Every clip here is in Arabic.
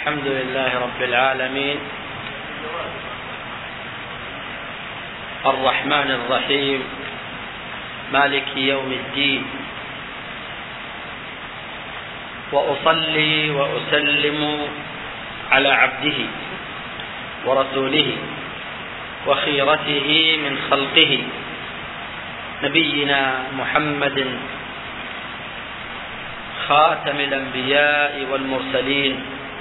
الحمد لله رب العالمين، الرحمن الرحيم، مالك يوم الدين، وأصلي وأسلم على عبده ورسوله وخيرته من خلقه نبينا محمد خاتم الأنبياء والمرسلين،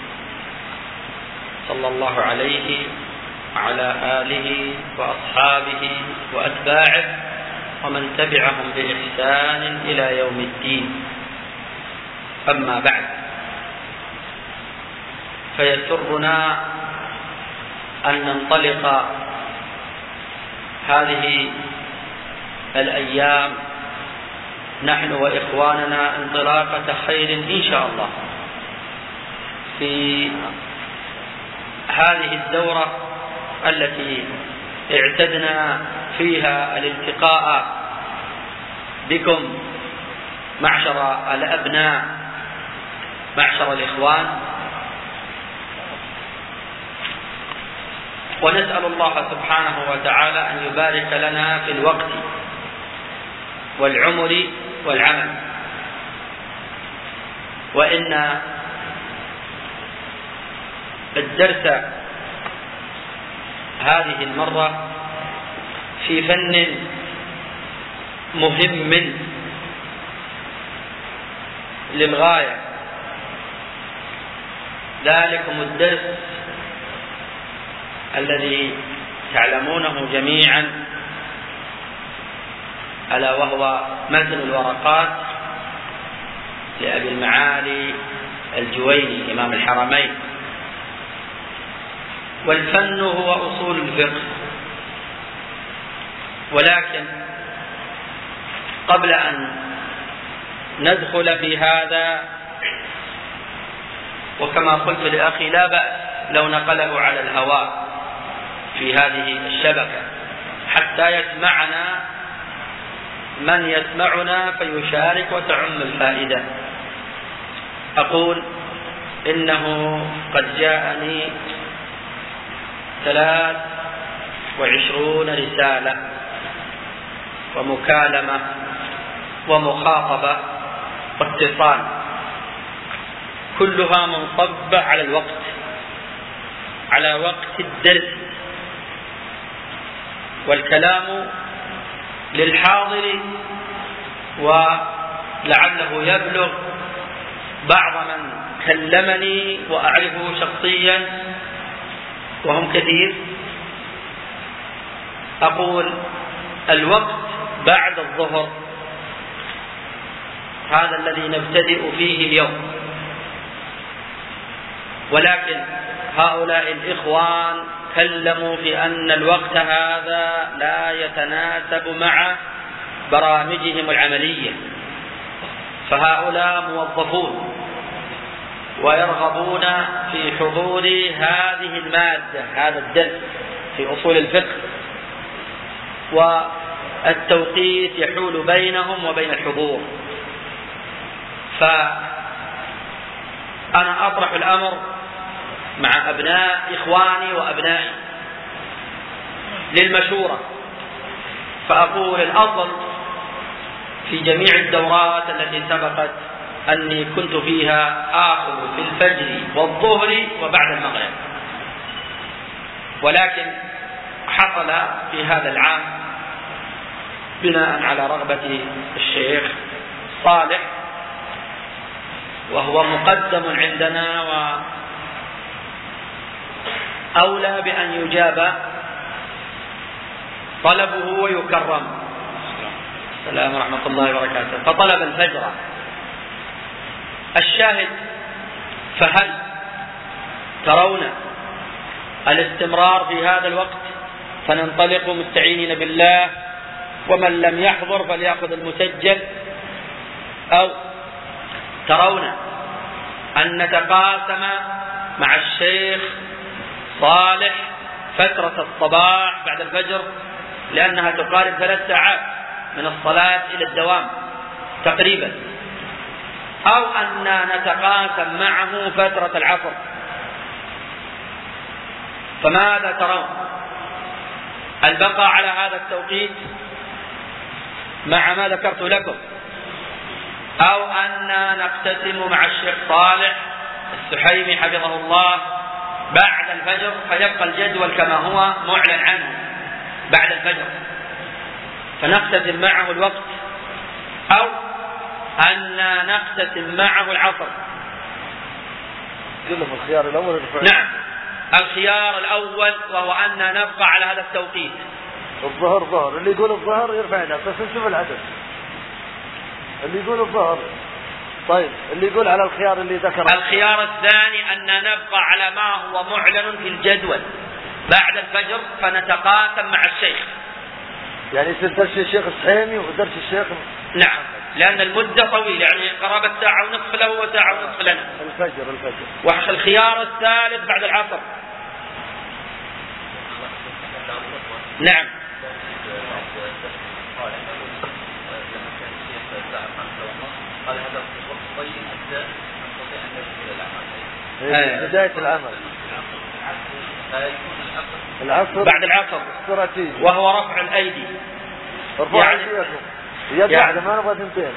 صلى الله عليه وعلى آله وأصحابه وأتباعه ومن تبعهم بإحسان إلى يوم الدين. أما بعد، فيسرنا أن ننطلق هذه الأيام نحن وإخواننا انطلاقة خير إن شاء الله في هذه الدورة التي اعتدنا فيها الالتقاء بكم معشر الأبناء، معشر الإخوان، ونسأل الله سبحانه وتعالى أن يبارك لنا في الوقت والعمر والعمل. وإن الدرس هذه المرة في فن مهم للغاية، ذلكم الدرس الذي تعلمونه جميعا، ألا وهو متن الورقات لأبي المعالي الجويني إمام الحرمين. والفن هو أصول الفقه، ولكن قبل أن ندخل في هذا، وكما قلت لأخي لا بأس لو نقله على الهواء في هذه الشبكة حتى يسمعنا من يسمعنا فيشارك وتعم الفائدة. أقول إنه قد جاءني 23 رسالة ومكالمة ومخاطبة واتصال، كلها منصبة على الوقت، على وقت الدرس، والكلام للحاضر ولعله يبلغ بعض من كلمني وأعرفه شخصيا وهم كثير. أقول الوقت بعد الظهر هذا الذي نبتدئ فيه اليوم، ولكن هؤلاء الإخوان تكلموا في أن الوقت هذا لا يتناسب مع برامجهم العملية، فهؤلاء موظفون ويرغبون في حضور هذه المادة، هذا الدرس في أصول الفقه، والتوقيت يحول بينهم وبين الحضور. فأنا أطرح الأمر مع أبناء إخواني وأبنائي للمشورة، فأقول الأفضل في جميع الدورات التي سبقت أني كنت فيها آخذ في الفجر والظهر وبعد المغرب، ولكن حصل في هذا العام بناء على رغبة الشيخ صالح، وهو مقدم عندنا وأولى بأن يجاب طلبه ويكرم. السلام ورحمة الله وبركاته. فطلب الفجر. الشاهد، فهل ترون الاستمرار في هذا الوقت فننطلق مستعينين بالله، ومن لم يحضر فليأخذ المسجل، أو ترون أن نتقاسم مع الشيخ صالح فترة الصباح بعد الفجر، لأنها تقارب 3 ساعات من الصلاة إلى الدوام تقريبا، أو أن نتقاسم معه فترة العصر فماذا ترون؟ البقاء على هذا التوقيت مع ما ذكرت لكم، أو أن نقتسم مع الشيخ صالح السحيمي حفظه الله بعد الفجر فيبقى الجدول كما هو معلن عنه بعد الفجر فنقتسم معه الوقت، أو أن نقتسم معه العصر. الخيار الأول نعم، الخيار الأول وهو أن نبقى على هذا التوقيت. الظهر ظهر، اللي يقول الظهر يرفعنا بس نشوف العدد. اللي يقول الظهر. طيب اللي يقول على الخيار اللي ذكره. الخيار الثاني أن نبقى على ما هو معلن في الجدول بعد الفجر فنتقاسم مع الشيخ. يعني يصير درس الشيخ السحيمي ودرس الشيخ. نعم، لأن المدة طويلة، يعني قرابة ساعة ونصف له وساعة ونصف لنا. الفجر. والخيار الثالث بعد العصر. نعم. بداية العمل. العصر بعد العصر استراتيجي وهو رفع الأيدي. يعني يد ما نبغى تنتين.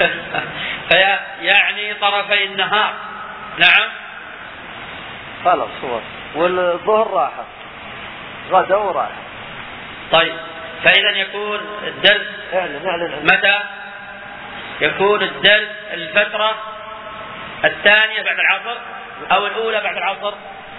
يعني طرفي النهار. نعم. خلاص هو. والظهر راحة. غدا وراحة. طيب فإذا يكون الدرس متى؟ يكون الدرس الفترة الثانية بعد العصر أو الأولى بعد العصر؟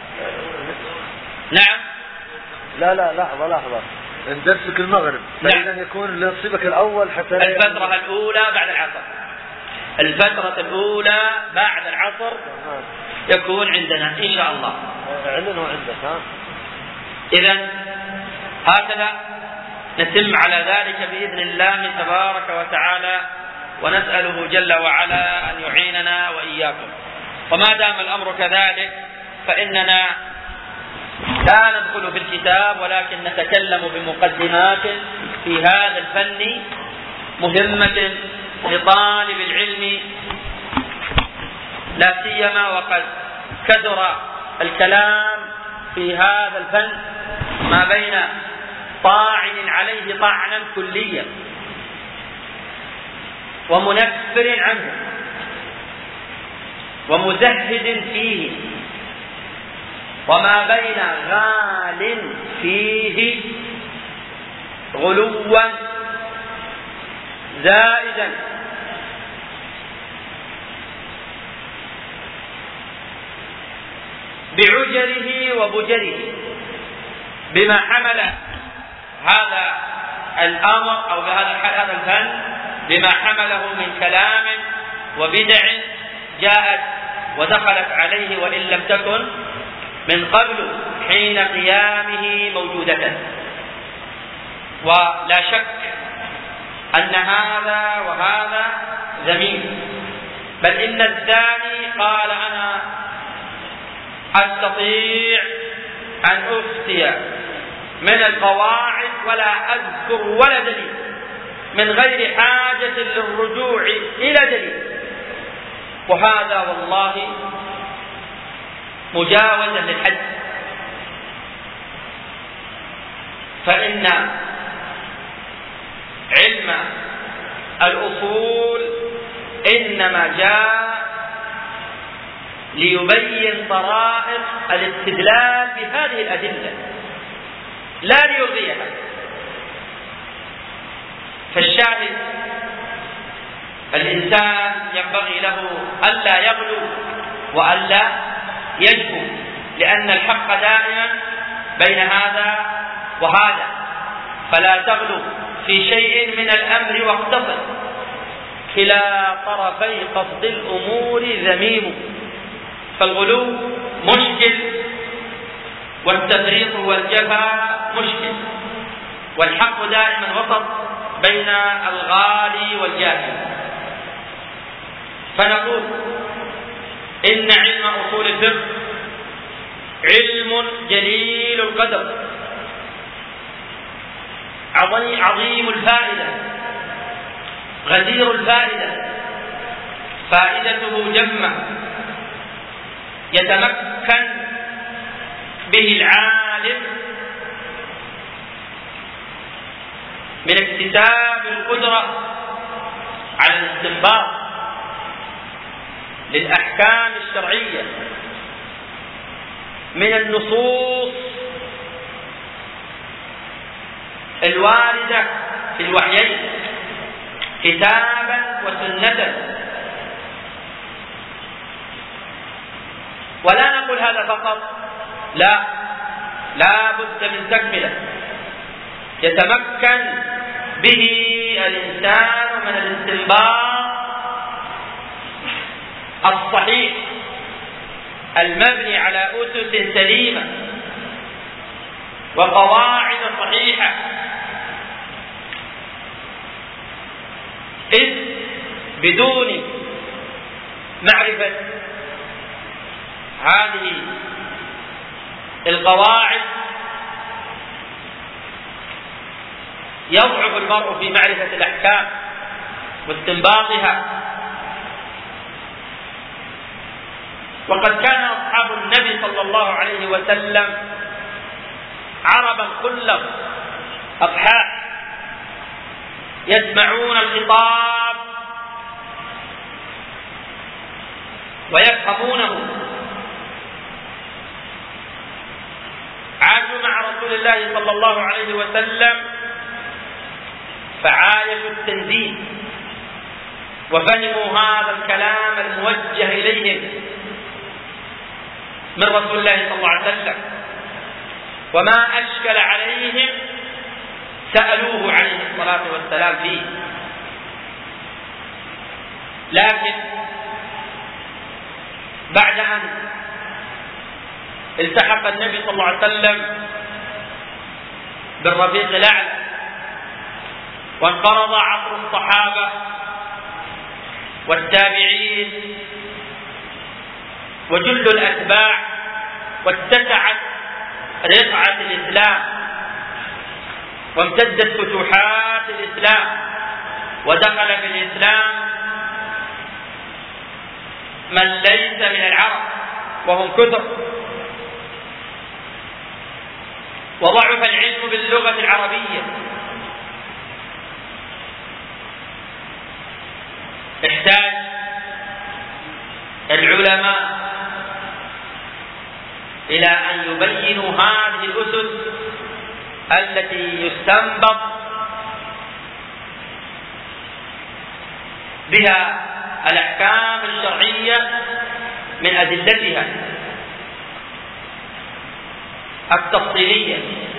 نعم. لا لحظة ندرسك المغرب. فإذا يكون لنصيبك الأول حتى الفترة الأولى بعد العصر. الفترة الأولى بعد العصر يكون عندنا إن شاء الله. اعلنوا عندك. إذن هكذا نتم على ذلك بإذن الله تبارك وتعالى، ونسأله جل وعلا أن يعيننا وإياكم. وما دام الأمر كذلك فإننا لا ندخل في الكتاب ولكن نتكلم بمقدمات في هذا الفن مهمة لطالب العلم، لا سيما وقد كثر الكلام في هذا الفن ما بين طاعن عليه طعنا كليا ومنفر عنه ومزهد فيه، وما بين غال فيه غلوا زائدا بعجره وبجره بما حمل هذا الأمر أو هذا الفن بما حمله من كلام وبدع جاءت ودخلت عليه وإن لم تكن من قبل حين قيامه موجودة. ولا شك أن هذا وهذا ذميم، بل إن الثاني قال أنا أستطيع أن أفتي من القواعد ولا أذكر ولا دليل من غير حاجة للرجوع إلى دليل، وهذا والله مجاوزا للحد. فإن علم الأصول إنما جاء ليبين طرائق الاستدلال بهذه الأدلة لا ليرضيها. فالشاهد الإنسان ينبغي له ألا يغلو وألا يجفو، لأن الحق دائما بين هذا وهذا، فلا تغلو في شيء من الأمر واقتصد، كلا طرفي قصد الأمور ذميم. فالغلو مشكل والتفريط والجفاء مشكل، والحق دائما وسط بين الغالي والجافي. فنقول إن علم أصول الفقه علم جليل القدر عظيم الفائدة غزير الفائدة، فائدته جمة يتمكن به العالم الحاكم من اكتساب القدرة على الاستنباط للأحكام الشرعية من النصوص الواردة في الوحيين كتابا وسنة. ولا نقول هذا فقط، لا بد من تكملة يتمكن به الإنسان من الاستنباط الصحيح المبني على أسس سليمة وقواعد صحيحة، إذ بدون معرفة هذه القواعد يضعف المرء في معرفة الأحكام واستنباطها. وقد كان أصحاب النبي صلى الله عليه وسلم عربا خلق أصحاب يسمعون الخطاب ويفهمونه، عاشوا مع رسول الله صلى الله عليه وسلم فعايشوا التنزيل وفهموا هذا الكلام الموجه إليهم من رسول الله صلى الله عليه وسلم، وما أشكل عليهم سألوه عليه الصلاة والسلام فيه. لكن بعد أن التحق النبي صلى الله عليه وسلم بالرفيق الأعلى وانقرض عصر الصحابة والتابعين وجل الأتباع واتسعت رقعة الإسلام وامتدت فتوحات الإسلام ودخل في الإسلام من ليس من العرب وهم كثر، وضعف العلم باللغة العربية، احتاج العلماء إلى أن يبينوا هذه الأسس التي يستنبط بها الأحكام الشرعية من أدلتها التفصيلية.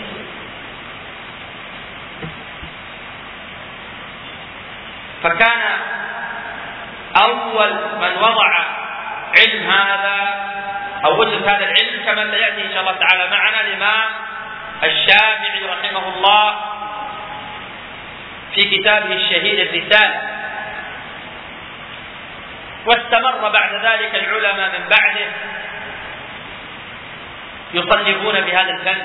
فكان أول من وضع علم هذا أو أسس هذا العلم كما سيأتي إن شاء الله تعالى معنا الإمام الشافعي رحمه الله في كتابه الشهير الرسالة، واستمر بعد ذلك العلماء من بعده يصنفون بهذا الفن.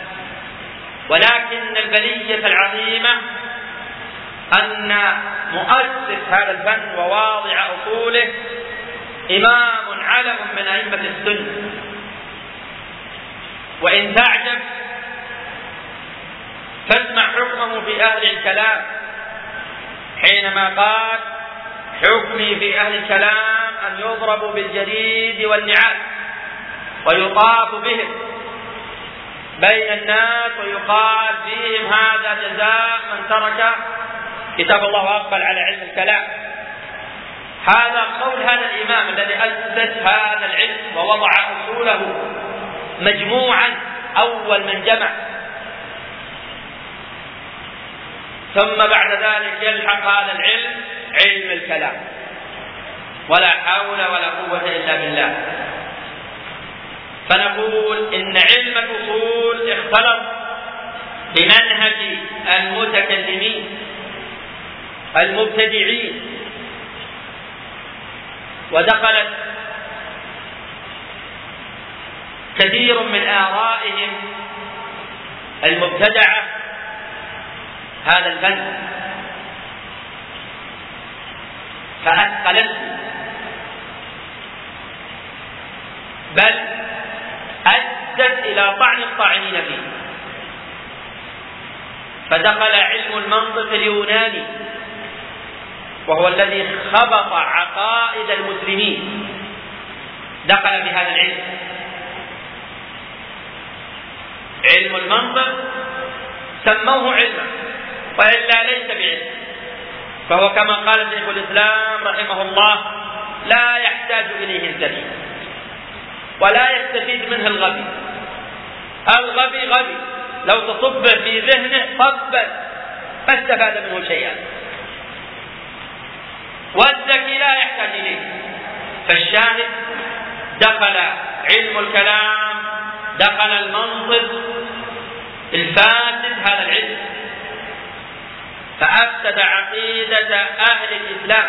ولكن البلية العظيمة أن مؤسس هذا الفن وواضع أصوله إمام علم من أئمة السنة. وإن تعجب فاسمع حكمه في أهل الكلام حينما قال: حكمي في أهل الكلام أن يضربوا بالجريد والنعال ويطاف بهم بين الناس ويقال فيهم هذا جزاء من ترك كتاب الله وأقبل على علم الكلام. هذا قول هذا الإمام الذي أسس هذا العلم ووضع أصوله مجموعا، أول من جمع، ثم بعد ذلك يلحق هذا العلم علم الكلام، ولا حول ولا قوة إلا بالله. فنقول إن علم الأصول اختلط بمنهج المتكلمين المبتدعين، ودخلت كثير من آرائهم المبتدعة هذا الفن فأثقلته، بل أدت إلى إلى طعن الطاعنين فيه، فدخل علم المنطق اليوناني وهو الذي خبط عقائد المسلمين، دخل في هذا العلم. علم المنطق سموه علما وإلا ليس بعلم، فهو كما قال شيخ الإسلام رحمه الله لا يحتاج إليه الذكي ولا يستفيد منه الغبي. الغبي غبي لو تصب في ذهنه صبا ما استفاد منه شيئا، والذكي لا يحتاج إليه. فالشاهد دخل علم الكلام، دخل المنطق الفاسد هذا العلم، فأفسد عقيدة أهل الإسلام.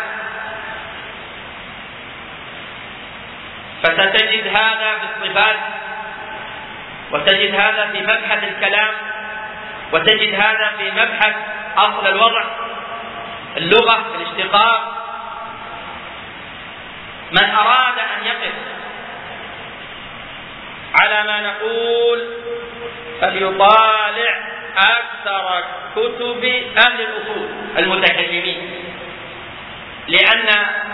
فستجد هذا في الصفات، وتجد هذا في مبحث الكلام، وتجد هذا في مبحث أصل الوضع، اللغة، الاشتقاق. من أراد أن يقف على ما نقول فليطالع أكثر كتب أهل الأصول المتكلمين، لأن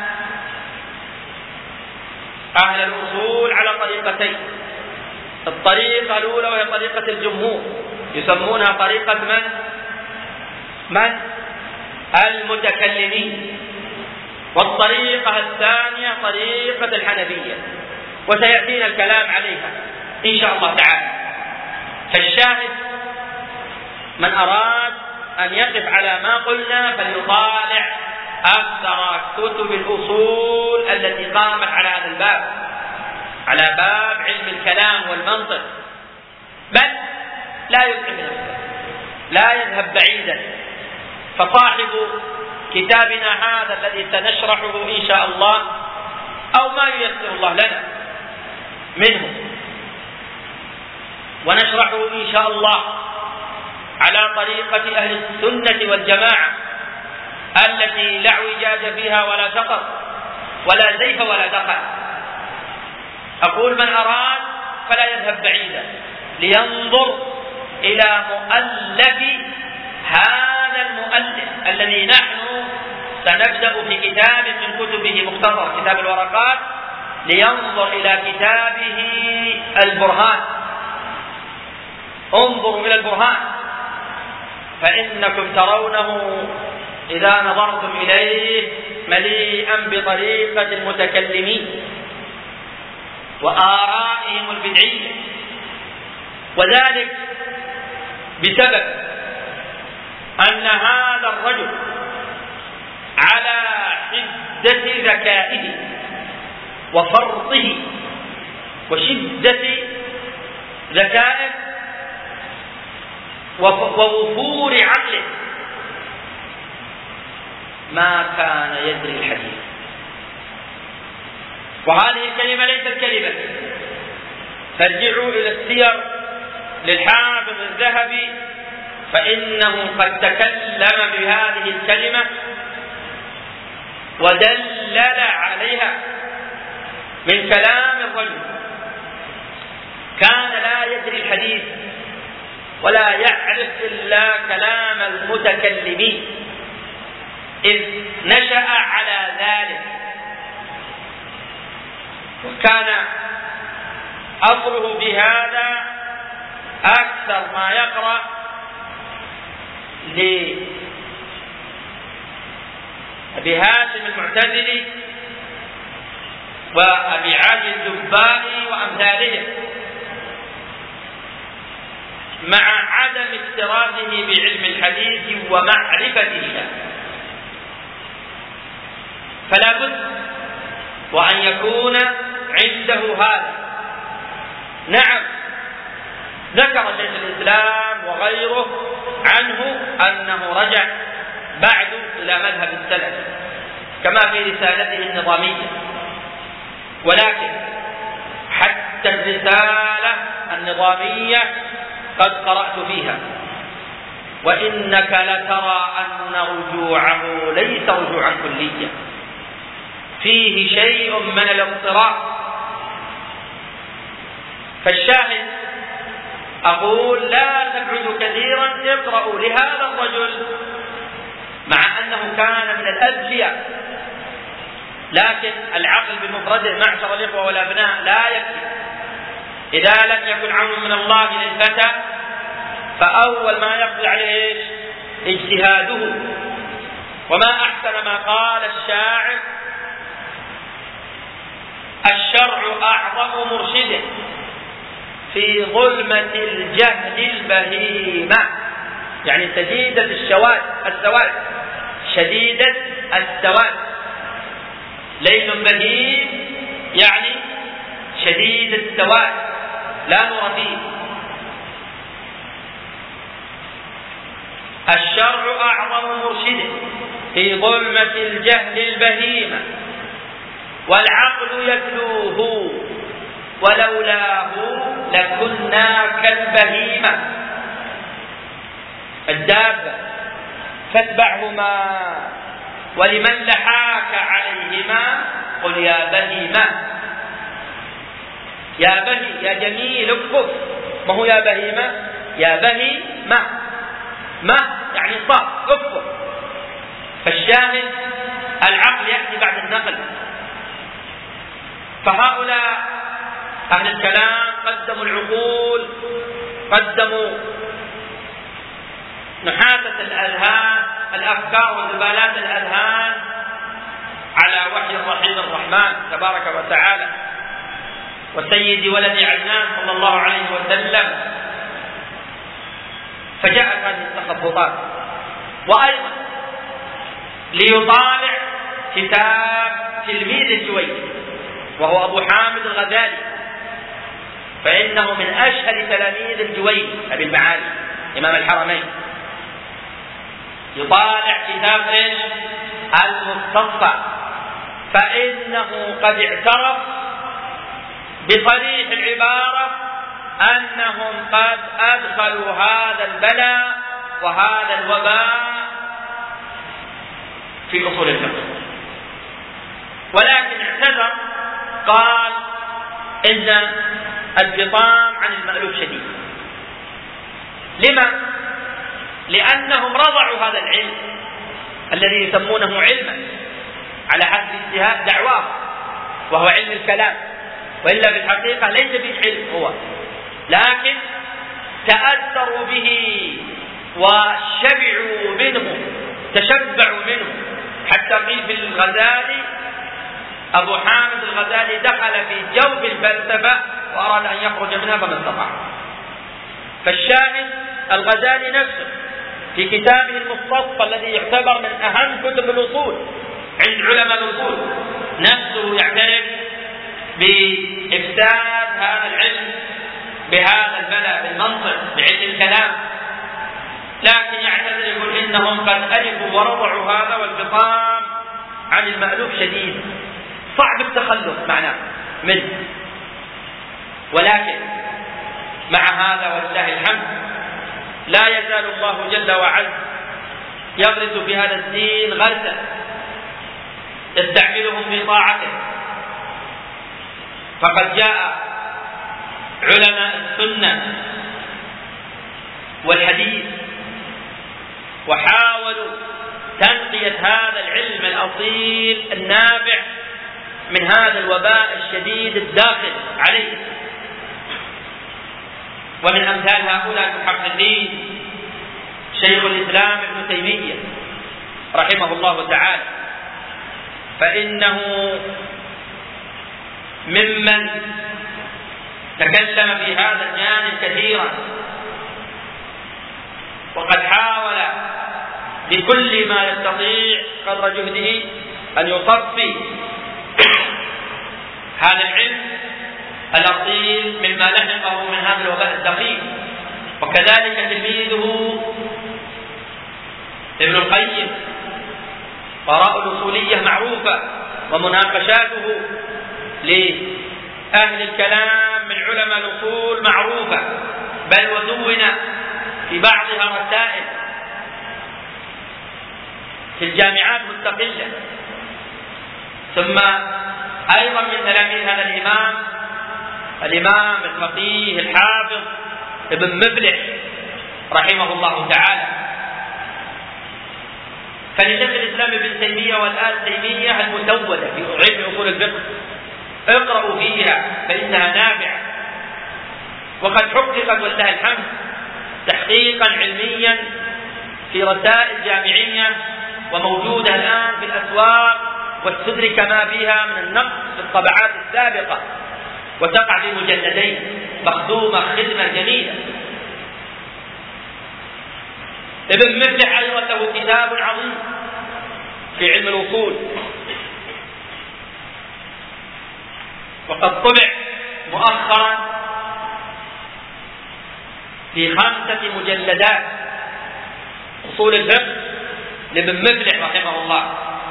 أهل الأصول على طريقتين. الطريقة الأولى وهي طريقة الجمهور، يسمونها طريقة من؟ المتكلمين. والطريقة الثانية طريقة الحنفية، وسيأتينا الكلام عليها إن شاء الله تعالى. فالشاهد من أراد أن يقف على ما قلنا فليطالع أكثر كتب الأصول التي قامت على هذا الباب، على باب علم الكلام والمنطق، بل لا يتعب نفسه، لا يذهب بعيدا. فصاحب كتابنا هذا الذي سنشرحه إن شاء الله أو ما ييسر الله لنا منه، ونشرحه إن شاء الله على طريقة أهل السنة والجماعة التي لا اعوجاج فيها ولا شطر ولا زيف ولا دخل. أقول من أراد فلا يذهب بعيدا لينظر إلى مؤلف هذا المؤلف الذي نحن سنبدأ في كتاب من كتبه مختصر كتاب الورقات، لينظر إلى كتابه البرهان. انظروا إلى البرهان فإنكم ترونه إذا نظرتم إليه مليئا بطريقة المتكلمين وآرائهم البدعية، وذلك بسبب أن هذا الرجل على حدة ذكائه وفرطه وشدة ذكائه ووفور عقله ما كان يدري الحديث. وهذه الكلمة ليست كلمة، فارجعوا إلى السير للحافظ الذهبي فإنه قد تكلم بهذه الكلمة ودلل عليها من كلام الرجل كان لا يدري الحديث ولا يعرف إلا كلام المتكلمين، إذ نشأ على ذلك، وكان أصله بهذا أكثر ما يقرأ لأبي هاشم المعتزلي وأبي علي الجبائي وأمثالهم، مع عدم اكتراثه بعلم الحديث ومعرفته له. فلا بد وأن يكون عنده هذا. نعم، ذكر شيخ الإسلام وغيره عنه أنه رجع بعد إلى مذهب السلف كما في رسالته النظامية، ولكن حتى الرسالة النظامية قد قرأت فيها، وإنك لترى أن رجوعه ليس رجوعا كليا، فيه شيء من الاضطراب. فالشاهد أقول لا تبعدوا كثيرا، اقرأوا لهذا الرجل مع أنه كان من الأذكياء، لكن العقل بمفرده معشر الإخوة والأبناء لا يكفي. إذا لم يكن عون من الله للفتى فأول ما يقضي عليه إيش؟ اجتهاده. وما أحسن ما قال الشاعر: الشرع أعظم مرشد في ظلمة الجهل البهيمة، يعني شديدة السواد، شديدة السواد. ليل بهيم يعني شديد السواد لا نور فيه. الشرع أعظم مرشد في ظلمة الجهل البهيمة، والعقل يتلوه ولولاه لكنا كالبهيمة. الدابة فاتبعهما ولمن لحاك عليهما قل يا بهيمة. يا بهي يا جميل اكفر، ما هو يا بهيمة؟ يا بهيمة ما يعني صار اكفر. فالشاهد العقل يأتي بعد النقل. فهؤلاء أهل الكلام قدموا العقول، قدموا نحاسة الأذهان، الأفكار وزبالات الأذهان على وحي الرحيم الرحمن تبارك وتعالى وسيد ولد عدنان صلى الله عليه وسلم. فجاءت هذه التخبطات. وأيضا ليطالع كتاب تلميذ الجويني وهو أبو حامد الغزالي، فإنه من أشهر تلاميذ الجويني أبي المعالي إمام الحرمين. يطالع كتاب إيش؟ المستصفى، فإنه قد اعترف بصريح العبارة أنهم قد أدخلوا هذا البلاء وهذا الوباء في أصول الفقه، ولكن اعتذر قال إن الفطام عن المألوف شديد. لما؟ لأنهم رضعوا هذا العلم الذي يسمونه علما على حسب اجتهاد دعواه، وهو علم الكلام، وإلا في الحقيقة ليس به علم هو، لكن تأثروا به وشبعوا منه، تشبعوا منه، حتى قيل في الغزالي أبو حامد الغزالي دخل في جوف الفلسفة وأراد أن يخرج منها فما استطاع. فالشاهد الغزالي نفسه في كتابه المستصفى الذي يعتبر من أهم كتب الأصول عند علماء الأصول نفسه يعترف بإفساد هذا العلم بهذا البلاء بالمنطق بعلم الكلام، لكن يعتذر يقول إنهم قد ألفوا ورضعوا هذا، والفطام عن المألوف شديد، صعب التخلص معناه منه. ولكن مع هذا ولله الحمد لا يزال الله جل وعلا يغرس في هذا الدين غرسا يستعملهم في طاعته. فقد جاء علماء السنة والحديث وحاولوا تنقية هذا العلم الأصيل النافع من هذا الوباء الشديد الداخل عليه. ومن أمثال هؤلاء المحققين شيخ الإسلام ابن تيمية رحمه الله تعالى، فإنه ممن تكلم في هذا الجانب كثيرا، وقد حاول بكل ما يستطيع قدر جهده أن يصفي هذا العلم الأصيل مما لحقه من هذا الوباء الدقيق. وكذلك تلميذه ابن القيم، آراء الأصولية معروفة ومناقشاته لأهل الكلام من علماء الأصول معروفة، بل ودون في بعضها رسائل في الجامعات مستقلة. ثم أيضا من تلاميذ هذا الإمام الفقيه الحافظ ابن مفلح رحمه الله تعالى. فلشيخ الإسلام ابن تيمية والآن تيمية المسودة في علم أصول الفقه اقرأوا فيها فإنها نافعة، وقد حققت ولله الحمد تحقيقا علميا في رسائل جامعية، وموجودة الآن في الأسواق، واستدرك ما فيها من النقص في الطبعات السابقة، وتقع في مجلدين مخدومة خدمة جميلة. ابن مفلح أيضا له كتاب عظيم في علم الوصول، وقد طبع مؤخرا في 5 مجلدات أصول الفقه لابن مفلح رحمه الله.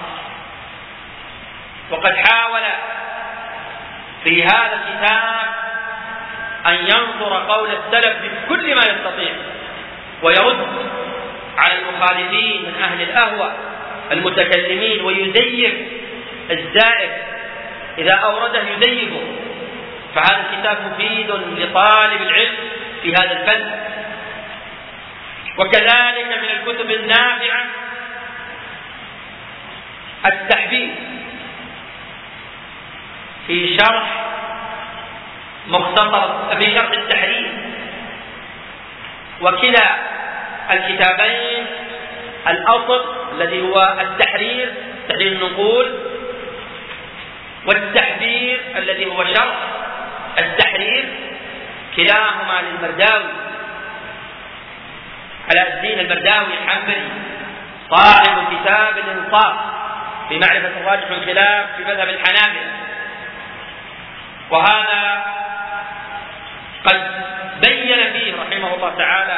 وقد حاول في هذا الكتاب أن ينصر قول السلف بكل ما يستطيع، ويرد على المخالفين من أهل الأهواء المتكلمين، ويزيف الزائف إذا أورده يزيفه. فهذا الكتاب مفيد لطالب العلم في هذا الفن. وكذلك من الكتب النافعة التحبيب في شرح التحرير. وكلا الكتابين الأصل الذي هو التحرير، تحرير النقول، والتحبير الذي هو شرح التحرير، كلاهما للمرداوي علاء الدين المرداوي الحنبلي صاحب كتاب الإنصاف في معرفة الراجح والخلاف في مذهب الحنابلة. وهذا قد بين فيه رحمه الله تعالى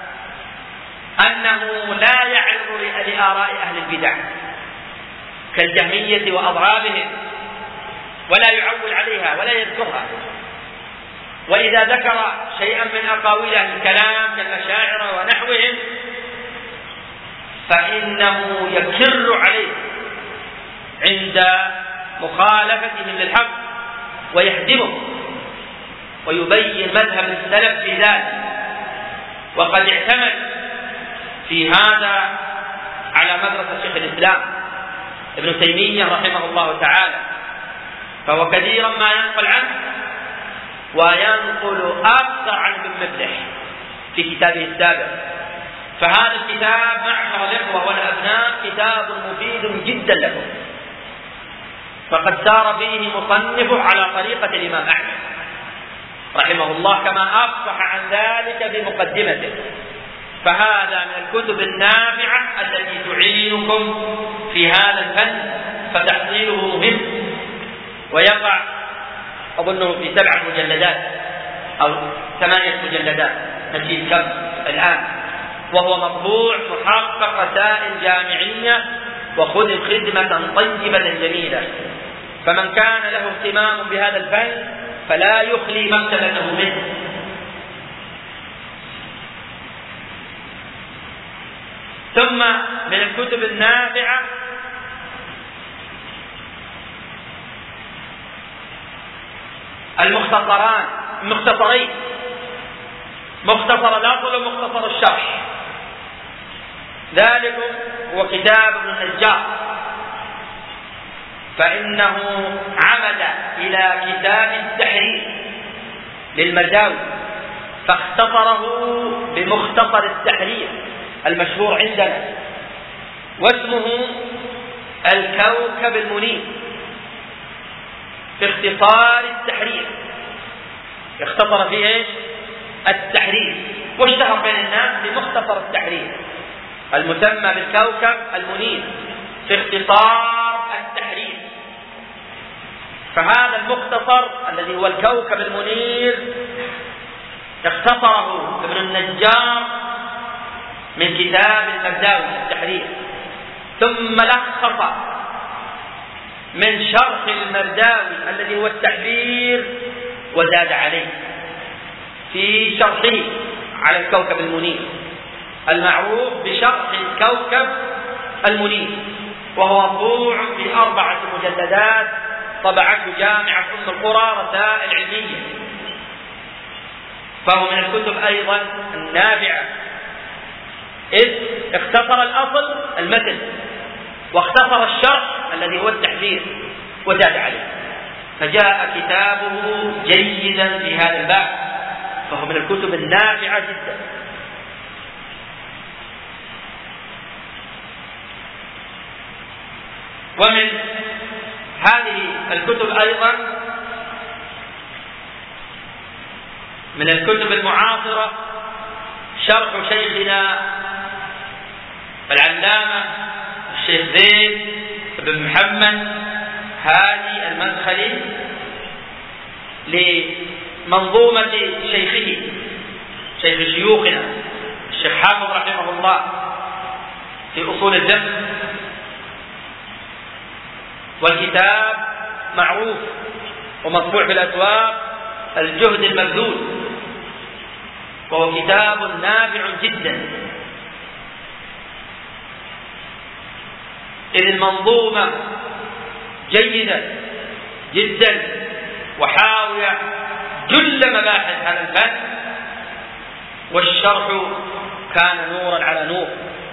أنه لا يعرض لآراء أهل البدع كالجهمية وأضرابهم، ولا يعول عليها ولا يذكرها. وإذا ذكر شيئا من أقاويل أهل الكلام كالأشاعرة ونحوهم فإنه يكر عليه عند مخالفتهم للحق ويهدمه، ويبين مذهب السلف في ذلك. وقد اعتمد في هذا على مدرسة شيخ الإسلام ابن تيمية رحمه الله تعالى، فهو كثيرا ما ينقل عنه، وينقل أكثر عن ابن مفلح في كتابه السابق. فهذا الكتاب معشر الإخوة والأبناء كتاب مفيد جدا لكم، فقد سار فيه مصنفه على طريقة الإمام أحمد رحمه الله كما أفصح عن ذلك في مقدمته. فهذا من الكتب النافعة التي تعينكم في هذا الفن، فتحصيله مهم. ويقع أظنه في 7 مجلدات أو 8 مجلدات، نسيت كم الآن، وهو مطبوع محقق رسائل جامعية وخدم خدمة طيبة جميلة. فمن كان له اهتمام بهذا الفن فلا يخلي مكتبته منه. ثم من الكتب النافعة المختصرين، مختصر الأصل ومختصر الشرح. ذلك هو كتاب ابن النجار، فإنه عمد إلى كتاب التحرير للمرداوي فاختصره بمختصر التحرير المشهور عندنا، واسمه الكوكب المنير في اختصار التحرير. اختصر فيه ايش؟ التحرير، واشتهر بين الناس بمختصر التحرير المسمى بالكوكب المنير في اختصار التحرير. فهذا المختصر الذي هو الكوكب المنير اختصره ابن النجار من كتاب المرداوي التحرير، ثم لخص من شرح المرداوي الذي هو التحرير وزاد عليه في شرحه على الكوكب المنير المعروف بشرح الكوكب المنير، وهو مطبوع في 4 فهو من الكتب أيضا النافعة، إذ اختصر الأصل المتن واختصر الشرح الذي هو التحذير وزاد عليه، فجاء كتابه جيدا في هذا الباب، فهو من الكتب النافعة جدا. ومن هذه الكتب أيضا من الكتب المعاصرة شرح شيخنا العلامة الشيخ زيد بن محمد هادي المدخلي لمنظومة شيخه شيخ شيوخنا الشيخ حافظ رحمه الله في أصول الفقه، والكتاب معروف ومطبوع في الأسواق الجهد المبذول، وهو كتاب نافع جدا، إذ المنظومة جيدة جدا وحاوية جل مباحث هذا الفن، والشرح كان نورا على نور،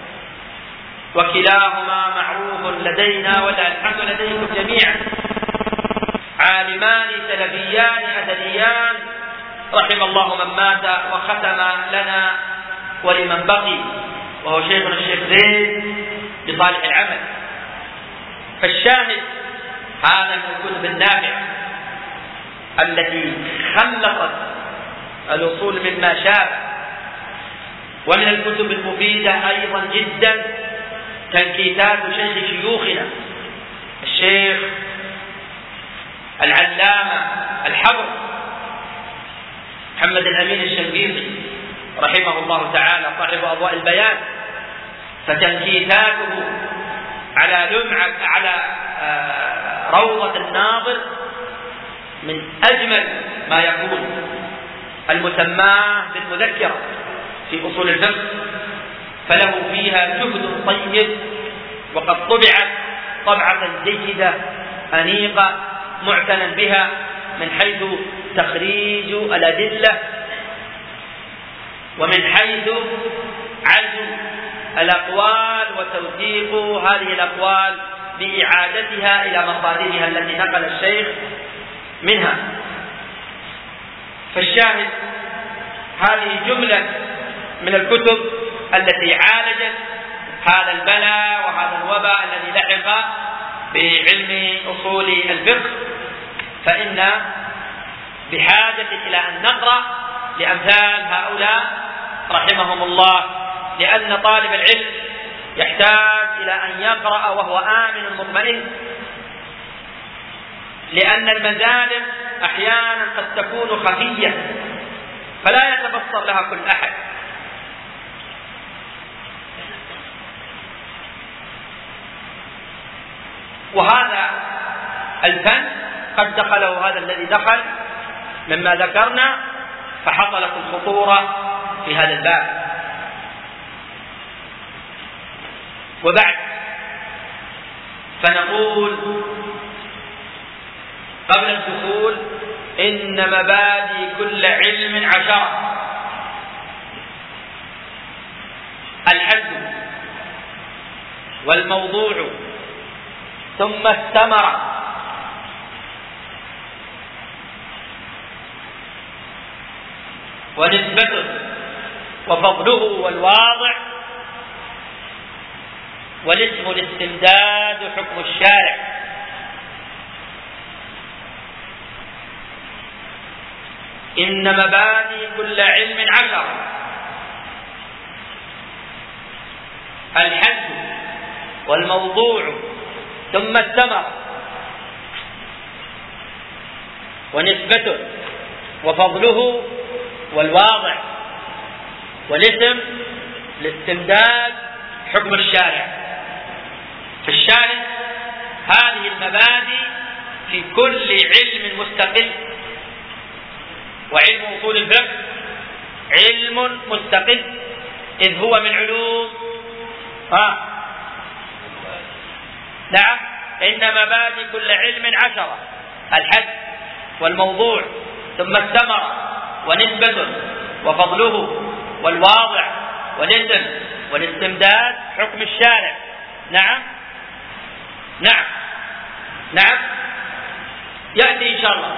وكلاهما معروف لدينا والحمد لديكم جميعا، عالمان سلفيان أثريان رحم الله من مات وختم لنا ولمن بقي، وهو شيخنا الشيخ زيد بصالح العمل. فالشاهد هذا من الكتب النافعة التي خلصت الأصول مما شابه. ومن الكتب المفيدة أيضا جدا تنكيتات شيخ شيوخنا الشيخ العلامة الحبر محمد الأمين الشنقيطي رحمه الله تعالى صاحب أضواء البيان، فتنكيتاته على لمعة على روضة الناظر من أجمل ما يكون، المسماه بالمذكرة في أصول الفقه، فله فيها جهد طيب، وقد طبعت طبعة جيدة أنيقة معتنى بها من حيث تخريج الأدلة ومن حيث عزم الأقوال وتوثيق هذه الأقوال بإعادتها إلى مصادرها التي نقل الشيخ منها. فالشاهد هذه جملة من الكتب التي عالجت هذا البلاء وهذا الوباء الذي لحق بعلم أصول الفقه، فإن بحاجة إلى أن نقرأ لأمثال هؤلاء رحمهم الله، لأن طالب العلم يحتاج إلى أن يقرأ وهو آمن مطمئن، لأن المزالم أحيانا قد تكون خفية فلا يتبصر لها كل أحد، وهذا الفن قد دخله هذا الذي دخل مما ذكرنا، فحصلت الخطورة في هذا الباب. وبعد فنقول قبل الدخول إن مبادئ كل علم 10: الحد والموضوع ثم الثمرة ونسبته وفضله والواضع والاسم الاستمداد حكم الشارع. إن مبادئ كل علم 10: الحد والموضوع ثم الثمرة ونسبته وفضله والواضع والاسم الاستمداد حكم الشارع. فالشارع هذه المبادئ في كل علم مستقل، وعلم أصول الفقه علم مستقل، إذ هو من علوم نعم. إن مبادئ كل علم 10: الحد والموضوع ثم الثمرة ونسبته وفضله والواضع والاسم والاستمداد حكم الشارع. نعم نعم نعم يأتي إن شاء الله.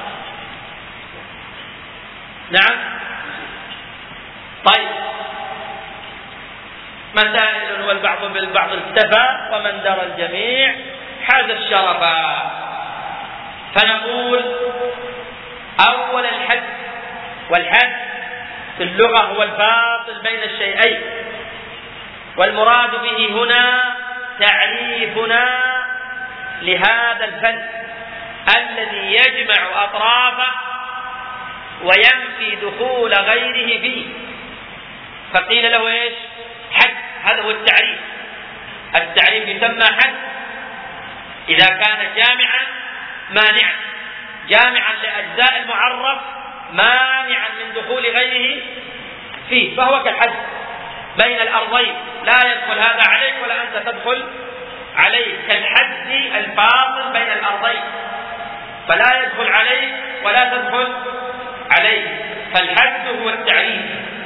نعم طيب مسائل والبعض بالبعض اكتفى ومن درى الجميع حاز الشرفا. فنقول أول الحد، والحد في اللغة هو الفاصل بين الشيئين، والمراد به هنا تعريفنا لهذا الفن الذي يجمع أطرافه وينفي دخول غيره فيه، فقيل له ايش؟ حد. هذا هو التعريف. التعريف يسمى حد إذا كان جامعا مانعا، جامعا لأجزاء المعرف مانعا من دخول غيره فيه، فهو كالحد بين الأرضين، لا يدخل هذا عليك ولا أنت تدخل عليه، كالحد الفاصل بين الأرضين، فلا يدخل عليك ولا تدخل عليه، فالحد هو التعريف.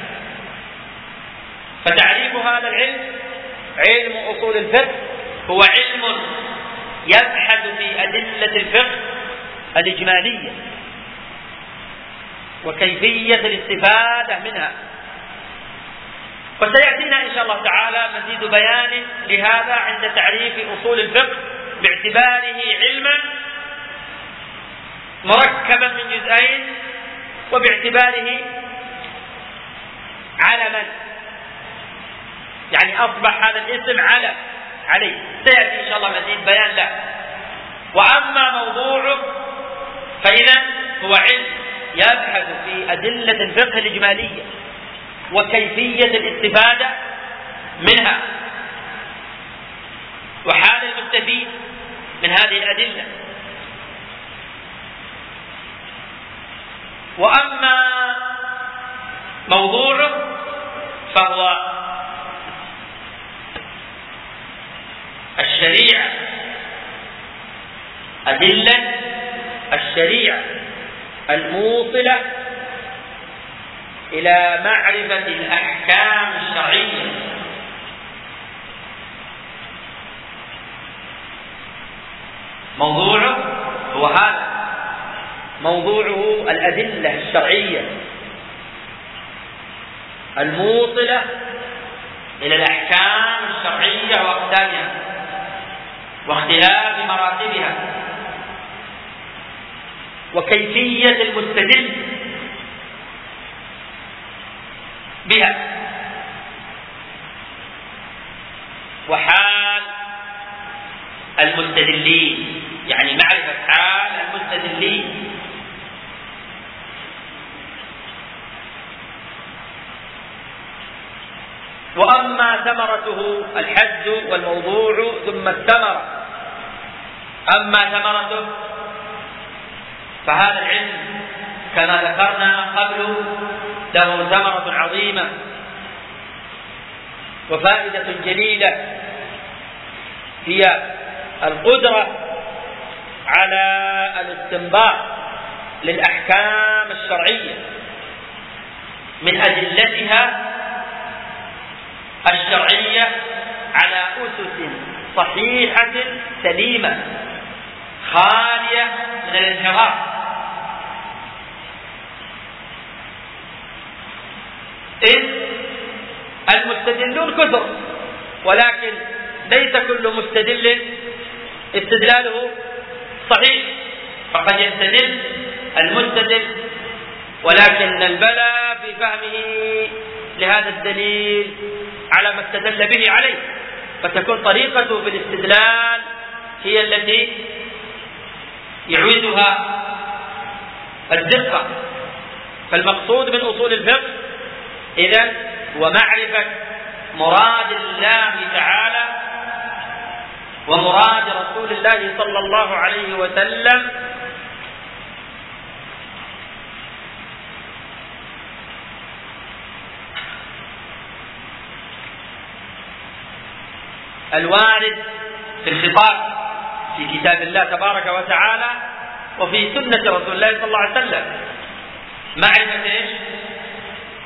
فتعريف هذا العلم، علم أصول الفقه، هو علم يبحث في أدلة الفقه الإجمالية وكيفية الاستفادة منها، وسيأتينا إن شاء الله تعالى مزيد بيان لهذا عند تعريف أصول الفقه باعتباره علما مركبا من جزئين، وباعتباره علما، يعني أصبح هذا الاسم علم عليه، سيأتي إن شاء الله مزيد بيان له. وأما موضوعه فإذا هو علم يبحث في أدلة الفقه الإجمالية وكيفية الاستفادة منها وحال المستفيد من هذه الأدلة. وأما موضوعه فهو الشريعة، أدلة الشريعة الموصلة إلى معرفة الأحكام الشرعية. موضوعه هو هذا، موضوعه الأدلة الشرعية الموصلة إلى الأحكام الشرعية وأقسامها واختلاف مراتبها وكيفية المستدل بها وحال المستدلين، يعني معرفة حال المستدلين. وأما ثمرته الحد والموضوع ثم الثمرة. أما ثمرته فهذا العلم كما ذكرنا قبل له ثمرة عظيمة وفائدة جليلة، هي القدرة على الاستنباط للأحكام الشرعية من أدلتها الشرعية على أسس صحيحة سليمة خالية من الانحراف. إذ المستدلون كثر، ولكن ليس كل مستدل استدلاله صحيح، فقد يستدل المستدل ولكن البلاء في فهمه لهذا الدليل على ما استدل به عليه، فتكون طريقته في الاستدلال هي التي يعيدها الدقة. فالمقصود من أصول الفقه إذن ومعرفة مراد الله تعالى ومراد رسول الله صلى الله عليه وسلم الوارد في الخطاب في كتاب الله تبارك وتعالى وفي سنة رسول الله صلى الله عليه وسلم. معرفة ايش؟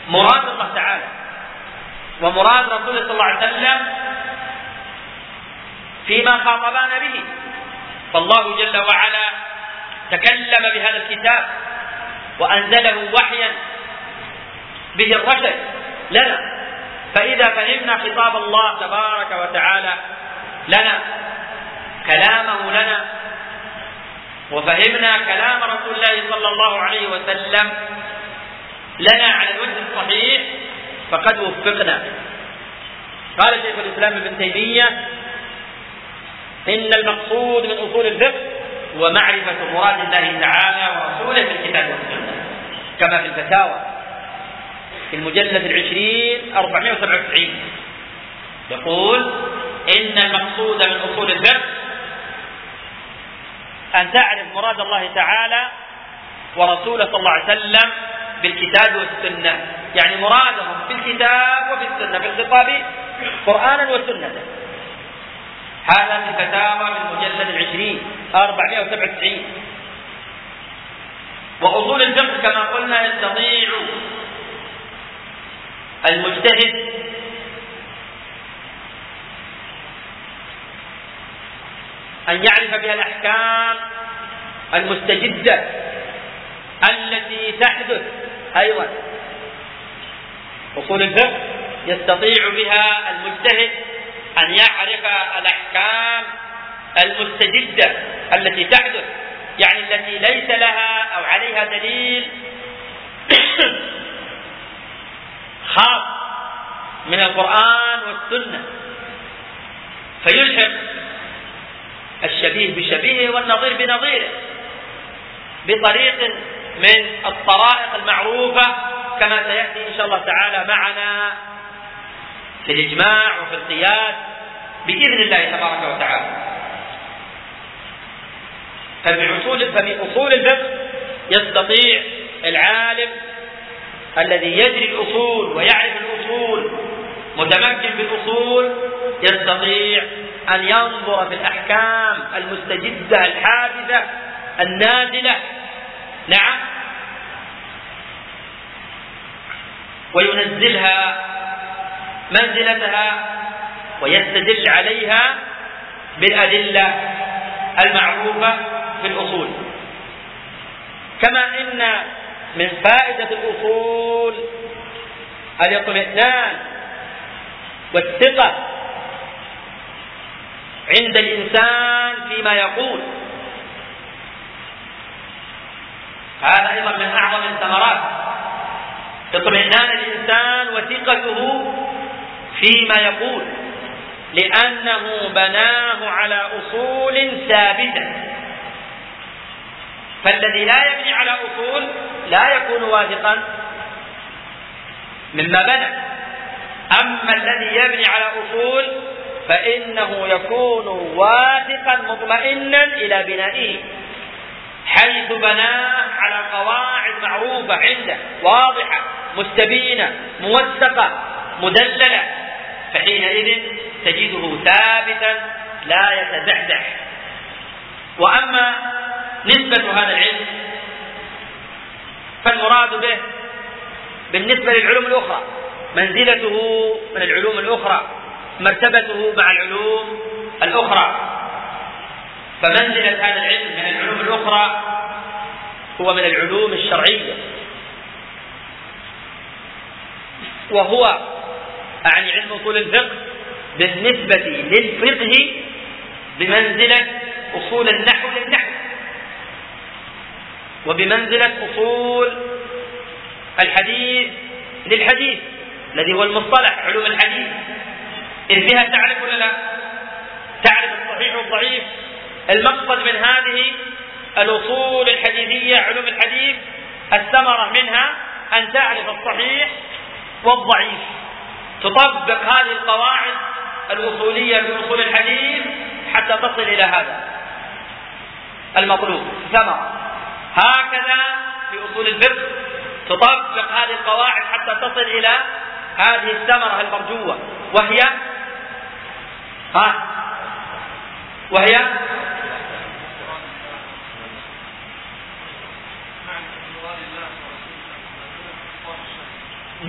مراد الله تعالى ومراد رسوله صلى الله عليه وسلم فيما خاطبنا به. فالله جل وعلا تكلم بهذا الكتاب وأنزله وحيا به الرشد لنا، فإذا فهمنا خطاب الله تبارك وتعالى لنا، كلامه لنا، وفهمنا كلام رسول الله صلى الله عليه وسلم لنا على الوجه الصحيح فقد وفقنا. قال شيخ الإسلام ابن تيمية: إن المقصود من أصول الفقه هو معرفة مراد الله تعالى ورسوله في الكتاب والسنة، كما في الفتاوى في المجلد 20 497 يقول: إن المقصود من أصول الفقه أن تعرف مراد الله تعالى ورسوله صلى الله عليه وسلم بالكتاب والسنة، يعني مرادهم في الكتاب وفي السنة، في الخطاب قرآنا وسنة. هذا في الفتاوى في المجلد 20 497. وأصول الفقه كما قلنا يستطيع المجتهد أن يعرف بها الأحكام المستجدة التي تحدث. أيضا أصول الفقه يستطيع بها المجتهد أن يعرف الأحكام المستجدة التي تحدث، يعني التي ليس لها أو عليها دليل خاص من القرآن والسنة، فيلحق الشبيه بشبيهه والنظير بنظيره بطريق من الطرائق المعروفة، كما سيأتي إن شاء الله تعالى معنا في الإجماع وفي القياس بإذن الله تبارك وتعالى. فبأصول الفقه يستطيع العالم الذي يجري الأصول ويعرف الأصول متمكن بالأصول يستطيع أن ينظر في الأحكام المستجدة الحادثة النازلة، نعم، وينزلها منزلتها ويستدل عليها بالأدلة المعروفة في الأصول. كما إن من فائدة الأصول الاطمئنان والثقة عند الإنسان فيما يقول، هذا أيضا من أعظم الثمرات، اطمئنان الإنسان وثقته فيما يقول، لأنه بناه على أصول ثابتة. فالذي لا يبني على أصول لا يكون واثقا مما بنى، أما الذي يبني على أصول فإنه يكون واثقا مطمئنا إلى بنائه، حيث بناه على قواعد معروفة عنده واضحة مستبينة موثقة مدللة، فحينئذ تجده ثابتا لا يتزحزح. وأما نسبة هذا العلم فالمراد به بالنسبة للعلوم الأخرى منزلته من العلوم الأخرى، مرتبته مع العلوم الأخرى. فمنزلة هذا العلم من العلوم الأخرى هو من العلوم الشرعية، وهو أعني علم أصول الفقه بالنسبة للفقه بمنزلة أصول النحو للنحو، وبمنزلة أصول الحديث للحديث الذي هو المصطلح علوم الحديث، إذ بها تعرف ولا لا؟ تعرف الصحيح والضعيف. المقصد من هذه الأصول الحديثية علوم الحديث الثمرة منها أن تعرف الصحيح والضعيف، تطبق هذه القواعد الأصولية في أصول الحديث حتى تصل إلى هذا المطلوب ثمرة. هكذا في أصول الفقه تطبق هذه القواعد حتى تصل إلى هذه الثمرة المرجوة، وهي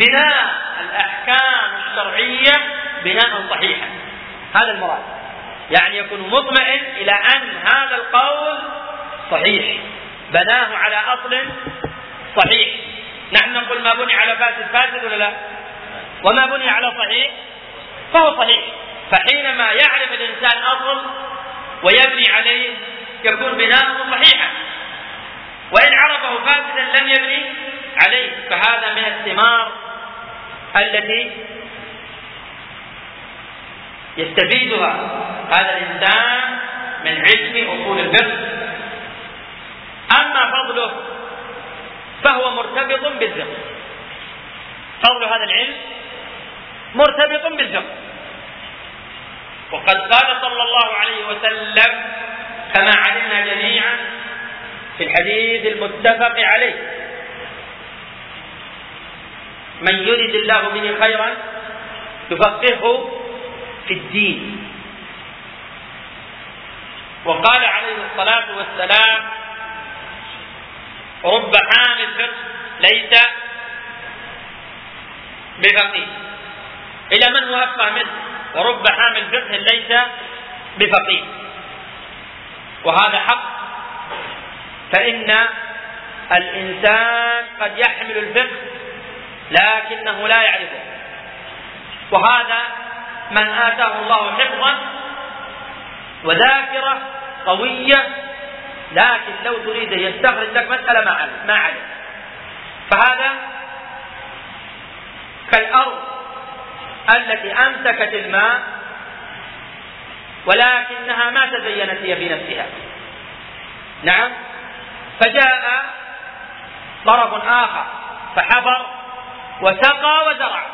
بناء الأحكام الشرعية بناء صحيحا. هذا المراد، يعني يكون مطمئن إلى أن هذا القول صحيح، بناه على أصل صحيح. نحن نقول ما بني على فاسد فاسد ولا لا؟ وما بني على صحيح فهو صحيح. فحينما يعرف الإنسان أصل ويبني عليه يكون بناؤه صحيحا، وإن عرفه فاسدا لم يبني عليه. فهذا من الثمار التي يستفيدها هذا الإنسان من علم أصول الفقه. أما فضله فهو مرتبط بالفقه، فضل هذا العلم مرتبط بالفقه. وقد قال صلى الله عليه وسلم كما علمنا جميعا في الحديث المتفق عليه: من يرد الله به خيرا يفقهه في الدين. وقال عليه الصلاة والسلام: رب حامل فقه ليس بفقيه، إلى من هو أفقه منه، ورب حامل فقه ليس بفقيه. وهذا حق، فإن الإنسان قد يحمل الفقه لكنه لا يعرفه، وهذا من آتاه الله حفظا وذاكرة قوية، لكن لو تريد يستخرج لك مسألة ما علم. فهذا كالأرض التي أمسكت الماء ولكنها ما تزينت هي في نفسها. نعم، فجاء طرف آخر فحفر وسقى وزرع،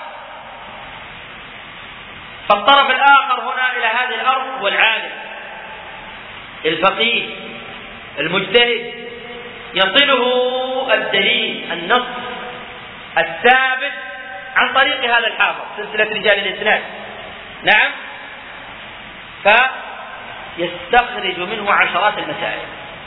فالطرف الآخر هنا إلى هذه الأرض هو العالم الفقيه المجتهد، يصله الدليل النص الثابت عن طريق هذا الحافظ سلسلة رجال الإسناد. نعم، فيستخرج منه عشرات المسائل.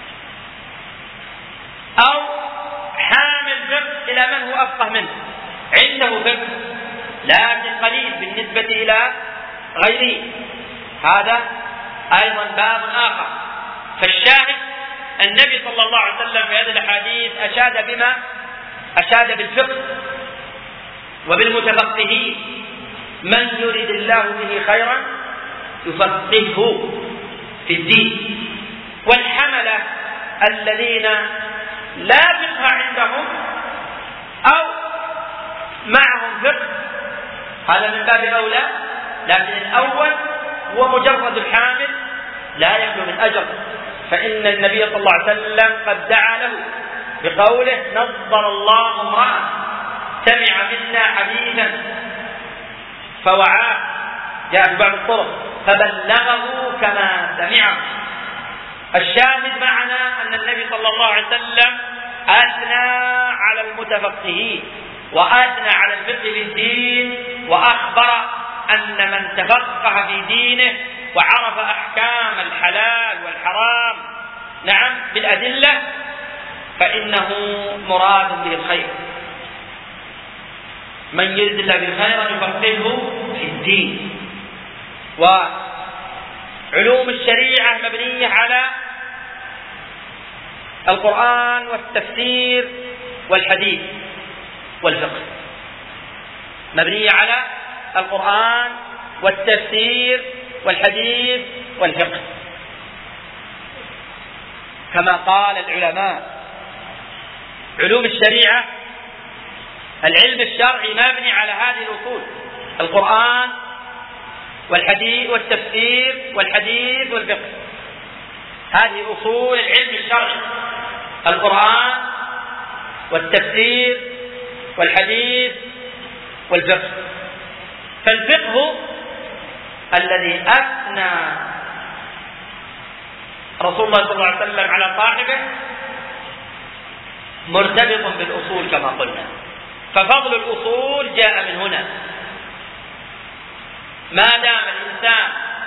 أو حامل فقه إلى من هو أفقه منه، عنده فقه لكن قليل بالنسبة إلى غيره، هذا أيضا باب آخر. فالشاهد النبي صلى الله عليه وسلم في هذه الأحاديث أشاد بما أشاد بالفقه وبالمتفقهين. من يريد الله به خيرا يفقهه في الدين. والحملة الذين لا فقه عندهم أو معهم فقه هذا من باب أولى، لكن الأول هو مجرد الحامل لا يخلو من أجر. فإن النبي صلى الله عليه وسلم قد دعا له بقوله: نظر الله امرأ سمع منا حديثا فوعاه، جاء في بعض الطرق، فبلغه كما سمعه. الشاهد معنا أن النبي صلى الله عليه وسلم أثنى على المتفقهين وأثنى على الفقه بالدين، وأخبر أن من تفقه في دينه وعرف أحكام الحلال والحرام نعم بالأدلة فإنه مراد به الخير. من يرد الله بالخير يفقهه في الدين. وعلوم الشريعة مبنية على القرآن والتفسير والحديث والفقه، مبنية على القرآن والتفسير والحديث والفقه. كما قال العلماء: علوم الشريعة العلم الشرعي مبني على هذه الأصول: القرآن والحديث والتفسير والحديث والفقه. هذه أصول العلم الشرعي: القرآن والتفسير والحديث والفقه. فالفقه الذي أثنى رسول الله صلى الله عليه وسلم على صاحبه مرتبط بالأصول كما قلنا، ففضل الأصول جاء من هنا. ما دام الإنسان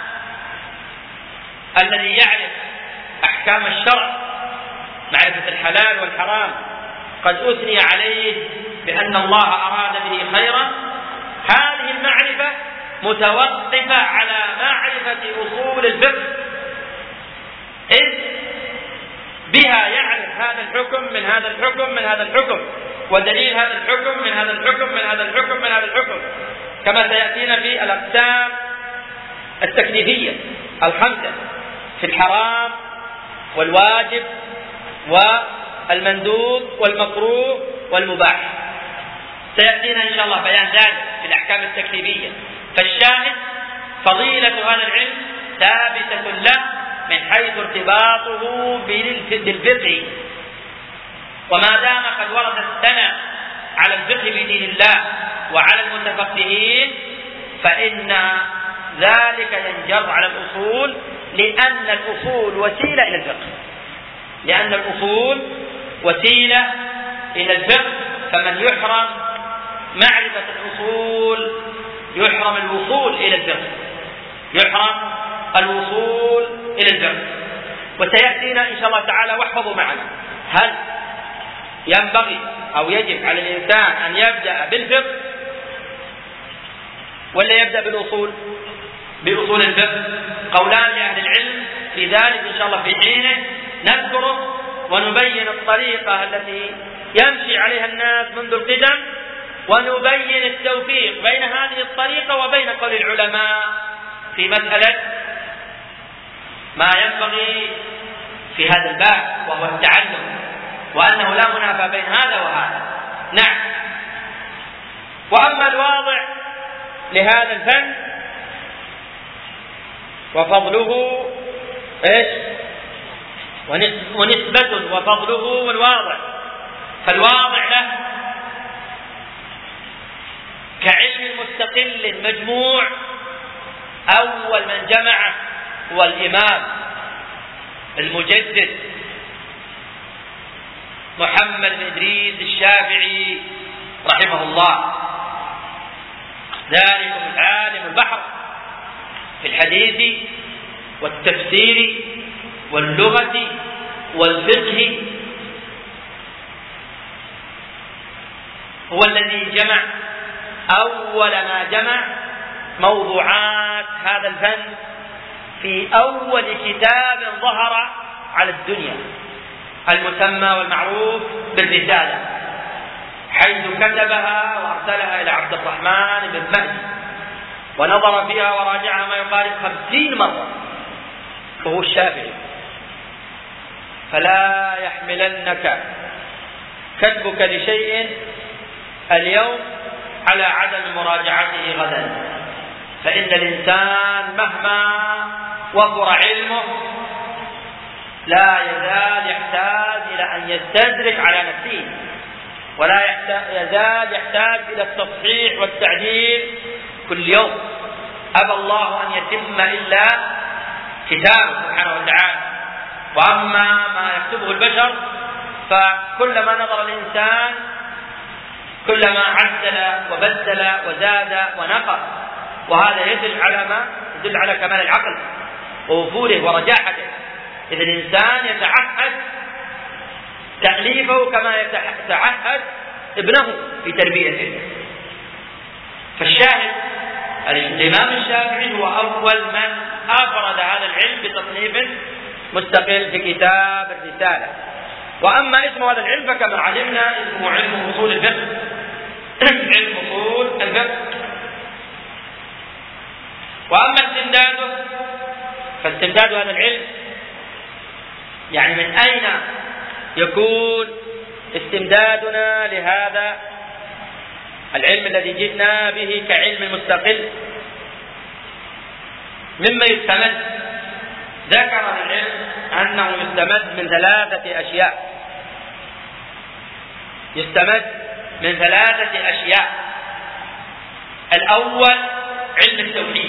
الذي يعرف أحكام الشرع، معرفة الحلال والحرام، قد أثني عليه بأن الله أراد به خيرا، هذه المعرفة متوقفة على معرفة أصول الفقه، إذ بها يعرف هذا الحكم من هذا الحكم من هذا الحكم، ودليل هذا الحكم من هذا الحكم من هذا الحكم من هذا الحكم، كما سيأتينا في الأقسام التكليفية الخمسة في الحرام والواجب والمندوب والمكروه والمباح، سيأتينا إن شاء الله بيان ذلك في الأحكام التكليفية. فالشاهد فضيلة هذا العلم ثابتة له من حيث ارتباطه بالفقه، وما دام قد ورد الثناء على الفقه بدين الله وعلى المتفقهين فإن ذلك ينجر على الأصول، لأن الأصول وسيلة إلى الفقه، لأن الأصول وسيلة إلى الفقه، فمن يحرم معرفة الأصول يحرم الوصول إلى الفقه، يحرم الوصول إلى الفقه. وسيأتينا إن شاء الله تعالى، واحفظوا معنا، هل ينبغي أو يجب على الإنسان أن يبدأ بالفقه ولا يبدأ بالأصول؟ بأصول الفقه قولان لأهل العلم، لذلك إن شاء الله في حينه نذكره ونبين الطريقة التي يمشي عليها الناس منذ القدم، ونبين التوفيق بين هذه الطريقة وبين قول العلماء في مسألة ما ينبغي في هذا الباب وهو التعلم، وأنه لا منافى بين هذا وهذا. نعم. وأما الواضع لهذا الفن وفضله ايش؟ ونسبة وفضله والواضع، فالواضع له كعلم مستقل مجموع، أول من جمعه هو الإمام المجدد محمد بن إدريس الشافعي رحمه الله، ذلك العالم البحر في الحديث والتفسير واللغة والفقه، هو الذي جمع أول ما جمع موضوعات هذا الفن في أول كتاب ظهر على الدنيا، المسمى والمعروف بالرسالة، حيث كتبها وأرسلها إلى عبد الرحمن بن مهدي، ونظر فيها وراجعها ما يقارب 50 مرة، وهو الشافعي. فلا يحملنك كتبك لشيء اليوم على عدم مراجعته غدا، فإن الإنسان مهما وفر علمه لا يزال يحتاج إلى أن يستدرك على نفسه، ولا يزال يحتاج إلى التصحيح والتعديل كل يوم. أبى الله أن يتم إلا كتابه سبحانه وتعالى، وأما ما يكتبه البشر فكلما نظر الإنسان كلما عدل وبدل وزاد ونقص، وهذا يدل على كمال العقل ووفوره ورجاحته، إذا الإنسان يتعهد تأليفه كما يتعهد ابنه في تربيته. فالشاهد الإمام الشافعي هو أول من أفرد هذا العلم بتصنيف مستقل في كتاب الرسالة. وأما اسم هذا العلم فكما علمنا اسمه علم أصول الفقه، علم أصول الفقه. وأما استمداده فاستمداد هذا العلم، يعني من أين يكون استمدادنا لهذا العلم الذي جئنا به كعلم مستقل؟ مما يستمد، ذكر العلم أنه يستمد من 3 أشياء، يستمد من 3 أشياء. الأول علم التوحيد،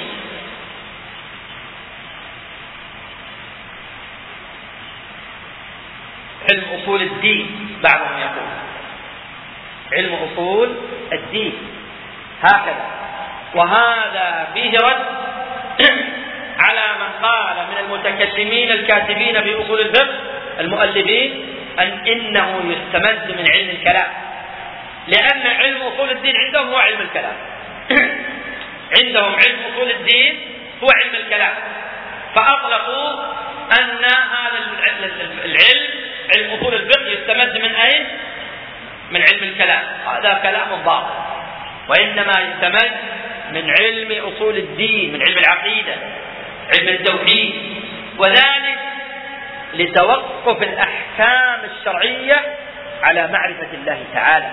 علم أصول الدين، بعضهم يقول علم أصول الدين هكذا. وهذا فيه رد على من قال من المتكلمين الكاتبين في أصول الفقه المؤلفين إنه يستمد من علم الكلام، لأن علم أصول الدين عندهم هو علم الكلام. عندهم علم أصول الدين هو علم الكلام، فأطلقوا أن هذا العلم، علم أصول الفقه، يستمد من أين؟ من علم الكلام. هذا كلام باطل، وإنما يستمد من علم أصول الدين، من علم العقيدة، علم التوحيد، وذلك لتوقف الأحكام الشرعية على معرفة الله تعالى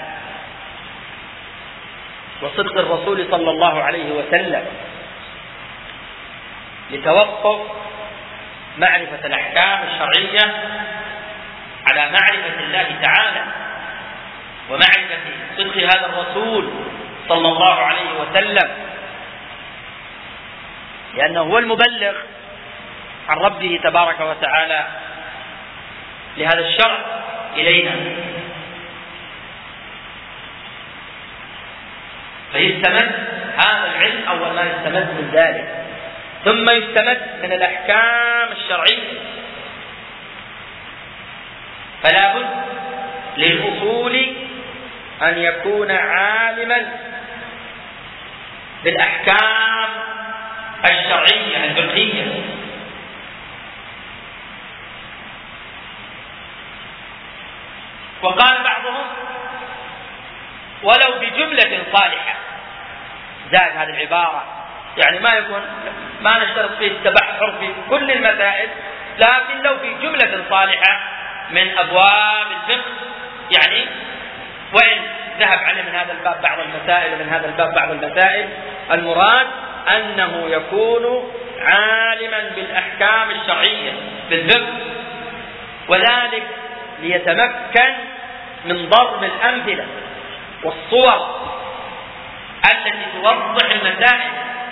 وصدق الرسول صلى الله عليه وسلم، لتوقف معرفة الأحكام الشرعية على معرفة الله تعالى ومعرفة صدق هذا الرسول صلى الله عليه وسلم، لأنه هو المبلغ عن ربه تبارك وتعالى لهذا الشرع إلينا. فيستمد هذا العلم أول ما يستمد من ذلك، ثم يستمد من الأحكام الشرعية. فلا بد للأصول أن يكون عالما بالأحكام الشرعية الفقهية. وقال بعضهم ولو بجملة صالحة، زاد هذه العبارة، يعني ما نشترط فيه التبحر في كل المسائل، لكن لو في جملة صالحة من أبواب الفقه، يعني وإن ذهب عنه من هذا الباب بعض المسائل ومن هذا الباب بعض المسائل، المراد أنه يكون عالما بالأحكام الشرعية بالفقه، وذلك ليتمكن من ضرب الأمثلة والصور التي توضح المسائل،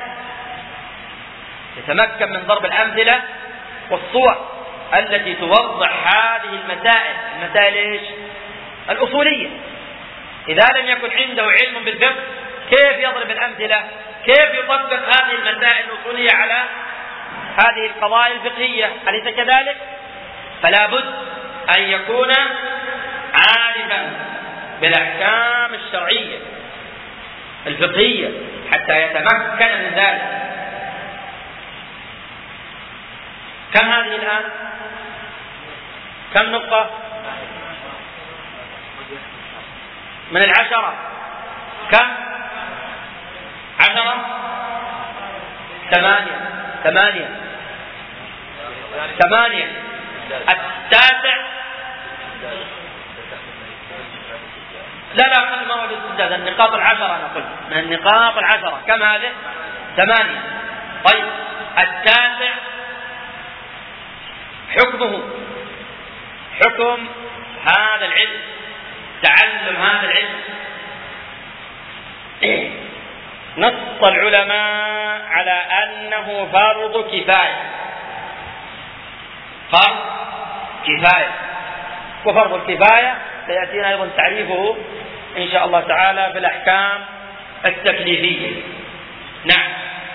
يتمكن من ضرب الأمثلة والصور التي توضح هذه المسائل ايش؟ الأصولية. إذا لم يكن عنده علم بالفقه كيف يضرب الأمثلة؟ كيف يطبق هذه المسائل الأصولية على هذه القضايا الفقهية؟ أليس كذلك؟ فلا بد أن يكون عارفا بالأحكام الشرعية الفقهية حتى يتمكن من ذلك. كم هذه الآن؟ كم نقطة من 10؟ كم؟ 10؟ 8. 8. التاسع لا خل ما هو الاستزادة، النقاط 10 أنا قلت من النقاط 10. كم هذه؟ 8. طيب التاسع حكمه، حكم هذا العلم، تعلم هذا العلم. نص العلماء على أنه فرض كفاية، فرض كفاية، وفرض الكفاية سيأتينا أيضا تعريفه إن شاء الله تعالى في الأحكام التكليفية. نعم.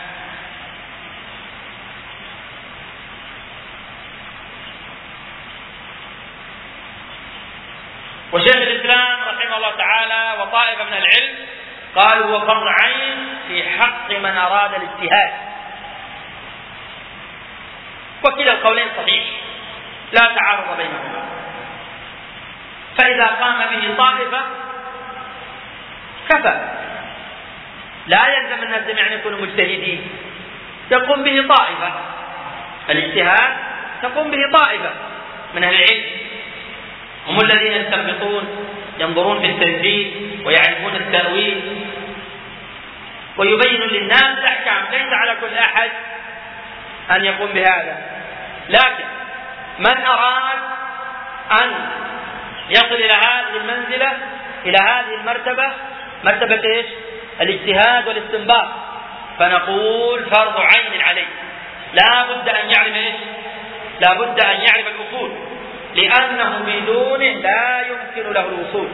وشيخ الإسلام رحمه الله تعالى وطائفة من العلم قالوا هو فرض عين في حق من أراد الاجتهاد، وكلا القولين صحيح لا تعارض بينهما. فإذا قام به طائفة كفى، لا يلزم الناس جميعا يكونوا مجتهدين، تقوم به طائفة، الاجتهاد تقوم به طائفة من أهل العلم، هم الذين يستنبطون، ينظرون في التنزيل ويعرفون التأويل ويبين للناس الأحكام. ليس على كل أحد أن يقوم بهذا، لكن من أراد أن يصل إلى هذه المنزلة، إلى هذه المرتبة، مرتبة إيش؟ الاجتهاد والاستنباط، فنقول فرض عين عليه، لا بد أن يعرف إيش؟ لا بد أن يعرف الأصول، لأنه بدونه لا يمكن له الوصول.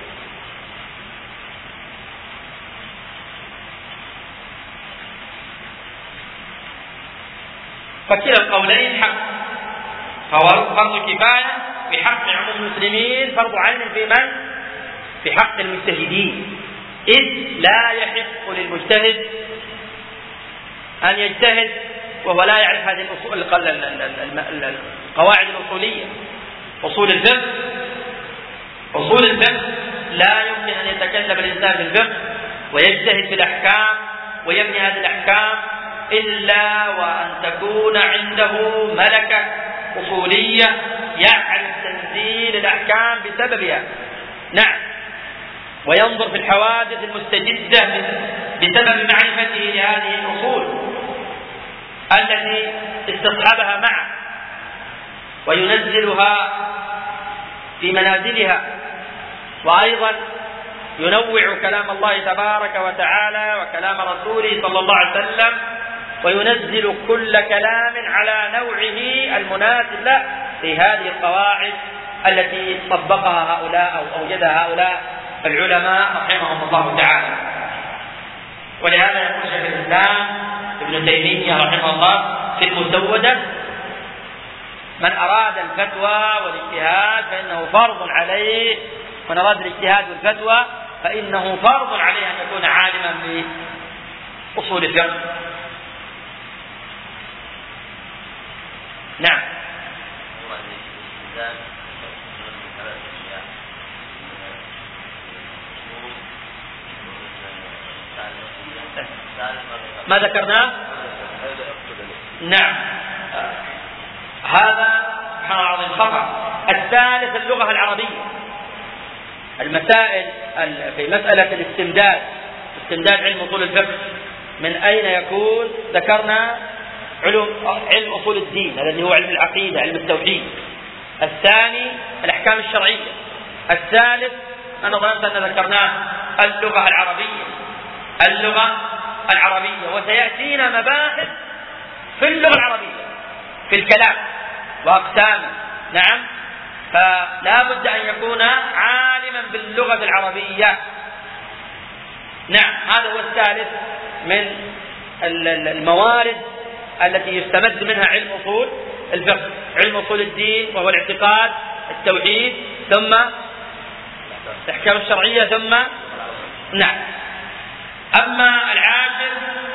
فكلا القولين حق، فهو فرض كفاية بحق عموم المسلمين، فرض عين في من؟ في حق المجتهدين، إذ لا يحق للمجتهد أن يجتهد وهو لا يعرف هذه القواعد الأصولية. أصول الفقه لا يمكن أن يتكلم الإنسان بالفقه ويجتهد في الأحكام ويبني هذه الأحكام إلا وأن تكون عنده ملكة أصولية يعرف تنزيل الأحكام بسببها. نعم، وينظر في الحوادث المستجدة بسبب معرفته لهذه الأصول التي استصحبها معه، وينزلها في منازلها، وأيضا ينوع كلام الله تبارك وتعالى وكلام رسوله صلى الله عليه وسلم، وينزل كل كلام على نوعه المناسب له في هذه القواعد التي طبقها هؤلاء أو أوجدها هؤلاء العلماء رحمهم الله تعالى. ولهذا يقول شيخ الإسلام ابن تيمية رحمه الله في المسودة: من أراد الفتوى والاجتهاد فإنه فرض عليه، من أراد الاجتهاد والفتوى فإنه فرض عليه أن يكون عالما بأصول الفقه. نعم. ما ذكرناه؟ نعم، هذا سبحان الله العظيم خطأ. الثالث اللغة العربية. المسائل في مسألة الاستمداد علم أصول الفقه من أين يكون؟ ذكرنا علم أصول الدين الذي هو علم العقيدة، علم التوحيد. الثاني الأحكام الشرعية. الثالث أنا ظننت أن ذكرناه اللغة العربية، وسيأتينا مباحث في اللغة العربية في الكلام وأقسامه. نعم، فلا بد أن يكون عالما باللغة العربية. نعم، هذا هو الثالث من الموارد التي يستمد منها علم أصول الفقه، علم أصول الدين وهو الاعتقاد، التوحيد، ثم الأحكام الشرعية، ثم نعم. أما العاشر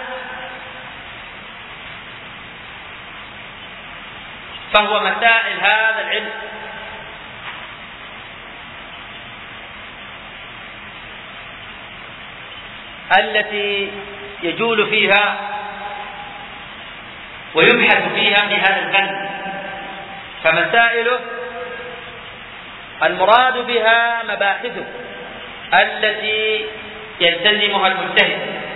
فهو مسائل هذا العلم التي يجول فيها ويبحث فيها في هذا الفن. فمسائله المراد بها مباحثه التي يلتزمها المجتهد،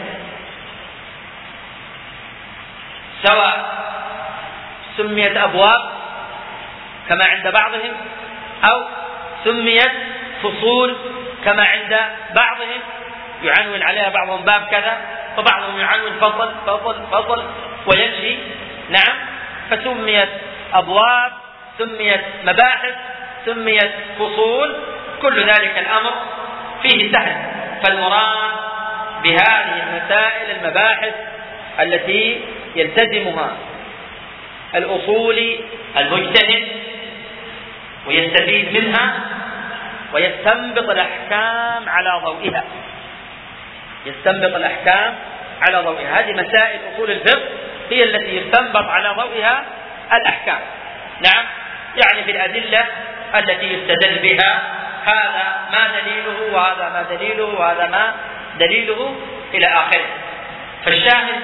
سواء سميت أبواب كما عند بعضهم أو سميت فصول كما عند بعضهم، يعنون عليها بعضهم باب كذا وبعضهم يعنون فصل فصل فصل ويمشي. نعم، فسميت أبواب، سميت مباحث، سميت فصول، كل ذلك الأمر فيه سهل. فالمراد بهذه المسائل المباحث التي يلتزمها الأصولي المجتهد ويستفيد منها ويستنبط الأحكام على ضوئها. هذه مسائل أصول الفقه هي التي يستنبط على ضوئها الأحكام. نعم، يعني في الأدلة التي يستدل بها، هذا ما دليله وهذا ما دليله وهذا ما دليله إلى آخره. فالشاهد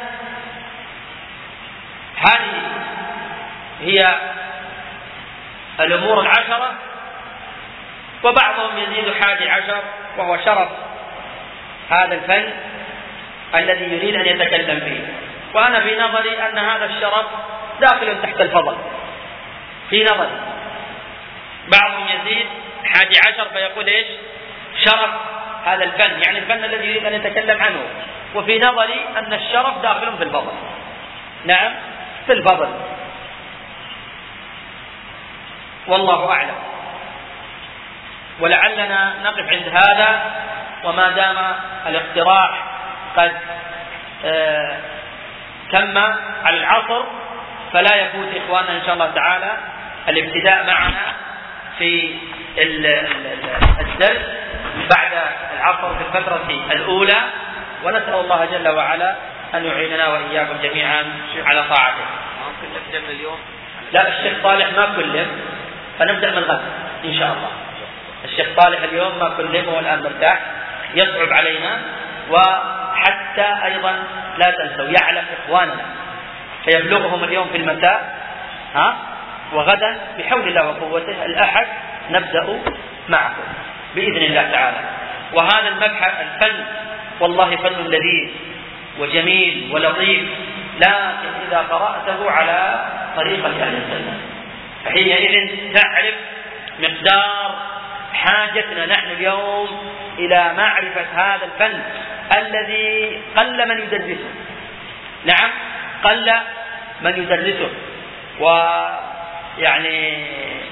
هذه هي الأمور العشرة، وبعضهم يزيد 11 وهو شرف هذا الفن الذي يريد أن يتكلم فيه. وأنا في نظري أن هذا الشرف داخل تحت الفضل في نظري. بعضهم يزيد 11 فيقول إيش؟ شرف هذا الفن، يعني الفن الذي يريد أن يتكلم عنه. وفي نظري أن الشرف داخل في الفضل. نعم، في الفضل، والله أعلم. ولعلنا نقف عند هذا، وما دام الاقتراح قد تم على العصر فلا يفوت إخواننا إن شاء الله تعالى الابتداء معنا في الدرس بعد العصر في الفترة الأولى، ونسأل الله جل وعلا أن يعيننا وإياكم جميعا على طاعته. ممكن نبدأ من اليوم؟ لا، الشيخ صالح ما كلم، فنبدأ من غد إن شاء الله. الشيخ صالح اليوم ما كلم، هو الآن مرتاح، يصعب علينا. وحتى أيضا لا تنسوا، يعلم إخواننا فيبلغهم اليوم في المساء، وغدا بحول الله وقوته الأحد نبدأ معكم بإذن الله تعالى. وهذا المبحث الفن والله فن لذيذ وجميل ولطيف، لكن إذا قرأته على طريقة أهل السنة فحينئذ تعرف مقدار حاجتنا نحن اليوم إلى معرفة هذا الفن الذي قل من يدرسه. نعم، قل من يدرسه. ويعني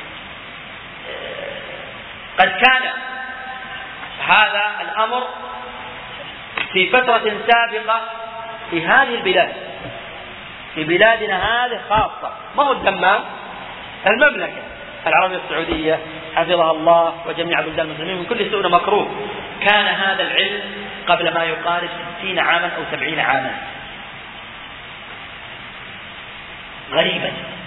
قد كان هذا الأمر في فترة سابقة في هذه البلاد، في بلادنا هذه خاصة، ما هو الدمام، المملكة العربية السعودية حفظها الله وجميع بلدان المسلمين من كل سوء مكروه، كان هذا العلم قبل ما يقارب 60 عاما أو 70 عاما غريبا.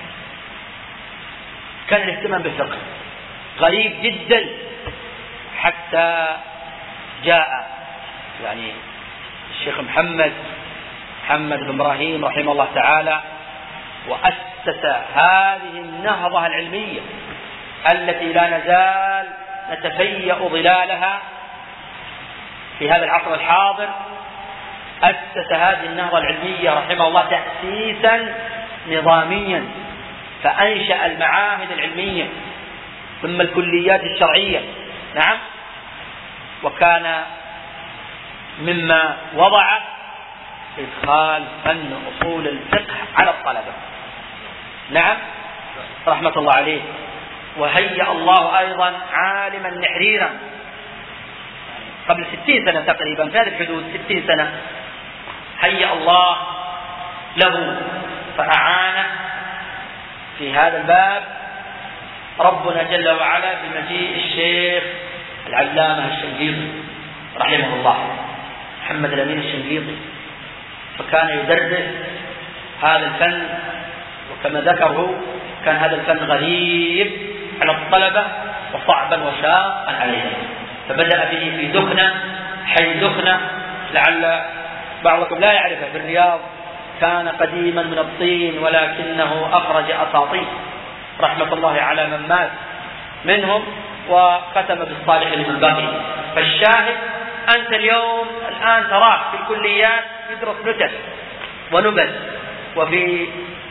كان الاهتمام بالفقه غريب جدا، حتى جاء يعني الشيخ محمد بن إبراهيم رحمه الله تعالى وأسس هذه النهضة العلمية التي لا نزال نتفيأ ظلالها في هذا العصر الحاضر. أسس هذه النهضة العلمية رحمه الله تأسيسا نظاميا، فأنشأ المعاهد العلمية ثم الكليات الشرعية. نعم، وكان مما وضع إدخال فن أصول الفقه على الطلبة. نعم، رحمة الله عليه. وهيأ الله أيضا عالما نحريرا قبل 60 سنة تقريبا، في هذه الحدود 60 سنة، هيأ الله له فأعانه في هذا الباب ربنا جل وعلا بمجيء الشيخ العلامة الشنقيطي رحمه الله، محمد الأمين الشنقيطي، فكان يدرس هذا الفن. وكما ذكره كان هذا الفن غريب على الطلبة وصعبا وشاقا عليهم، فبدأ به في دخنة، حي دخنة لعل بعضكم لا يعرفه، في الرياض، كان قديما من الطين ولكنه أخرج أساطين رحمة الله على من مات منهم، وختم بالصالح لمن بقي. فالشاهد أنت اليوم الآن تراه في الكليات يدرس نكت ونبذ، وفي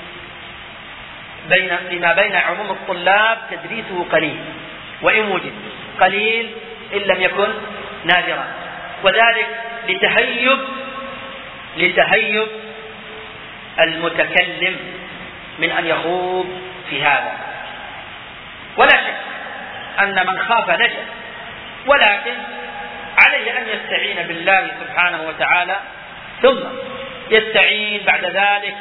فيما بين عموم الطلاب تدريسه قليل، وإن وجد قليل إن لم يكن نادرا، وذلك لتهيب المتكلم من أن يخوض في هذا. ولا شك أن من خاف نجا، ولكن عليه أن يستعين بالله سبحانه وتعالى، ثم يستعين بعد ذلك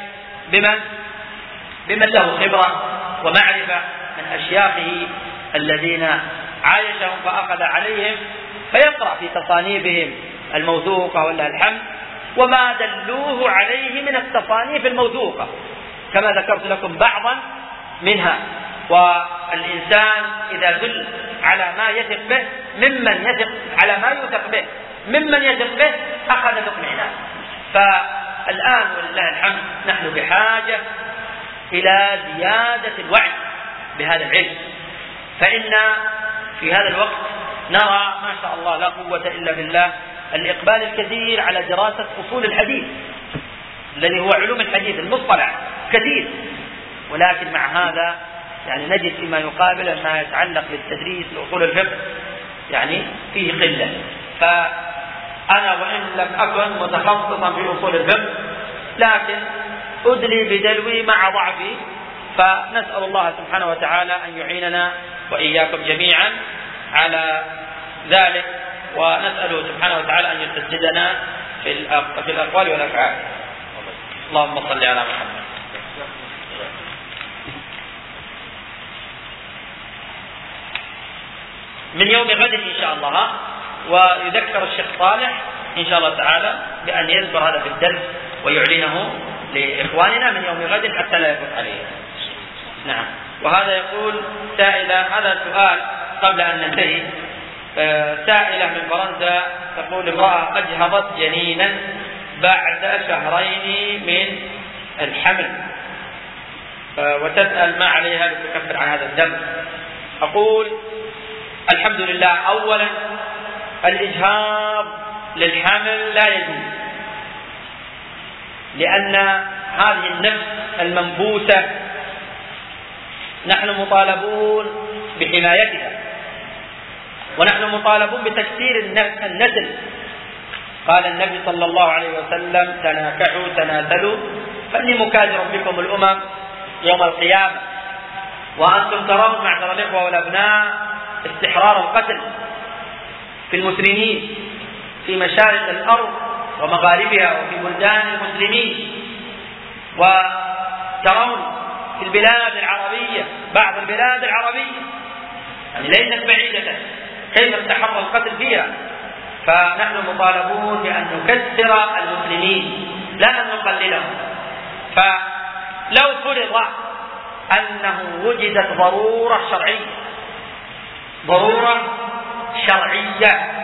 بمن له خبرة ومعرفة من أشياخه الذين عايشهم فأخذ عليهم، فيقرأ في تصانيفهم الموثوقة ولله الحمد، وما دلوه عليه من التصانيف الموثوقة كما ذكرت لكم بعضا منها. والإنسان إذا دل على ما يثق به ممن يثق على ما يثق به ممن يثق به أخذ باطمئنان. فالآن ولله الحمد نحن بحاجة إلى زيادة الوعي بهذا العلم، فإن في هذا الوقت نرى ما شاء الله لا قوة إلا بالله الإقبال الكثير على دراسة أصول الحديث الذي هو علوم الحديث المصطلح كثير، ولكن مع هذا يعني نجد فيما يقابل ما يتعلق بالتدريس لأصول الفقه يعني فيه قلة. فأنا وإن لم أكن متخصصا في أصول الفقه لكن أدلي بدلوي مع ضعفي، فنسأل الله سبحانه وتعالى أن يعيننا وإياكم جميعا على ذلك، ونسأله سبحانه وتعالى أن يسددنا في الأقوال والأفعال. اللهم صل على محمد. من يوم غد إن شاء الله ويذكر الشيخ صالح إن شاء الله تعالى بأن يذكر هذا في الدرس ويعلنه لإخواننا من يوم غد حتى لا يفوت عليه. نعم. وهذا يقول سائلة، هذا سؤال قبل أن ننتهي. سائلة من فرنسا تقول: امرأة أجهضت جنينا بعد شهرين من الحمل وتسأل ما عليها لتكفر عن هذا الذنب. أقول: الحمد لله، أولا الإجهاض للحمل لا يجوز، لأن هذه النفس المنبوسة نحن مطالبون بحمايتها، ونحن مطالبون بتكسير النسل. قال النبي صلى الله عليه وسلم: تناكحوا تناسلوا فإني مكاثر بكم الأمم يوم القيامة. وأنتم ترون معشر الإخوة والأبناء استحرار القتل في المسلمين في مشارق الأرض ومغاربها وفي بلدان المسلمين، وترون في البلاد العربية بعض البلاد العربية يعني ليست بعيدة كيف استحر القتل فيها. فنحن مطالبون بأن نكسر المسلمين لا أن نقللهم. فلو فرض أنه وجدت ضرورة شرعية،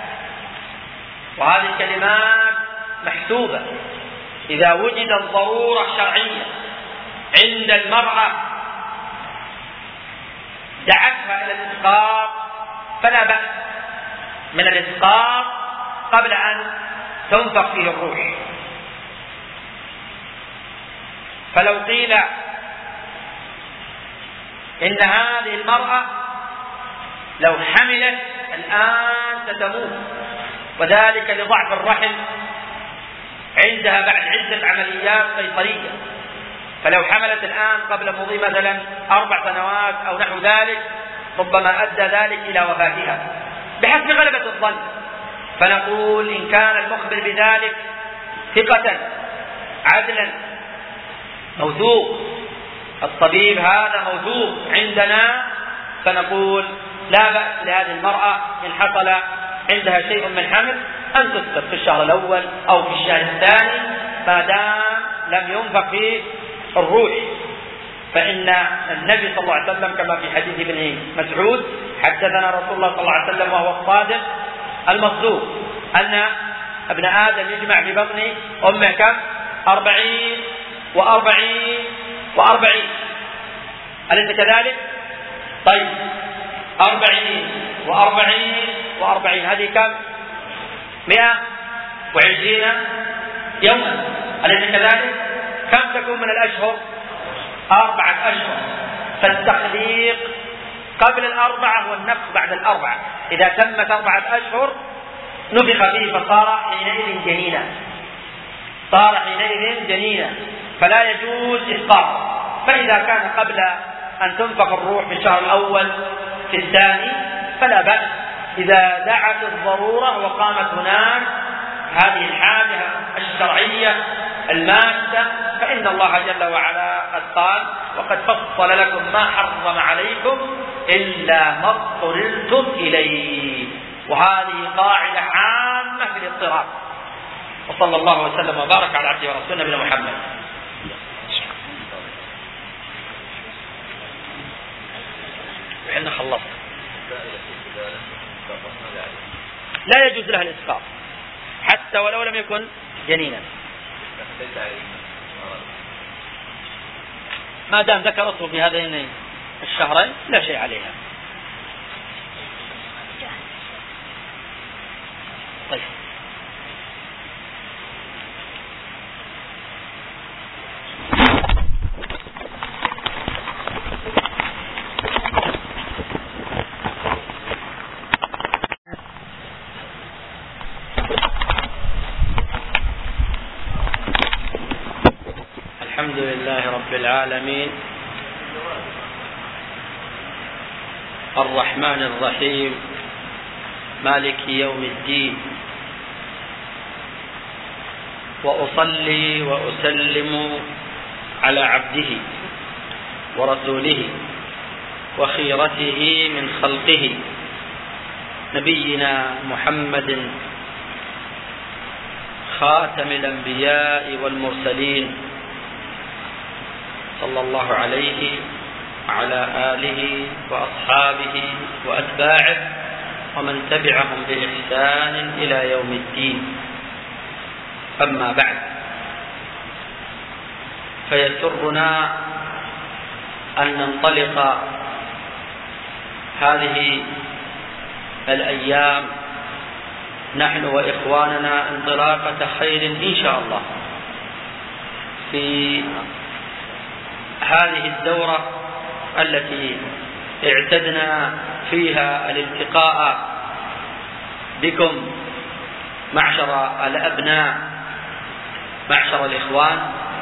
وهذه الكلمات محسوبة، إذا وجدت ضرورة شرعية عند المرأة دعتها إلى الإسقاط فلا بأس من الإسقاط قبل أن تنفخ فيه الروح. فلو قيل إن هذه المرأة لو حملت الآن ستموت، وذلك لضعف الرحم عندها بعد عدة عمليات قيصرية، فلو حملت الآن قبل مضي مثلا 4 سنوات أو نحو ذلك ربما أدى ذلك إلى وفاتها بحسب غلبة الظن. فنقول إن كان المخبر بذلك ثقة عدلا موثوق، الطبيب هذا موثوق عندنا، فنقول لا بأس لهذه المرأة إن حصل عندها شيء من حمل أن تسقط في الشهر الأول أو في الشهر الثاني ما دام لم ينفخ فيه الروح. فإن النبي صلى الله عليه وسلم كما في حديث ابن مسعود: حدثنا رسول الله صلى الله عليه وسلم وهو الصادق المصدوق أن ابن آدم يجمع في بطن أمه كم؟ 40 و40 أليس كذلك؟ طيب 40 و40 هذه كم؟ 120 يوما أليس كذلك؟ كم تكون من الأشهر؟ 4 أشهر. فالتخليق قبل 4 والنفخ بعد 4، إذا تمت 4 أشهر نفخ فيه فصار حينئذ جنينا، فلا يجوز إسقاطه. فإذا كان قبل أن تنفخ الروح في الشهر الأول في الثاني فلا بأس إذا دعت الضرورة وقامت هناك هذه الحاجة الشرعية المادة، فإن الله جل وعلا قد قال: وقد فصل لكم ما حرم عليكم إلا ما اضطررتم إليه. وهذه قاعدة عامة في الاضطرار. وصلى الله وسلم وبارك على عبده ورسوله نبينا محمد. وحنا خلصنا. لا يجوز لها الإسقاط حتى ولو لم يكن جنينا، ما دام ذكرته في هذين الشهرين لا شيء عليها. طيب الحمد لله رب العالمين، الرحمن الرحيم، مالك يوم الدين، وأصلي وأسلم على عبده ورسوله وخيرته من خلقه نبينا محمد خاتم الأنبياء والمرسلين صلى الله عليه وعلى آله وأصحابه وأتباعه ومن تبعهم بإحسان إلى يوم الدين. أما بعد، فيسرنا أن ننطلق هذه الأيام نحن وإخواننا انطلاقة خير إن شاء الله في هذه الدورة التي اعتدنا فيها الالتقاء بكم معشر الأبناء، معشر الإخوان،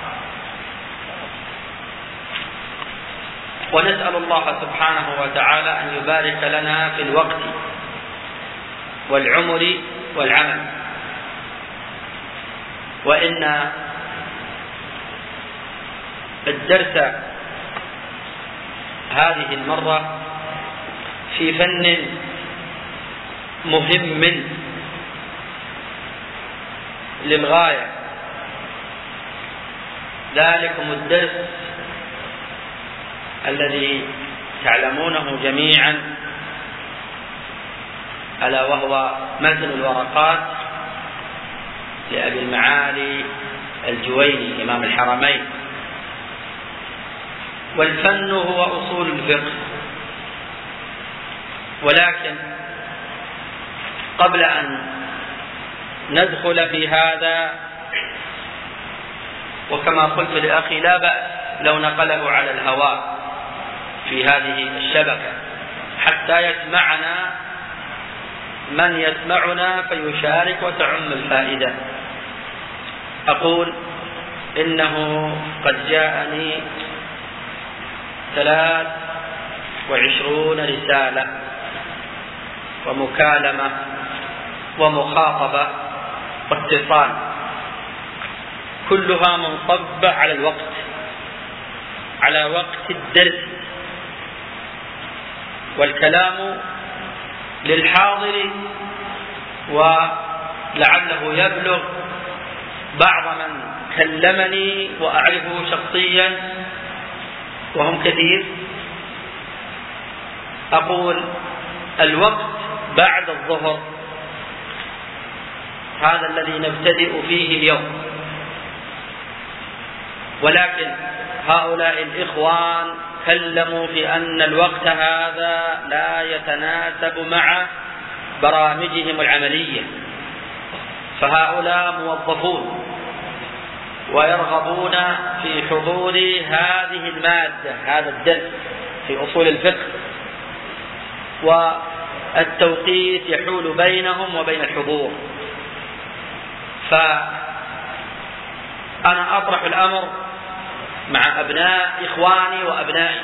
ونسأل الله سبحانه وتعالى أن يبارك لنا في الوقت والعمر والعمل. وإن الدرس هذه المرة في فن مهم للغاية، ذلكم الدرس الذي تعلمونه جميعا، ألا وهو متن الورقات لأبي المعالي الجويني إمام الحرمين. والفن هو أصول الفقه. ولكن قبل أن ندخل في هذا، وكما قلت لأخي لا بأس لو نقله على الهواء في هذه الشبكة حتى يسمعنا من يسمعنا فيشارك وتعم الفائدة. أقول إنه قد جاءني 23 رسالة ومكالمة ومخاطبة واتصال، كلها منصبة على الوقت، على وقت الدرس، والكلام للحاضر ولعله يبلغ بعض من كلمني وأعرفه شخصيا وهم كثير. أقول الوقت بعد الظهر هذا الذي نبتدئ فيه اليوم، ولكن هؤلاء الإخوان تكلموا في أن الوقت هذا لا يتناسب مع برامجهم العملية، فهؤلاء موظفون ويرغبون في حضور هذه المادة، هذا الدرس في أصول الفقه، والتوقيت يحول بينهم وبين الحضور. فأنا أطرح الأمر مع أبناء إخواني وأبنائي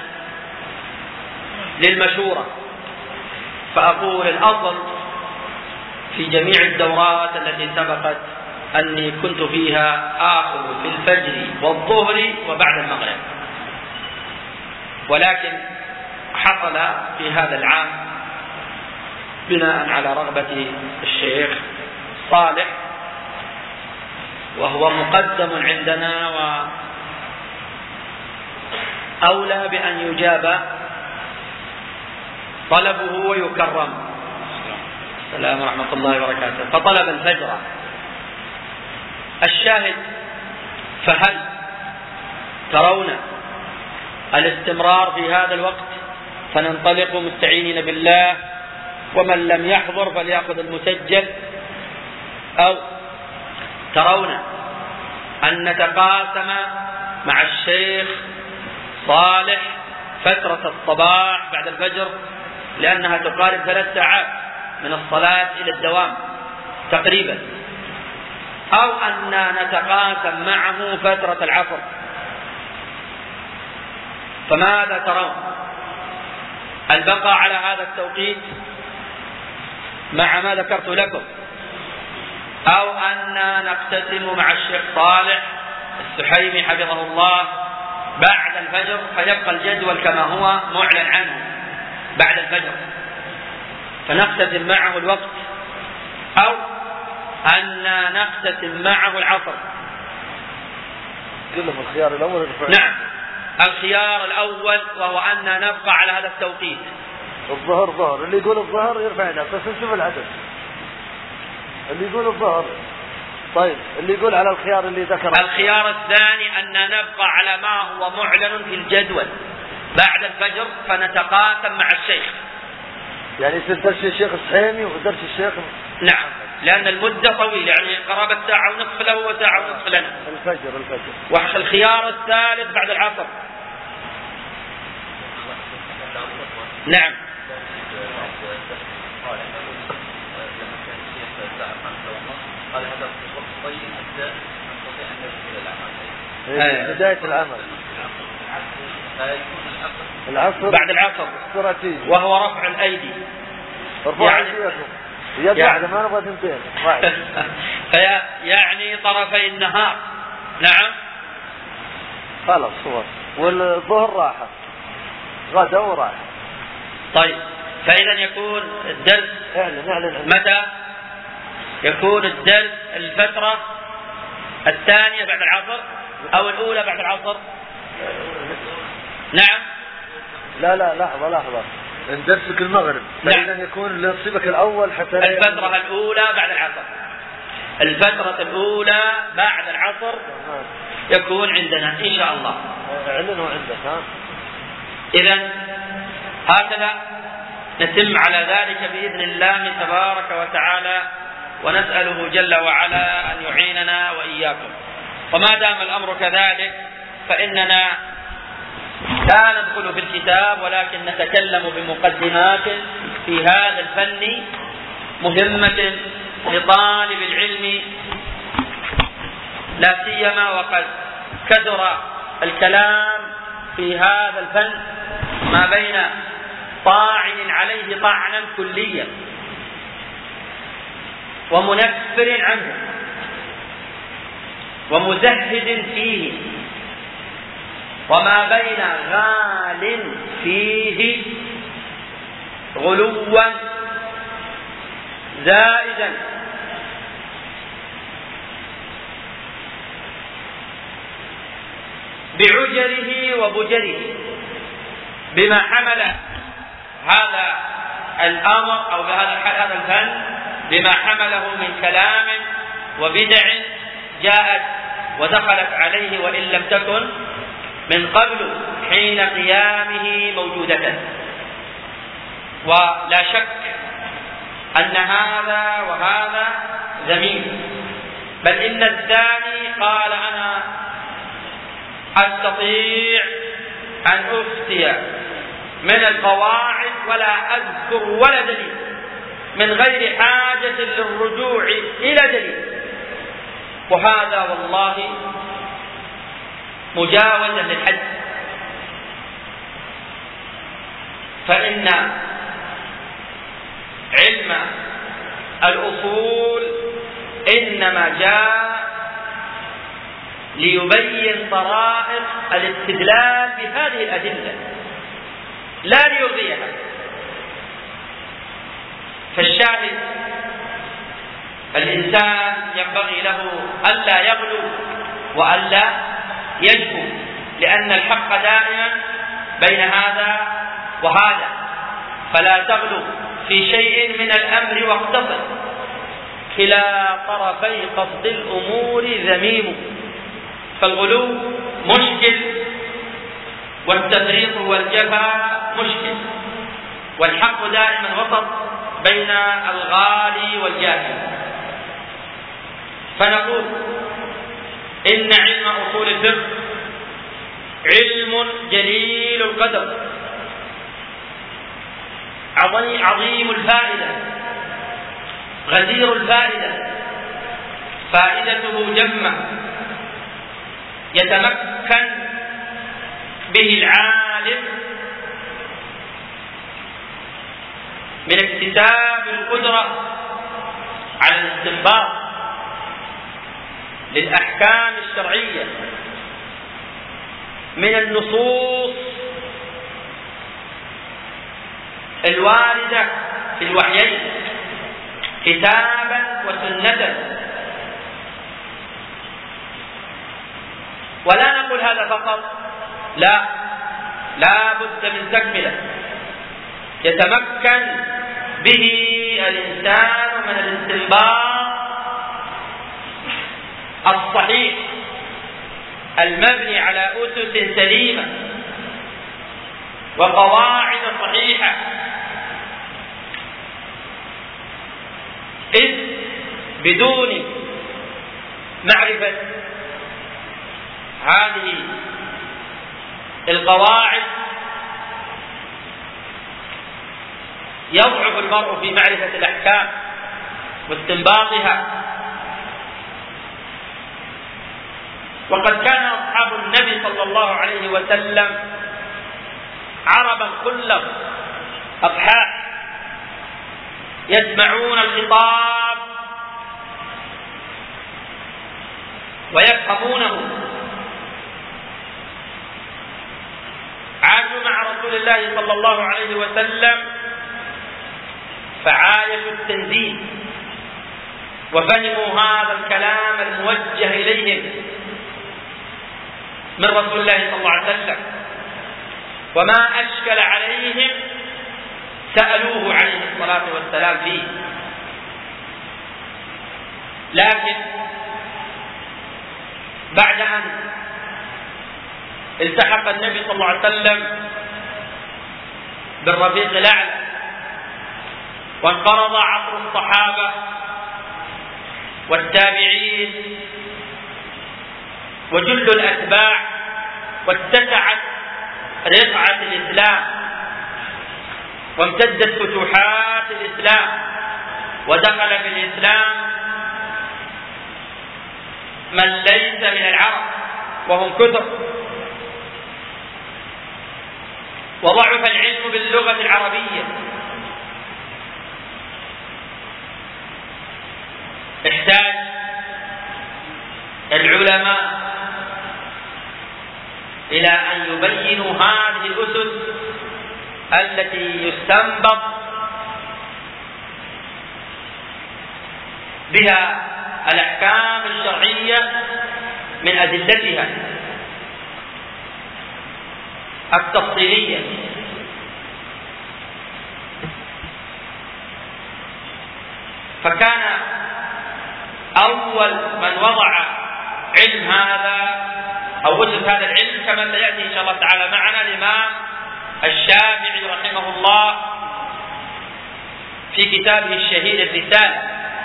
للمشورة، فأقول الأفضل في جميع الدورات التي سبقت أني كنت فيها آخذ في الفجر والظهر وبعد المغرب، ولكن حصل في هذا العام بناء على رغبة الشيخ صالح، وهو مقدم عندنا وأولى بأن يجاب طلبه ويكرم. السلام ورحمة الله وبركاته. فطلب الفجر. الشاهد، فهل ترون الاستمرار في هذا الوقت فننطلق مستعينين بالله، ومن لم يحضر فليأخذ المسجل، أو ترون أن نتقاسم مع الشيخ صالح فترة الصباح بعد الفجر، لأنها تقارب 3 ساعات من الصلاة إلى الدوام تقريبا، أو أن نتقاسم معه فترة العصر؟ فماذا ترون؟ البقاء على هذا التوقيت مع ما ذكرت لكم، أو أن نقتسم مع الشيخ صالح السحيمي حفظه الله بعد الفجر، فيبقى الجدول كما هو معلن عنه بعد الفجر؟ فنختتم معه الوقت، أو أن نختتم معه العصر. كلهم الخيار الأول. نعم، الخيار الأول وهو أن نبقى على هذا التوقيت. الظهر ظهر، اللي يقول الظهر يرفع يده، بس نشوف العدد. اللي يقول الظهر. طيب اللي يقول على الخيار اللي ذكره. الخيار الثاني أن نبقى على ما هو معلن في الجدول بعد الفجر، فنتقاسم مع الشيخ. يعني يصير درس الشيخ السحيمي ودرس الشيخ. نعم، لأن المدة طويلة، يعني قرابة ساعة ونصف له وساعة ونصف لنا. الفجر. والخيار الثالث بعد العصر. نعم. قال هذا وقت طيب حتى نستطيع أن ندخل العمل. بداية العمل. العصر بعد العصر استراتيجي، وهو رفع الأيدي. يعني ما نبغى تنتين. يعني طرفي النهار. نعم. خلاص صور. والظهر راحة، غدا وراحة. طيب، فإذا يكون الدرس اعلن. متى يكون الدرس؟ الفترة الثانية بعد العصر أو الأولى بعد العصر؟ نعم. لا لحظة ندرسك المغرب. فإذا يكون لنصيبك الأول حتى الفترة الأولى بعد العصر. الفترة الأولى بعد العصر يكون عندنا إن شاء الله. اعلنوا عندك. إذن هكذا نتم على ذلك بإذن الله تبارك وتعالى، ونسأله جل وعلا أن يعيننا وإياكم. وما دام الأمر كذلك فإننا لا ندخل في الكتاب، ولكن نتكلم بمقدمات في هذا الفن مهمة لطالب العلم، لا سيما وقد كثر الكلام في هذا الفن ما بين طاعن عليه طعنا كليا ومنفر عنه ومزهد فيه، وما بين غال فيه غلوا زائدا بعجره وبجره، بما حمل هذا الأمر أو هذا الفن بما حمله من كلام وبدع جاءت ودخلت عليه وإن لم تكن من قبل حين قيامه موجودة. ولا شك أن هذا وهذا ذميم، بل إن الزاني قال أنا أستطيع أن أفتي من القواعد ولا أذكر ولا دليل من غير حاجة للرجوع إلى دليل، وهذا والله مجاوزا للحد. فإن علم الأصول إنما جاء ليبين طرائق الاستدلال بهذه الأدلة لا ليلغيها. فالشاهد الإنسان ينبغي له ألا يغلو وألا يجفو، لأن الحق دائما بين هذا وهذا، فلا تغلو في شيء من الأمر واقتصد، كلا طرفي قصد الأمور ذميم. فالغلو مشكل، والتفريط والجفا مشكل، والحق دائما وسط بين الغالي والجاهل. فنقول إن علم أصول الفقه علم جليل القدر عظيم الفائدة غزير الفائدة، فائدته جمة يتمكن به العالم من اكتساب القدرة على الاستنباط للأحكام الشرعية من النصوص الواردة في الوحيين كتابا وسنة. ولا نقول هذا فقط، لا بد من تكملة يتمكن به الإنسان من الاستنباط الصحيح المبني على أسس سليمة وقواعد صحيحة، إذ بدون معرفة هذه القواعد يضعف المرء في معرفة الأحكام واستنباطها. وقد كان أصحاب النبي صلى الله عليه وسلم عربا خلق أقحاء يسمعون الخطاب ويفهمونه، عاشوا مع رسول الله صلى الله عليه وسلم فعايشوا التنزيل وفهموا هذا الكلام الموجه إليهم من رسول الله صلى الله عليه وسلم، وما أشكل عليهم سألوه عليه الصلاة والسلام فيه. لكن بعد أن التحق النبي صلى الله عليه وسلم بالرفيق الأعلى وانقرض عصر الصحابة والتابعين وجل الأتباع واتسعت رقعة الإسلام وامتدت فتوحات الإسلام ودخل في الإسلام من ليس من العرب وهم كثر، وضعف العلم باللغة العربية، احتاج العلماء إلى أن يبينوا هذه الأسس التي يستنبط بها الأحكام الشرعية من أدلتها التفصيلية. فكان أول من وضع علم هذا أو أسس هذا العلم كما سيأتي إن شاء الله تعالى معنا الإمام الشافعي رحمه الله في كتابه الشهير الرسالة،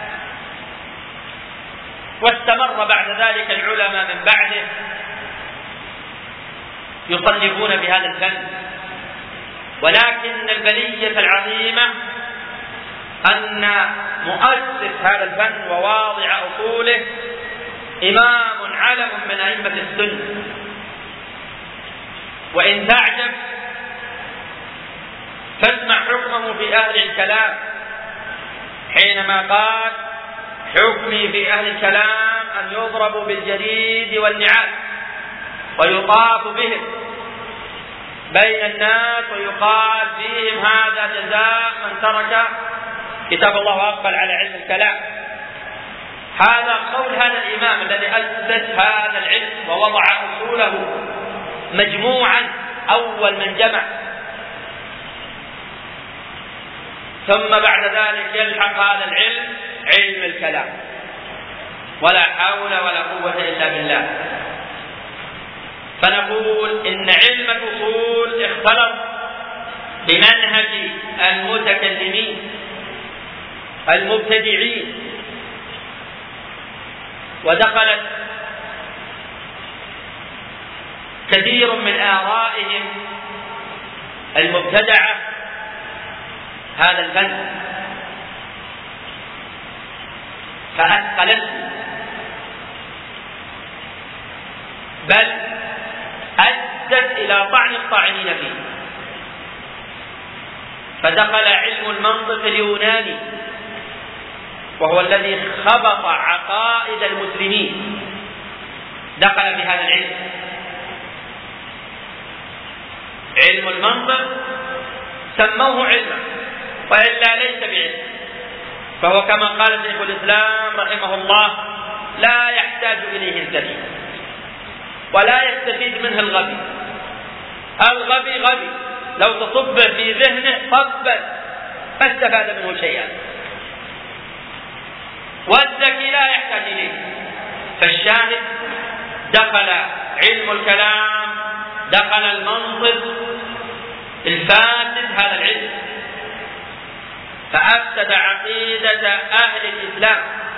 واستمر بعد ذلك العلماء من بعده يصنفون بهذا الفن. ولكن البلية العظيمة أن مؤسس هذا الفن وواضع أصوله إمام علم من أئمة السنة. وإن تعجب فاسمع حكمه في أهل الكلام حينما قال: حكمي في أهل الكلام أن يضربوا بالجريد والنعال ويطاف بهم بين الناس ويقال فيهم هذا جزاء من ترك كتاب الله وأقبل على علم الكلام. هذا قول هذا الإمام الذي أسس هذا العلم ووضع أصوله مجموعا، أول من جمع، ثم بعد ذلك يلحق هذا العلم علم الكلام، ولا حول ولا قوة إلا بالله. فنقول إن علم الأصول اختلط بمنهج المتكلمين المبتدعين، ودخلت كثير من آرائهم المبتدعة هذا الفن فأثقلته، بل أدت إلى طعن الطاعنين فيه. فدخل علم المنطق اليوناني وهو الذي خبط عقائد المسلمين، دخل بهذا العلم. علم المنطق سموه علما وإلا ليس بعلم، فهو كما قال شيخ الإسلام رحمه الله لا يحتاج إليه الذكي ولا يستفيد منه الغبي. الغبي غبي لو تصب في ذهنه صبا ما استفاد منه شيئا، والذكي لا يحتاج إليه. فالشاهد دخل علم الكلام، دخل المنطق الفاسد هذا العلم، فأفسد عقيدة أهل الإسلام.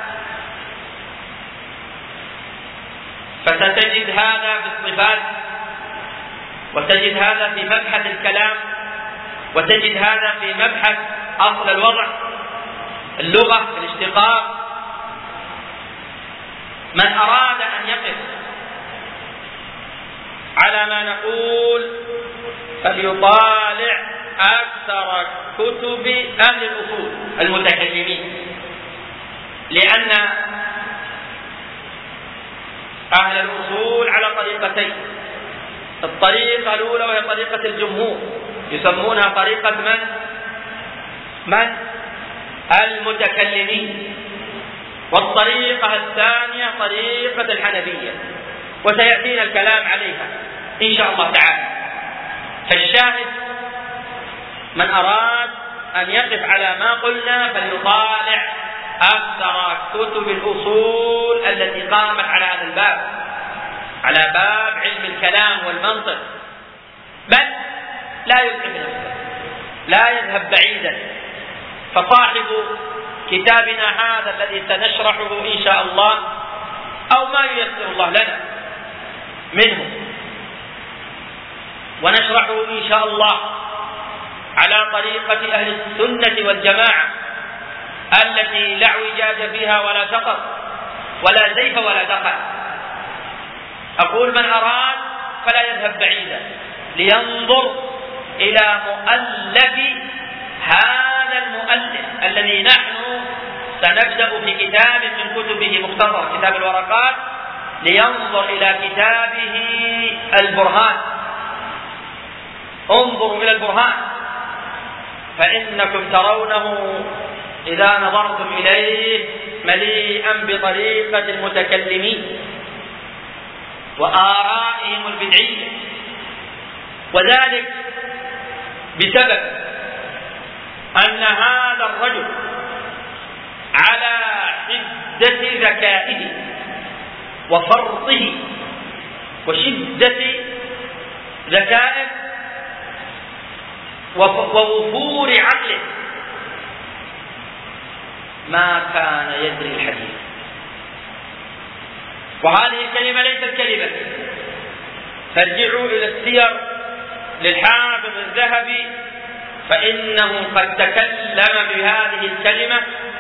فستجد هذا في الصفات، وتجد هذا في مبحث الكلام، وتجد هذا في مبحث أصل الوضع، اللغة، الاشتقاق. من أراد أن يقف على ما نقول فليطالع أكثر كتب أهل الأصول المتكلمين، لأن أهل الأصول على طريقتين. الطريقة الأولى وهي طريقة الجمهور يسمونها طريقة من؟ المتكلمين. والطريقة الثانية طريقة الحنفية، وسيأتينا الكلام عليها إن شاء الله تعالى. فالشاهد من أراد أن يقف على ما قلنا فليطالع أكثر كتب الأصول التي قامت على هذا الباب، على باب علم الكلام والمنطق، بل لا يتعب نفسه، لا يذهب بعيدا. فصاحب كتابنا هذا الذي سنشرحه إن شاء الله أو ما ييسر الله لنا منه، ونشرحه إن شاء الله على طريقة أهل السنة والجماعة التي لا اعوجاج فيها ولا شطط ولا زيف ولا دخل. أقول من أراد فلا يذهب بعيدا لينظر إلى مؤلف هذا المؤلف الذي نحن سنبدأ في كتاب من كتبه مختصر كتاب الورقات، لينظر إلى كتابه البرهان. انظروا إلى البرهان فإنكم ترونه إذا نظرتم إليه مليئا بطريقة المتكلمين وآرائهم البدعية، وذلك بسبب أن هذا الرجل على حدة ذكائه وفرطه وشدة ذكائه ووفور عقله ما كان يدري الحديث. وهذه الكلمة ليست كلمة، فارجعوا إلى السير للحافظ الذهبي فإنه قد تكلم بهذه الكلمة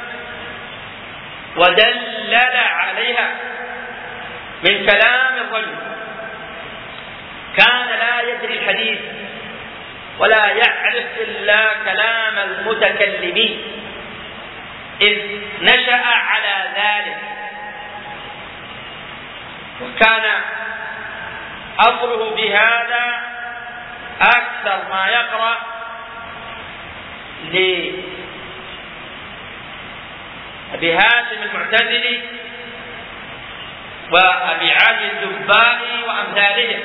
ودلل عليها من كلام الرجل كان لا يدري الحديث ولا يعرف إلا كلام المتكلمين، إذ نشأ على ذلك، وكان أصله بهذا أكثر ما يقرأ لأبي هاشم المعتزلي وأبي علي الجبائي وأمثالهم،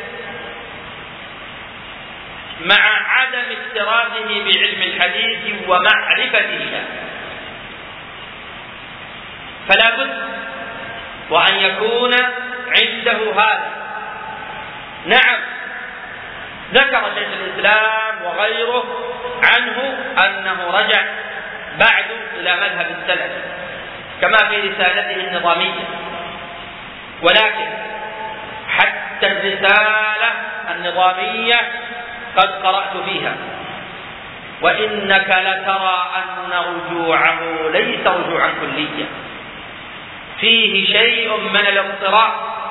مع عدم اكتراثه بعلم الحديث ومعرفته، فلا بد وأن يكون عنده هذا. نعم، ذكر شيخ الإسلام وغيره عنه أنه رجع بعد إلى مذهب السلف كما في رسالته النظامية، ولكن حتى الرسالة النظامية قد قرأت فيها، وإنك لترى أن رجوعه ليس رجوعا كليا، فيه شيء من الاضطراب.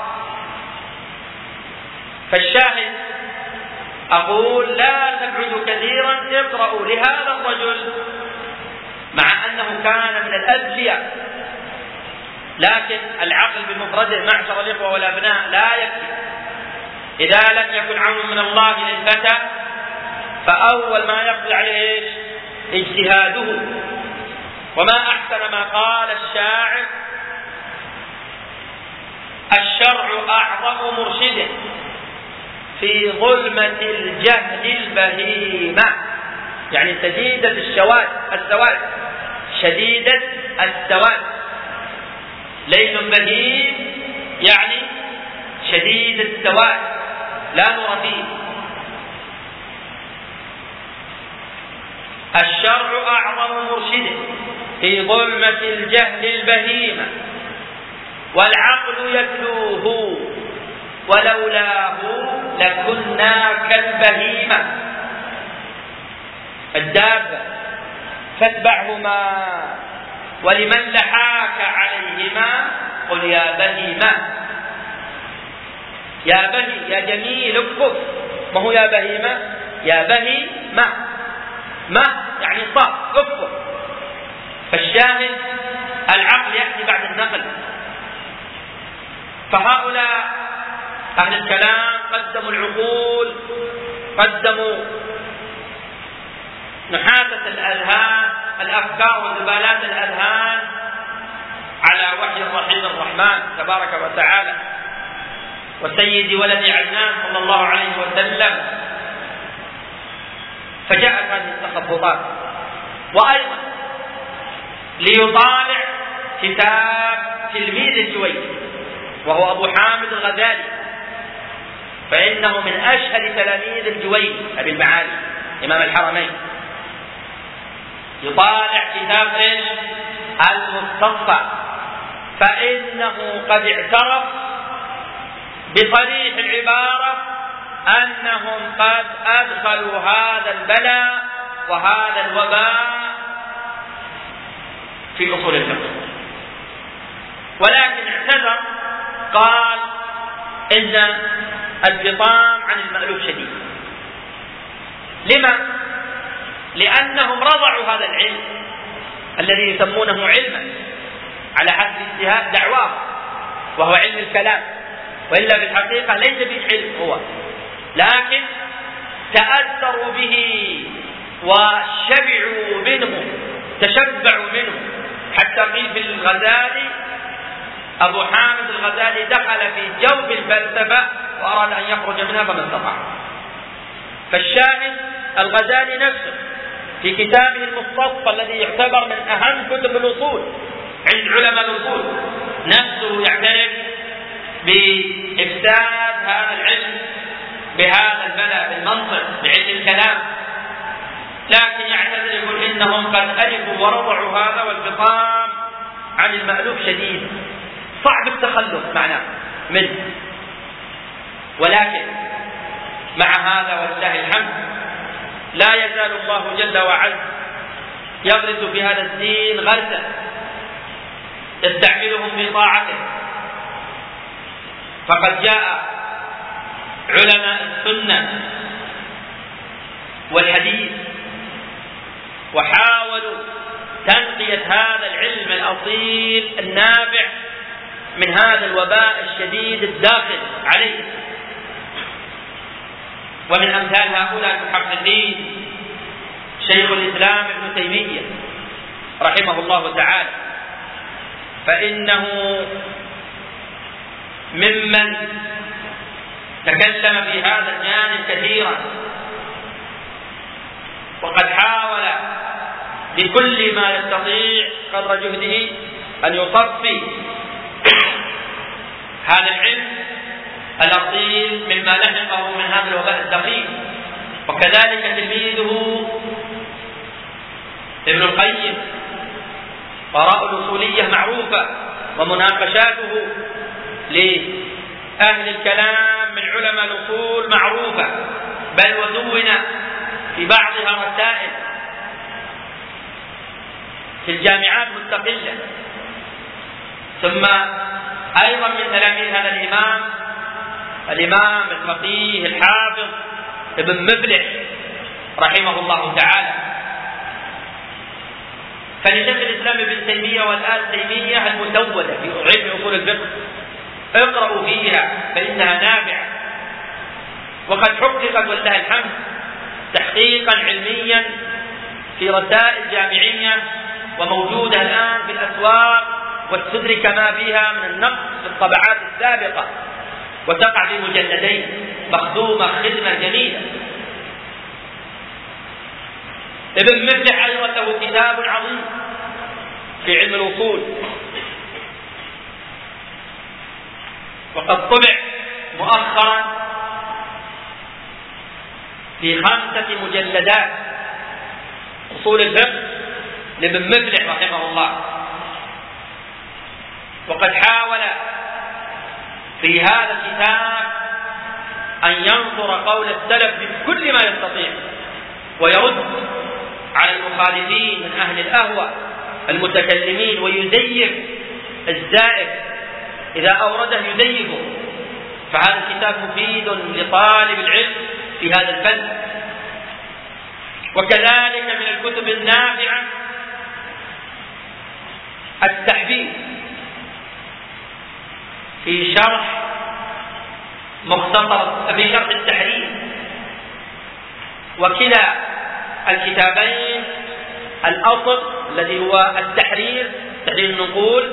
فالشاهد أقول لا تبعدوا كثيرا، اقرأوا لهذا الرجل مع أنه كان من الأذكياء، لكن العقل بمفرده معشر الإخوة والأبناء لا يكفي. إذا لم يكن عون من الله للفتى فأول ما يقضي عليه اجتهاده. وما أحسن ما قال الشاعر: الشرع أعظم مرشد في ظلمة الجهل البهيمة، يعني شديدة السواد، شديدة السواد. ليل بهيم يعني شديد السواد لا نور فيه. الشرع أعظم مرشد في ظلمة الجهل البهيمة، والعقل يتلوه ولولاه لكنا كالبهيمة. الدابة فاتبعهما ولمن لحاك عليهما قل يا بهيمة. يا بهي يا جميل اكفف، ما هو يا بهيمة، يا بهيمة، ما يعني صاف اكفف. فالشاهد العقل يأتي بعد النقل. فهؤلاء أهل الكلام قدموا العقول، قدموا نحاسة الأذهان، الأفكار وزبالات الأذهان على وحي الرحيم الرحمن تبارك وتعالى وسيد ولد عدنان صلى الله عليه وسلم. فجاءت هذه التخبطات. وأيضا ليطالع كتاب تلميذ الجويني وهو أبو حامد الغزالي، فإنه من أشهر تلاميذ الجويني أبي المعالي إمام الحرمين. يطالع كتاب ايش؟ المستصفى، فإنه قد اعترف بصريح العبارة أنهم قد أدخلوا هذا البلاء وهذا الوباء في أصول الفقه، ولكن اعتذر قال إن الفطام عن المألوف شديد. لما؟ لأنهم رضعوا هذا العلم الذي يسمونه علما على حسب اجتهاد دعواه، وهو علم الكلام، وإلا في الحقيقة ليس به علم هو، لكن تأثروا به وشبعوا منه، تشبعوا منه، حتى قيل في الغزالي أبو حامد الغزالي دخل في جوف الفلسفة وأراد أن يخرج منها فما استطاع. فالشاهد الغزالي نفسه في كتابه المستصفى الذي يعتبر من أهم كتب الأصول عند علماء الأصول نفسه يعترف بإفساد هذا العلم بهذا البلاء بالمنطق بعلم الكلام، لكن يعتذر يقول إنهم قد ألفوا ورضعوا هذا، والفطام عن المألوف شديد صعب التخلص معناه منه. ولكن مع هذا ولله الحمد لا يزال الله جل وعز يغرس في هذا الدين غرسا يستعملهم في طاعته. فقد جاء علماء السنة والحديث وحاولوا تنقية هذا العلم الأصيل النابع من هذا الوباء الشديد الداخل عليه. ومن أمثال هؤلاء المحققين شيخ الإسلام ابن تيمية رحمه الله تعالى، فإنه ممن تكلم في هذا الجانب كثيرا، وقد حاول بكل ما يستطيع قدر جهده أن يصفي هذا العلم الأصيل مما لحقه من هذا الوباء الدقيق. وكذلك تلميذه ابن القيم، آراء الأصولية معروفة ومناقشاته لأهل الكلام من علماء الأصول معروفة، بل ودون في بعضها رسائل في الجامعات مستقلة. ثم أيضا من تلاميذ هذا الإمام الفقيه الحافظ ابن مفلح رحمه الله تعالى. فلشيخ الإسلام ابن تيمية والآل تيمية المسودة في علم أصول الفقه اقرأوا فيها فإنها نافعة، وقد حققت ولله الحمد تحقيقا علميا في رسائل جامعية وموجودة الآن في الأسواق، واستدرك ما فيها من النقص في الطبعات السابقة، وتقع في مجلدين مخدومة خدمة جميلة. ابن مفلح أيضا له كتاب عظيم في علم الوصول، وقد طبع مؤخرا في 5 مجلدات أصول الفقه لابن مفلح رحمه الله. وقد حاول في هذا الكتاب أن ينظر قول السلف بكل ما يستطيع، ويرد على المخالفين من أهل الأهوى المتكلمين، ويزيف الزائف إذا أورده يزيفه. فهذا الكتاب مفيد لطالب العلم في هذا الفن. وكذلك من الكتب النافعة التحبيب في شرح التحرير. وكلا الكتابين الأصل الذي هو التحرير، تحرير النقول،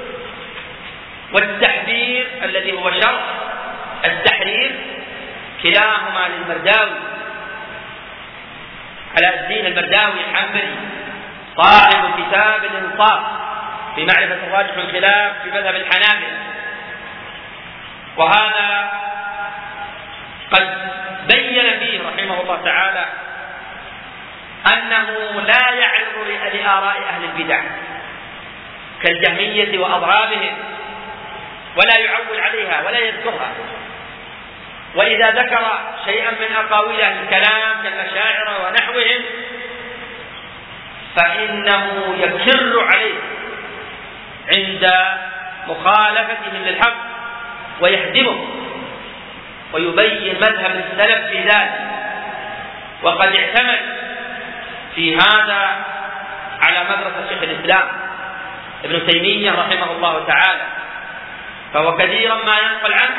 والتحبير الذي هو شرح التحرير، كلاهما للمرداوي علاء الدين المرداوي الحنبلي صاحب كتاب الإنصاف في معرفة الراجح والخلاف في مذهب الحنابلة. وهذا قد بين فيه رحمه الله تعالى أنه لا يعرض لآراء أهل البدع كالجهمية وأضرابهم، ولا يعول عليها ولا يذكرها. وإذا ذكر شيئا من أقاويل أهل الكلام كالأشاعرة ونحوهم فإنه يكر عليه عند مخالفتهم للحق ويهدمه، ويبين مذهب السلف في ذلك. وقد اعتمد في هذا على مدرسة شيخ الإسلام ابن تيمية رحمه الله تعالى، فهو كثيرا ما ينقل عنه،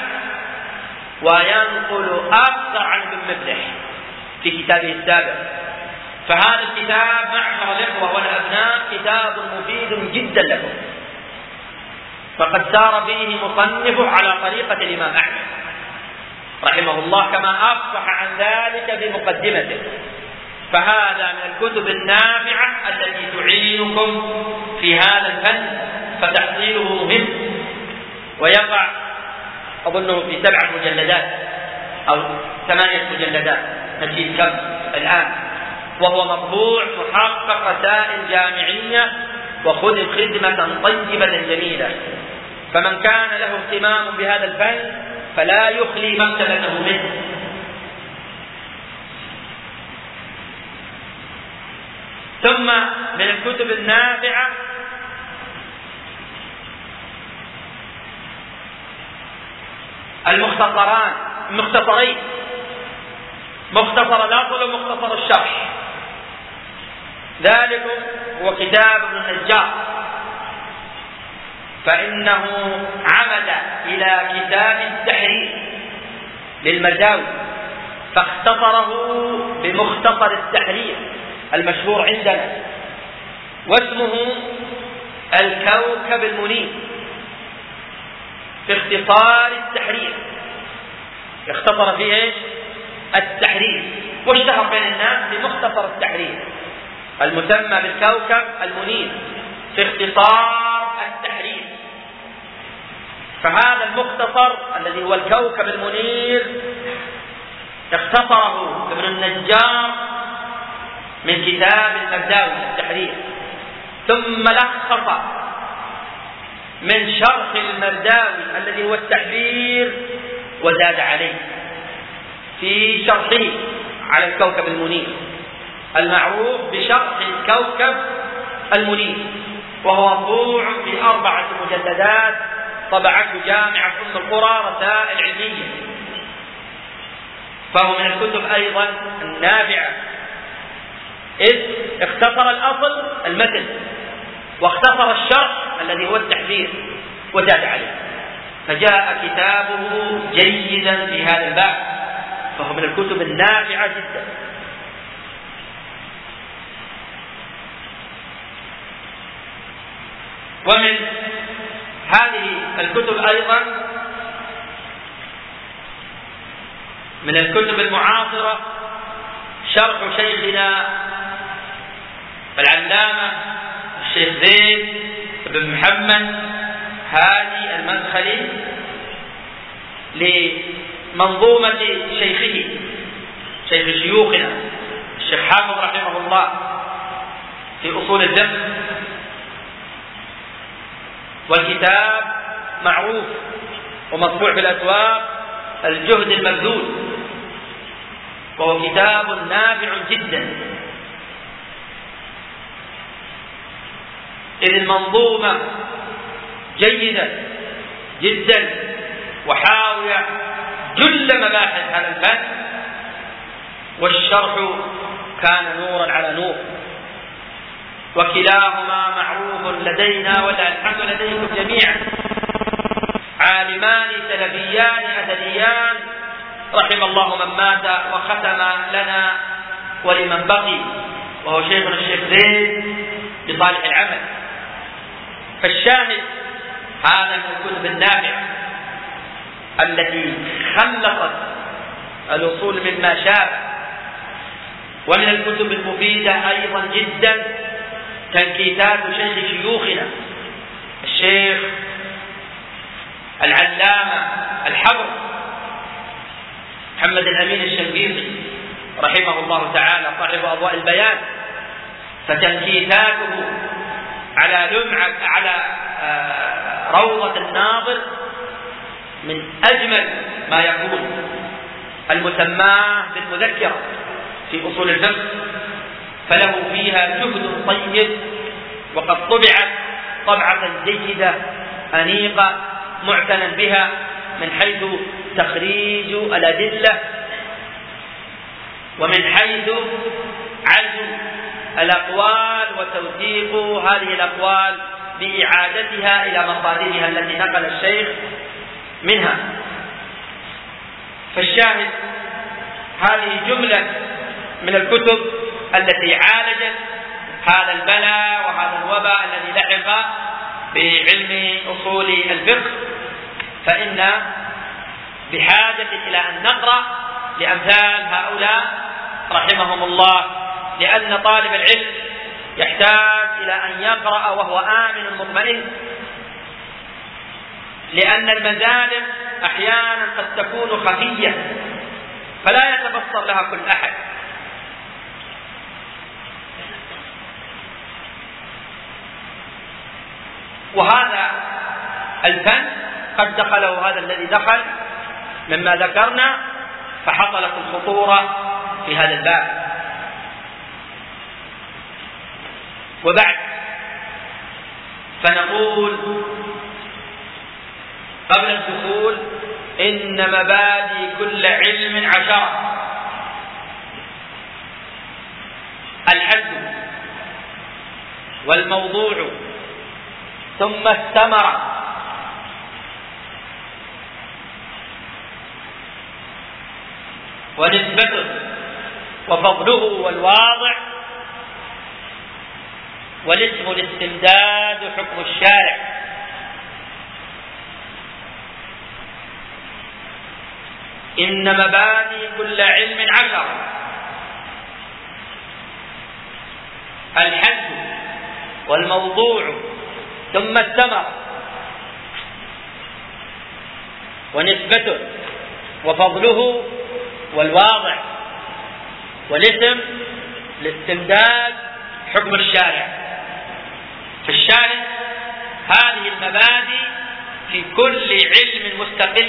وينقل أكثر عن ابن مفلح في كتابه السابق. فهذا الكتاب معشر الإخوة والأبناء كتاب مفيد جدا لكم، فقد سار فيه مصنفه على طريقة الإمام أحمد رحمه الله كما أفصح عن ذلك بمقدمته. فهذا من الكتب النافعة التي تعينكم في هذا الفن، فتحصيله مهم. ويقع أظنه في 7 مجلدات أو 8 مجلدات، نسيت كم الآن، وهو مطبوع محقق رسائل جامعية وخذ خدمة طيبة جميلة. فمن كان له اهتمام بهذا الفن فلا يخلي مكتبته منه. ثم من الكتب النافعة المختصرين، مختصر الأصل ومختصر الشرح. ذلك هو كتاب ابن النجار، فإنه عمد إلى كتاب التحرير للمرداوي فاختصره بمختصر التحرير المشهور عندنا، واسمه الكوكب المنير في اختصار التحرير. اختصر فيه ايش؟ التحرير، واشتهر بين الناس بمختصر التحرير المسمى بالكوكب المنير في اختصار التحرير. فهذا المختصر الذي هو الكوكب المنير اختصره ابن النجار من كتاب المرداوي التحرير، ثم لخص من شرح المرداوي الذي هو التحرير وزاد عليه في شرحه على الكوكب المنير المعروف بشرح الكوكب المنير، وهو مطبوع في 4 مجلدات طبعته جامعة أم القرى رسائل علمية. فهو من الكتب أيضا النافعة، إذ اختصر الأصل المتن واختصر الشرح الذي هو التحرير وزاد عليه، فجاء كتابه جيدا في هذا الباب، فهو من الكتب النافعة جدا. ومن هذه الكتب أيضا من الكتب المعاصرة شرح شيخنا العلامة الشيخ زيد بن محمد هادي المدخلي لمنظومة شيخه شيخ شيوخنا الشيخ حافظ رحمه الله في أصول الفقه، والكتاب معروف ومطبوع في الأسواق الجهد المبذول، وهو كتاب نافع جدا، إذ المنظومة جيدة جدا وحاوية جل مباحث هذا الفن، والشرح كان نورا على نور، وكلاهما معروف لدينا ولا الحمد لديكم جميعا، عالمان سلفيان أدبيان رحم الله من مات وختم لنا ولمن بقي، وهو شيخنا الشيخ زيد بصالح العمل. فالشاهد هذا من الكتب النافعة التي خلقت الأصول مما شابه، ومن الكتب المفيدة أيضا جدا تنكيتات شيخ شيوخنا الشيخ العلامة الحبر محمد الأمين الشنقيطي رحمه الله تعالى صاحب أضواء البيان، فتنكيتاته على لمعة على روضة الناظر من أجمل ما يكون، المسماه بالمذكرة في أصول الفقه، فله فيها جهد طيب، وقد طبعت طبعة جيدة أنيقة معتنى بها من حيث تخريج الأدلة، ومن حيث عزم الأقوال وتوثيق هذه الأقوال بإعادتها إلى مصادرها التي نقل الشيخ منها. فالشاهد هذه جملة من الكتب التي عالجت هذا البلاء وهذا الوباء الذي لحق بعلم أصول الفقه، فإن بحاجة إلى أن نقرأ لأمثال هؤلاء رحمهم الله، لأن طالب العلم يحتاج إلى أن يقرأ وهو آمن مطمئن، لأن المزالق أحيانا قد تكون خفية فلا يتبصر لها كل أحد، وهذا الفن قد دخله هذا الذي دخل مما ذكرنا، فحصلت الخطورة في هذا الباب. وبعد فنقول قبل الدخول إن مبادئ كل علم 10: الحد والموضوع ثم الثمرة ونسبته وفضله والواضع والاسم الاستمداد حكم الشارع. إن مبادئ كل علم 10: الحد والموضوع ثم الثمرة ونسبته وفضله والواضع والاسم الاستمداد حكم الشارع. فالشارع هذه المبادئ في كل علم مستقل،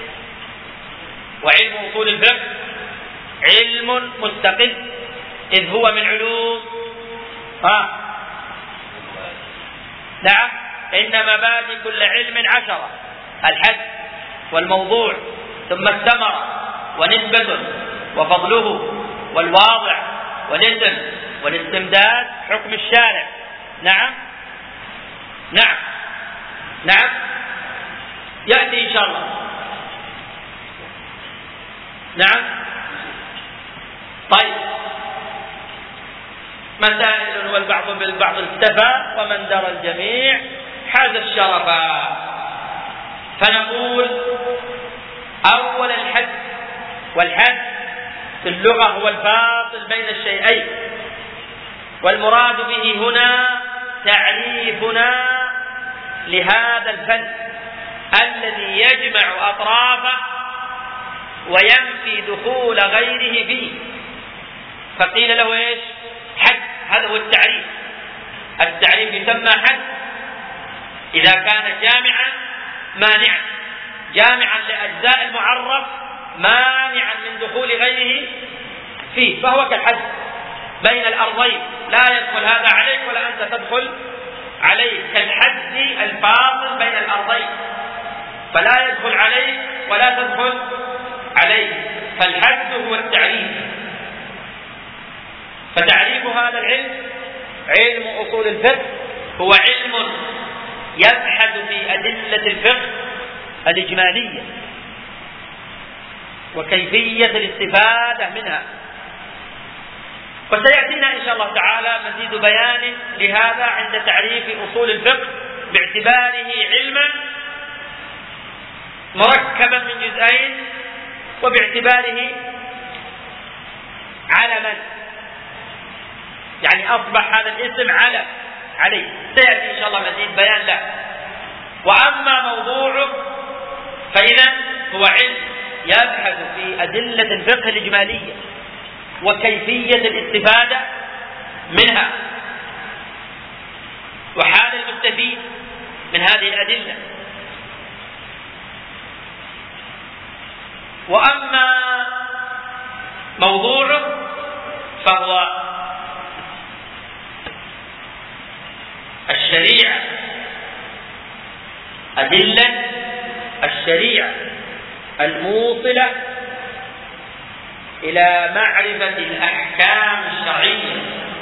وعلم أصول الفقه علم مستقل، إذ هو من علوم نعم. إن مبادئ كل علم 10: الحد والموضوع ثم الثمرة ونسبته وفضله والواضع والاسم والاستمداد حكم الشارع. نعم نعم نعم، يأتي إن شاء الله. نعم. طيب، مسائل والبعض بالبعض اكتفى ومن درى الجميع حاز الشرف. فنقول أول الحد، والحد في اللغة هو الفاصل بين الشيئين، والمراد به هنا تعريفنا لهذا الفن الذي يجمع أطرافه وينفي دخول غيره فيه، فقيل له ايش؟ حد. هذا هو التعريف. التعريف يسمى حد إذا كان جامعا مانعا، جامعا لأجزاء المعرف مانعا من دخول غيره فيه، فهو كالحد بين الأرضين، لا يدخل هذا عليك ولا أنت تدخل عليه، كالحد الفاصل بين الأرضين، فلا يدخل عليك ولا تدخل عليه، فالحد هو التعريف. فتعريف هذا العلم، علم أصول الفقه، هو علم يبحث في أدلة الفقه الإجمالية وكيفية الاستفادة منها. وسيأتينا إن شاء الله تعالى مزيد بيان لهذا عند تعريف أصول الفقه باعتباره علما مركبا من جزئين، وباعتباره علما، يعني أصبح هذا الاسم علم عليه. سيأتي إن شاء الله مزيد بيان له. وأما موضوعه فإذا هو علم يبحث في أدلة الفقه الإجمالية وكيفية الاستفادة منها وحال المستفيد من هذه الأدلة. وأما موضوعه فهو الشريعة، أدلة الشريعة الموصلة إلى معرفة الأحكام الشرعية.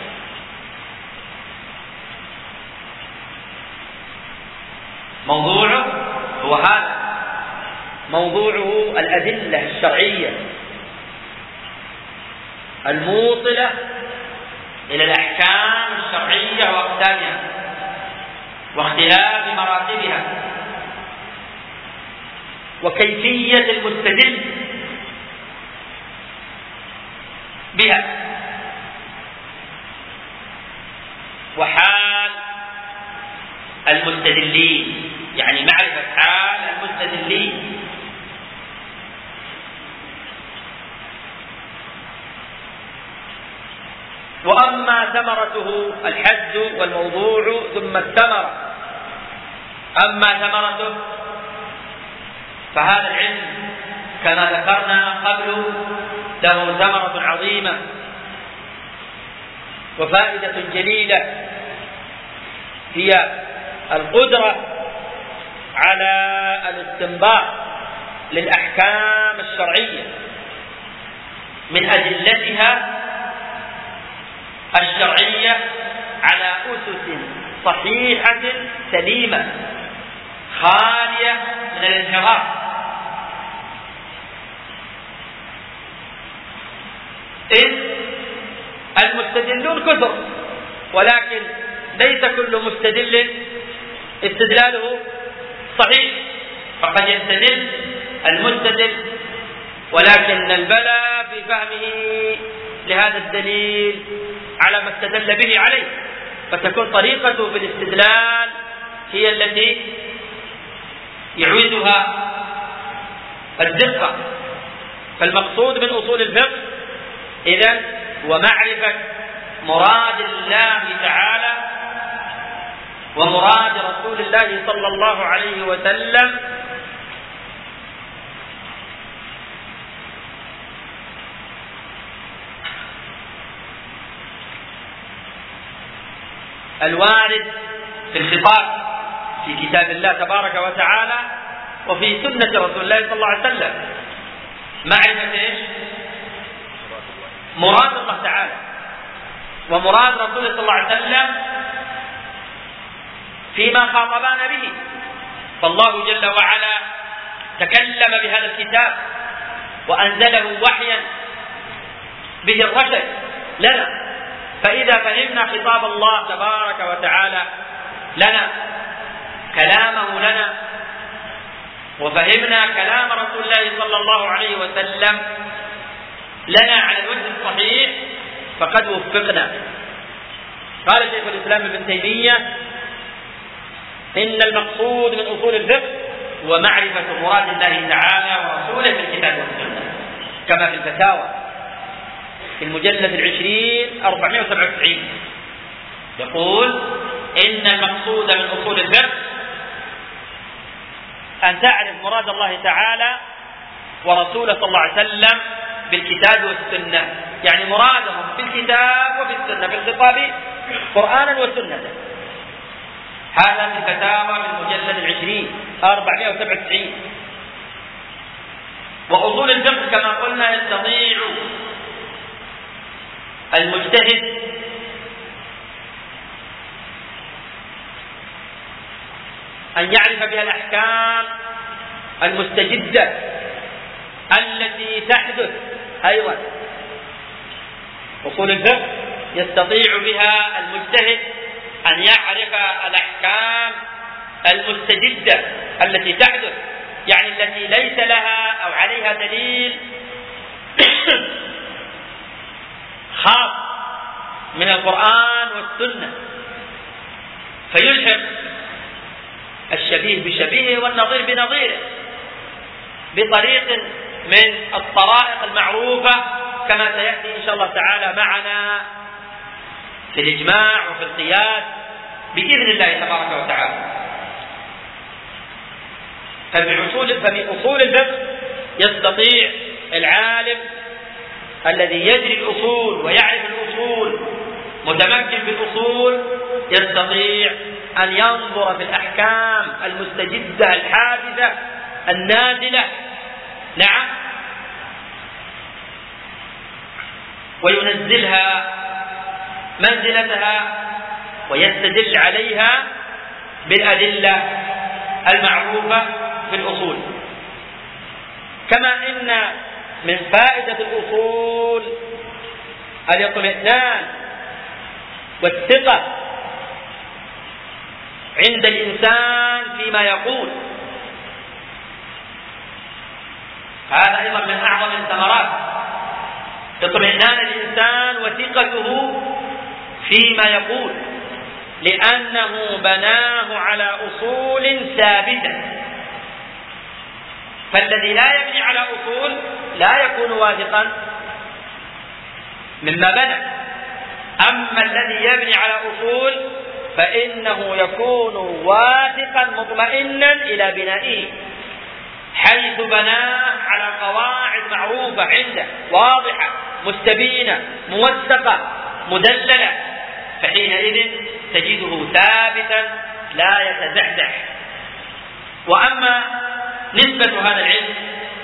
موضوعه هو هذا، موضوعه الأدلة الشرعية الموصلة إلى الأحكام الشرعية وأقسامها واختلاف مراتبها وكيفية المستدل بها وحال المستدلين، يعني معرفة حال المستدلين. وأما ثمرته الحد والموضوع ثم الثمرة. أما ثمرته فهذا العلم كما ذكرنا قبل له ثمرة عظيمة وفائدة جليلة، هي القدرة على الاستنباط للأحكام الشرعية من أدلتها الشرعية على أسس صحيحة سليمة خالية من الانحراف. إذ المستدلون كثر، ولكن ليس كل مستدل استدلاله صحيح، فقد يستدل المستدل ولكن البلاء في فهمه لهذا الدليل على ما استدل به عليه، فتكون طريقته في الاستدلال هي التي يعوزها الدقة. فالمقصود من أصول الفقه إذن هو معرفة مراد الله تعالى ومراد رسول الله صلى الله عليه وسلم الوارد في الخطاب في كتاب الله تبارك وتعالى وفي سنة رسول الله صلى الله عليه وسلم. معرفة ايش؟ مراد الله تعالى ومراد رسوله صلى الله عليه وسلم فيما خاطبنا به. فالله جل وعلا تكلم بهذا الكتاب وأنزله وحيا به الرشد لنا، فإذا فهمنا خطاب الله تبارك وتعالى لنا الكلام لنا وفهمنا كلام رسول الله صلى الله عليه وسلم لنا على الوجه الصحيح فقد وفقنا. قال شيخ الإسلام ابن تيمية: إن المقصود من أصول الفقه هو معرفة مراد الله تعالى ورسوله في الكتاب والسنة، كما في الفتاوى في المجلد 20 497 يقول: إن المقصود من أصول الفقه أن تعرف مراد الله تعالى ورسوله صلى الله عليه وسلم بالكتاب والسنة، يعني مرادهم في الكتاب وفي السنة، في الخطاب قرآنا وسنة. هذا في الفتاوى في المجلد 20 497. وأصول الفقه كما قلنا يستطيع المجتهد أن يعرف بها الأحكام المستجدة التي تحدث. أيضا أصول الفقه يستطيع بها المجتهد أن يعرف الأحكام المستجدة التي تحدث، يعني التي ليس لها أو عليها دليل خاص من القرآن والسنة، فيلحق الشبيه بشبيهه والنظير بنظيره بطريق من الطرائق المعروفة، كما سيأتي إن شاء الله تعالى معنا في الإجماع وفي القياس بإذن الله تبارك وتعالى. فبأصول الفقه يستطيع العالم الذي يجري الأصول ويعرف الأصول متمكن بالأصول يستطيع أن ينظر في الأحكام المستجدة الحادثة النازلة، نعم، وينزلها منزلتها ويستدل عليها بالأدلة المعروفة في الأصول. كما إن من فائدة الأصول الاطمئنان والثقة عند الإنسان فيما يقول، هذا أيضا من أعظم الثمرات، اطمئنان الإنسان وثقته فيما يقول، لأنه بناه على أصول ثابتة. فالذي لا يبني على أصول لا يكون واثقا مما بنى، أما الذي يبني على أصول فإنه يكون واثقا مطمئنا إلى بنائه، حيث بناه على قواعد معروفة عنده واضحة مستبينة موثقة مدللة، فحينئذ تجده ثابتا لا يتزحزح. وأما نسبة هذا العلم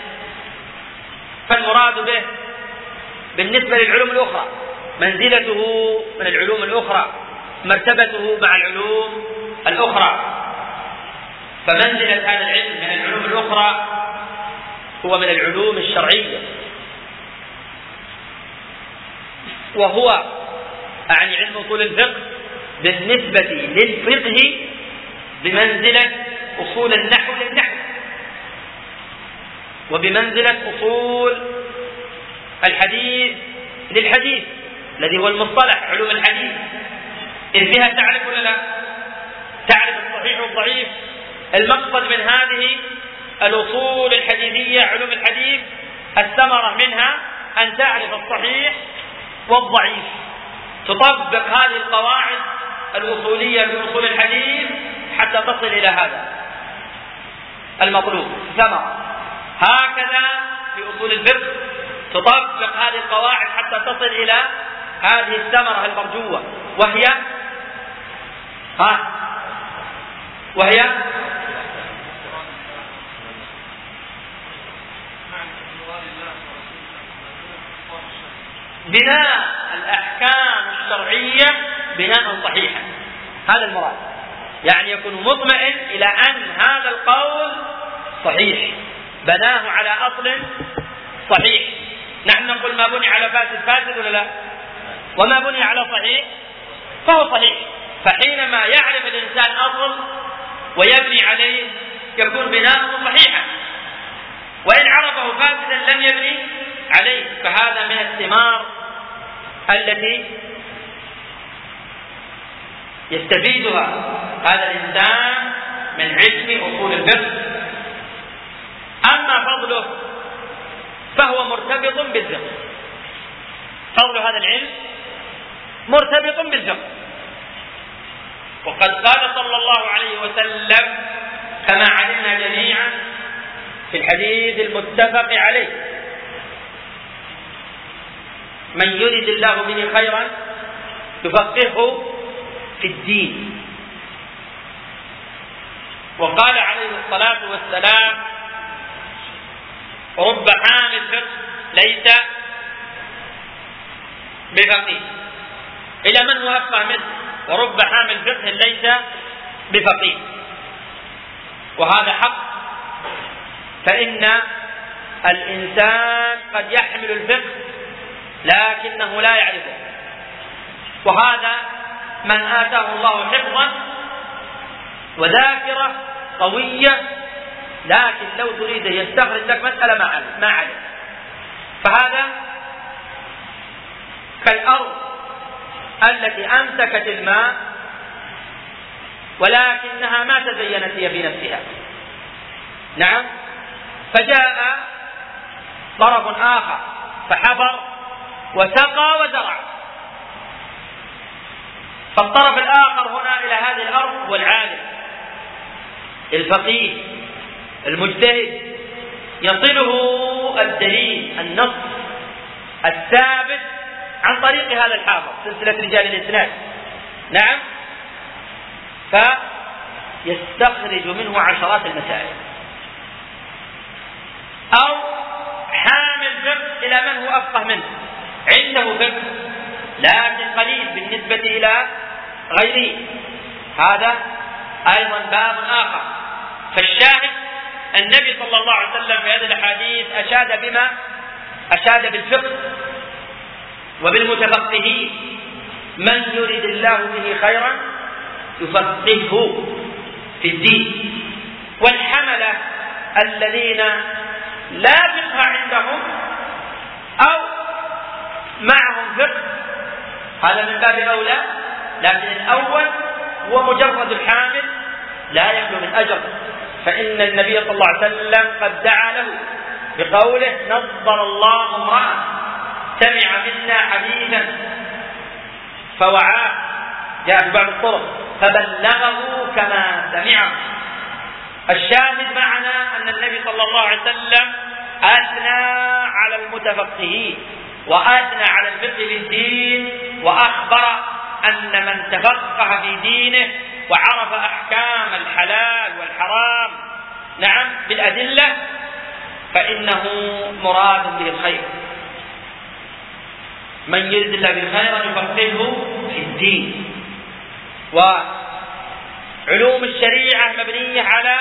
فالمراد به بالنسبة للعلوم الأخرى منزلته من العلوم الأخرى، مرتبته مع العلوم الأخرى. فمنزلة هذا العلم من العلوم الأخرى هو من العلوم الشرعية، وهو أعني علم أصول الفقه بالنسبة للفقه بمنزلة أصول النحو للنحو، وبمنزلة أصول الحديث للحديث الذي هو المصطلح علوم الحديث، إذ بها تعرف ولا لا؟ تعرف الصحيح والضعيف. المقصد من هذه الأصول الحديثية علوم الحديث الثمرة منها أن تعرف الصحيح والضعيف، تطبق هذه القواعد الأصولية في أصول الحديث حتى تصل إلى هذا المطلوب ثمرة. هكذا في أصول الفقه تطبق هذه القواعد حتى تصل إلى هذه الثمرة المرجوة، وهي بناء الأحكام الشرعية بناء صحيحا. هذا المراد، يعني يكون مطمئن إلى أن هذا القول صحيح، بناه على أصل صحيح. نحن نقول ما بني على فاسد فاسد ولا لا؟ وما بني على صحيح فهو صحيح. فحينما يعرف الإنسان أصل ويبني عليه يكون بناءه صحيحا، وإن عرفه فاسدا لم يبني عليه. فهذا من الثمار التي يستفيدها هذا الإنسان من علم أصول الفقه. أما فضله فهو مرتبط بالفقه، فضل هذا العلم مرتبط بالفقه. وقد قال صلى الله عليه وسلم كما علمنا جميعا في الحديث المتفق عليه: من يرد الله به خيرا يفقهه في الدين. وقال عليه الصلاة والسلام: رب حامل فقه ليس بفقيه. إلى من هو أفقه منه؟ ورب حامل فقه ليس بفقيه. وهذا حق، فإن الإنسان قد يحمل الفقه لكنه لا يعرفه، وهذا من آتاه الله حفظا وذاكرة قوية، لكن لو تريد يستخرج لك مسألة ما علم. فهذا كالأرض التي أمسكت الماء ولكنها ما تزينت هي بنفسها. نعم. فجاء طرف آخر فحفر وسقى وزرع، فالطرف الآخر هنا إلى هذه الأرض هو العالم الفقيه المجتهد، يصله الدليل النص الثابت عن طريق هذا الحافظ سلسلة رجال الإسناد. نعم. فيستخرج منه عشرات المسائل. أو حامل فقه إلى من هو أفقه منه، عنده فقه لكن قليل بالنسبة إلى غيره، هذا أيضا باب آخر. فالشاهد النبي صلى الله عليه وسلم في هذه الأحاديث أشاد بالفقه وبالمتفقهين. من يرد الله به خيرا يفقهه في الدين. والحملة الذين لا فقه عندهم أو معهم فقه هذا من باب أولى، لكن الأول هو مجرد الحامل لا يخلو من أجر. فإن النبي صلى الله عليه وسلم قد دعا له بقوله: نظر الله امرأ سمع منا حديثا فوعاه، جاء في بعض الطرق، فبلغه كما سمعه. الشاهد معنا أن النبي صلى الله عليه وسلم أثنى على المتفقهين وأثنى على الفقه في الدين، وأخبر أن من تفقه في دينه وعرف أحكام الحلال والحرام نعم بالأدلة فإنه مراد به الخير. من يرد الله به خيرا يفقهه في الدين. وعلوم الشريعة مبنية على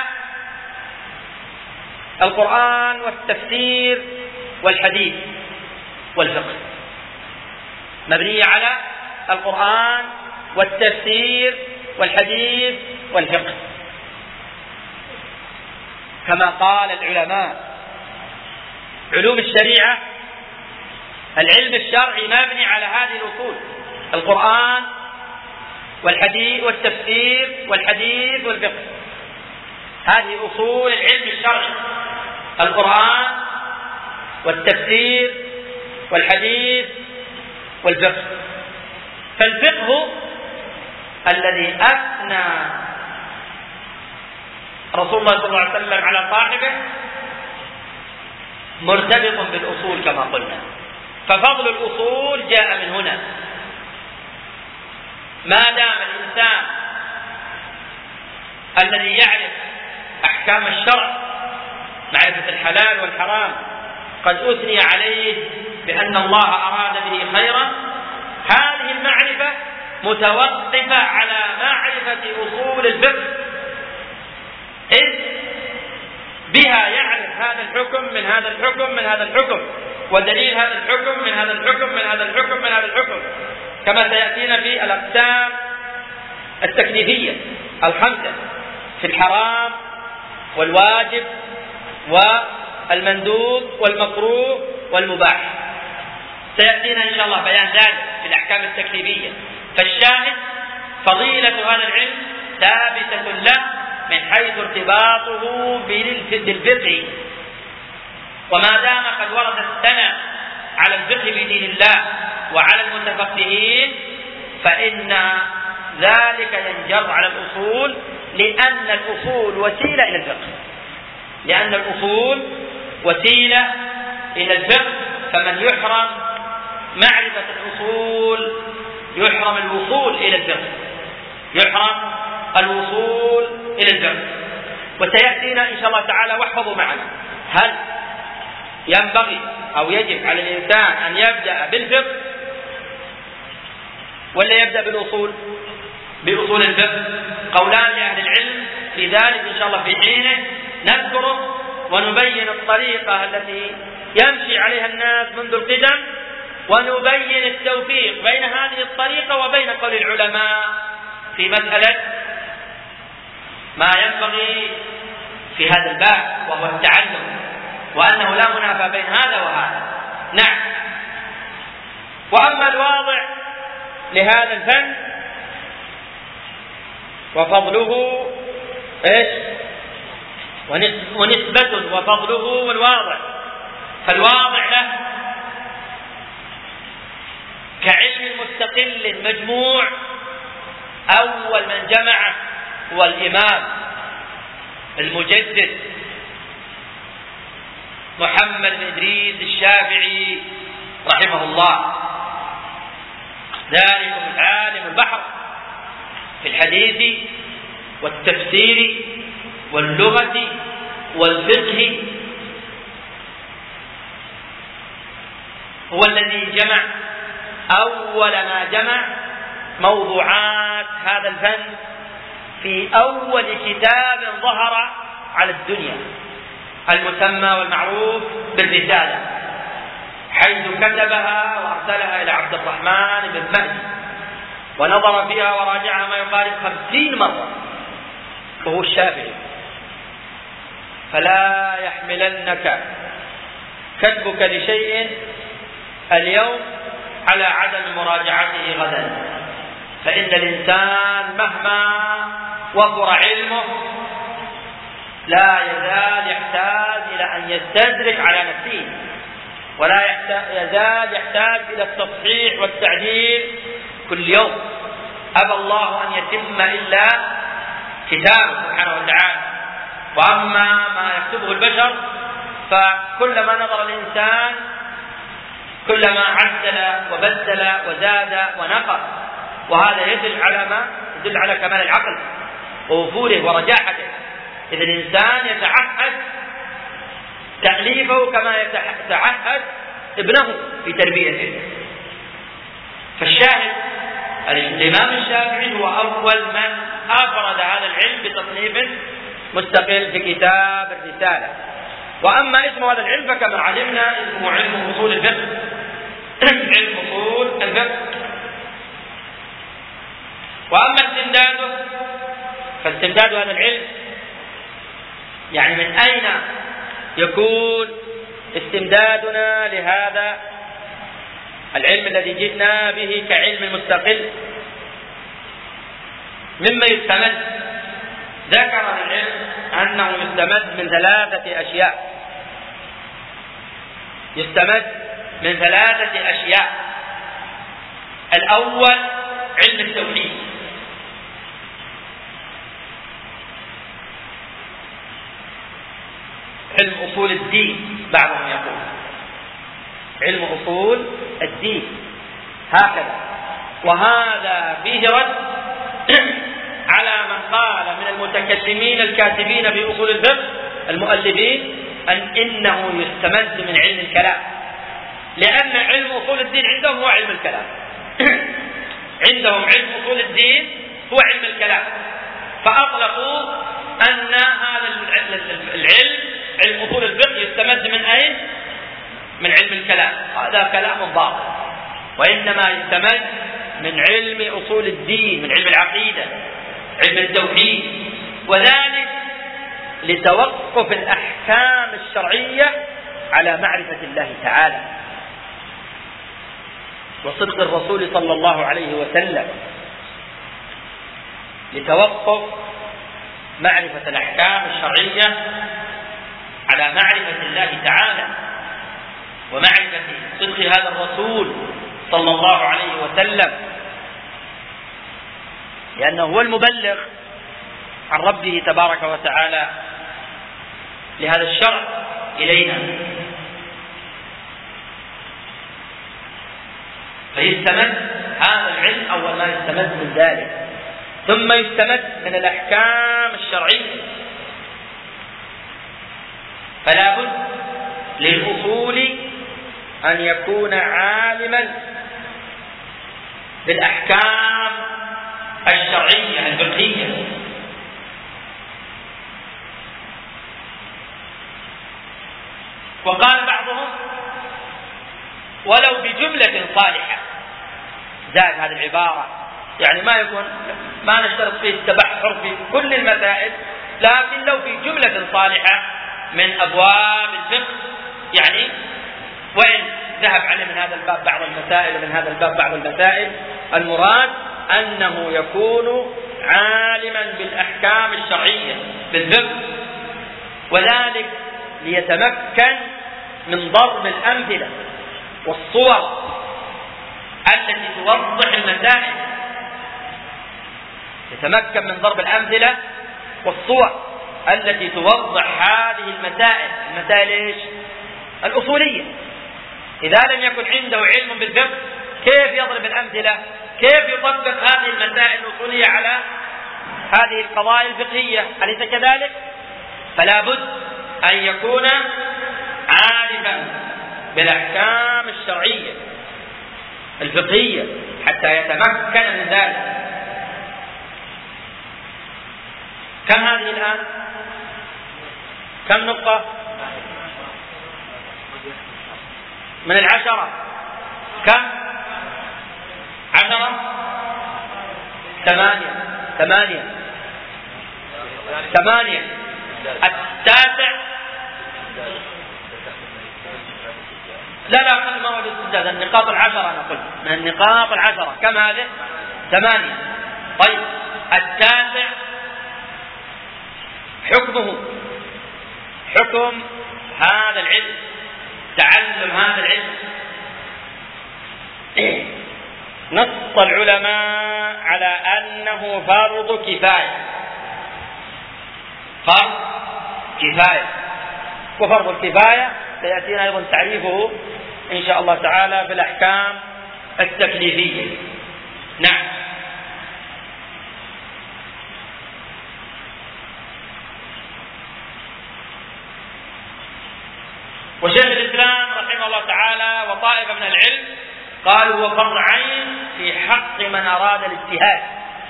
القرآن والتفسير والحديث والفقه، مبنية على القرآن والتفسير والحديث والفقه، كما قال العلماء. علوم الشريعة العلم الشرعي مبني على هذه الأصول: القرآن والحديث والتفسير والحديث والفقه. هذه أصول العلم الشرعي: القرآن والتفسير والحديث والفقه. فالفقه الذي أثنى رسول الله صلى الله عليه وسلم على صاحبه مرتبط بالأصول كما قلنا، ففضل الأصول جاء من هنا. ما دام الإنسان الذي يعرف أحكام الشرع، معرفة الحلال والحرام، قد أثني عليه بأن الله أراد به خيرا، هذه المعرفة متوقفة على معرفة أصول الفقه، إذ بها يعرف هذا الحكم من هذا الحكم من هذا الحكم، ودليل هذا الحكم من هذا الحكم من هذا الحكم من هذا الحكم، كما سيأتينا في الأقسام التكليفية الخمسة. في الحرام والواجب والمندوب والمكروه والمباح. سيأتينا إن شاء الله بيان ذلك في الأحكام التكليفية. فالشاهد فضيلة هذا العلم ثابتة له من حيث ارتباطه بالفقه، وما دام قد ورد الثناء على الفقه بدين الله وعلى المتفقهين فإن ذلك ينجر على الأصول، لأن الأصول وسيلة إلى الفقه، لأن الأصول وسيلة إلى الفقه. فمن يحرم معرفة الأصول يحرم الوصول إلى الفقه، يحرم الوصول إلى الفقه. وسيأتينا إن شاء الله تعالى، واحفظوا معنا، هل ينبغي أو يجب على الإنسان أن يبدأ بالفقه ولا يبدأ بالأصول؟ بأصول الفقه قولان لأهل العلم في ذلك إن شاء الله في حينه نذكره ونبين الطريقة التي يمشي عليها الناس منذ القدم، ونبين التوفيق بين هذه الطريقة وبين قول العلماء في مسألة ما ينبغي في هذا الباب وهو التعلم، وأنه لا منافى بين هذا وهذا. نعم. وأما الواضع لهذا الفن وفضله ايش؟ ونسبة وفضله والواضع، فالواضع له كعلم مستقل مجموع أول من جمعه هو الإمام المجدد محمد بن إدريس الشافعي رحمه الله، ذلكم العالم البحر في الحديث والتفسير واللغة والفقه، هو الذي جمع أول ما جمع موضوعات هذا الفن في أول كتاب ظهر على الدنيا، المسمى والمعروف بالرسالة، حيث كتبها وأرسلها إلى عبد الرحمن بن مهدي، ونظر فيها وراجعها ما يقارب 50 مرة، وهو الشافعي. فلا يحملنك كتبك لشيء اليوم على عدم مراجعته غدا، فإن الإنسان مهما وفر علمه لا يزال يحتاج إلى أن يستدرك على نفسه، ولا يزال يحتاج إلى التصحيح والتعديل كل يوم. أبى الله أن يتم إلا كتابه سبحانه وتعالى. وأما ما يكتبه البشر فكلما نظر الإنسان كلما عدل وبدل وزاد ونقص، وهذا يدل على كمال العقل ووفوره ورجاحته، إذا الإنسان يتعهد تأليفه كما يتعهد ابنه في تربيته. فالشاهد الإمام الشافعي هو أول من أفرد هذا العلم بتصنيف مستقل في كتاب الرسالة. وأما اسم هذا العلم فكما علمنا اسمه علم أصول الفقه، علم أصول الفقه. وأما استمداده فاستمداد هذا العلم يعني من أين يكون استمدادنا لهذا العلم الذي جئنا به كعلم مستقل؟ مما يستمد، ذكر العلم أنه يستمد من 3 أشياء، يستمد من 3 أشياء. الأول علم التوحيد، علم أصول الدين، بعضهم يقول علم أصول الدين هكذا. وهذا فيه رد على من قال من المتكلمين الكاتبين في أصول الفقه المؤلفين إنه يستمد من علم الكلام، لأن علم أصول الدين عندهم هو علم الكلام. عندهم علم أصول الدين هو علم الكلام، فأطلقوا أن هذا العلم علم أصول الفقه يستمد من أين؟ من علم الكلام. هذا كلام باطل، وإنما يستمد من علم أصول الدين، من علم العقيدة، علم التوحيد، وذلك لتوقف الأحكام الشرعية على معرفة الله تعالى وصدق الرسول صلى الله عليه وسلم، لتوقف معرفة الأحكام الشرعية على معرفة الله تعالى ومعرفة صدق هذا الرسول صلى الله عليه وسلم، لأنه هو المبلغ عن ربه تبارك وتعالى لهذا الشرع إلينا. فيستمد هذا العلم أول ما يستمد من ذلك، ثم يستمد من الأحكام الشرعية. فلا بد للأصول أن يكون عالما بالأحكام الشرعية الفقهية، وقال بعضهم ولو بجملة صالحة، زاد هذه العبارة، يعني ما نشترط فيه التبحر في كل المسائل، لكن لو في جملة صالحة من أبواب الفقه، يعني وإن ذهب عنه من هذا الباب بعض المسائل ومن هذا الباب بعض المسائل، المراد أنه يكون عالما بالأحكام الشرعية بالفقه، وذلك ليتمكن من ضرب الأمثلة والصور التي توضح المسائل، يتمكن من ضرب الأمثلة والصور التي توضح هذه المسائل ايش؟ الأصولية. إذا لم يكن عنده علم بالفقه كيف يضرب الأمثلة؟ كيف يطبق هذه المسائل الأصولية على هذه القضايا الفقهية؟ أليس كذلك؟ فلا بد أن يكون عارفا بالأحكام الشرعية الفقهية حتى يتمكن من ذلك. كم هذه الآن؟ كم نقطة من 10؟ كم؟ 10 8 التاسع لا ما هو الاستزادة، النقاط 10 أنا قلت من النقاط 10 كم هذه؟ 8. طيب التاسع حكمه، حكم هذا العلم، تعلم هذا العلم. نص العلماء على أنه فرض كفاية، فرض كفاية، وفرض الكفاية سيأتينا أيضا تعريفه إن شاء الله تعالى في الأحكام التكليفية. نعم. وشيخ الإسلام رحمه الله تعالى وطائفة من العلم قالوا هو فرض عين في حق من أراد الاجتهاد،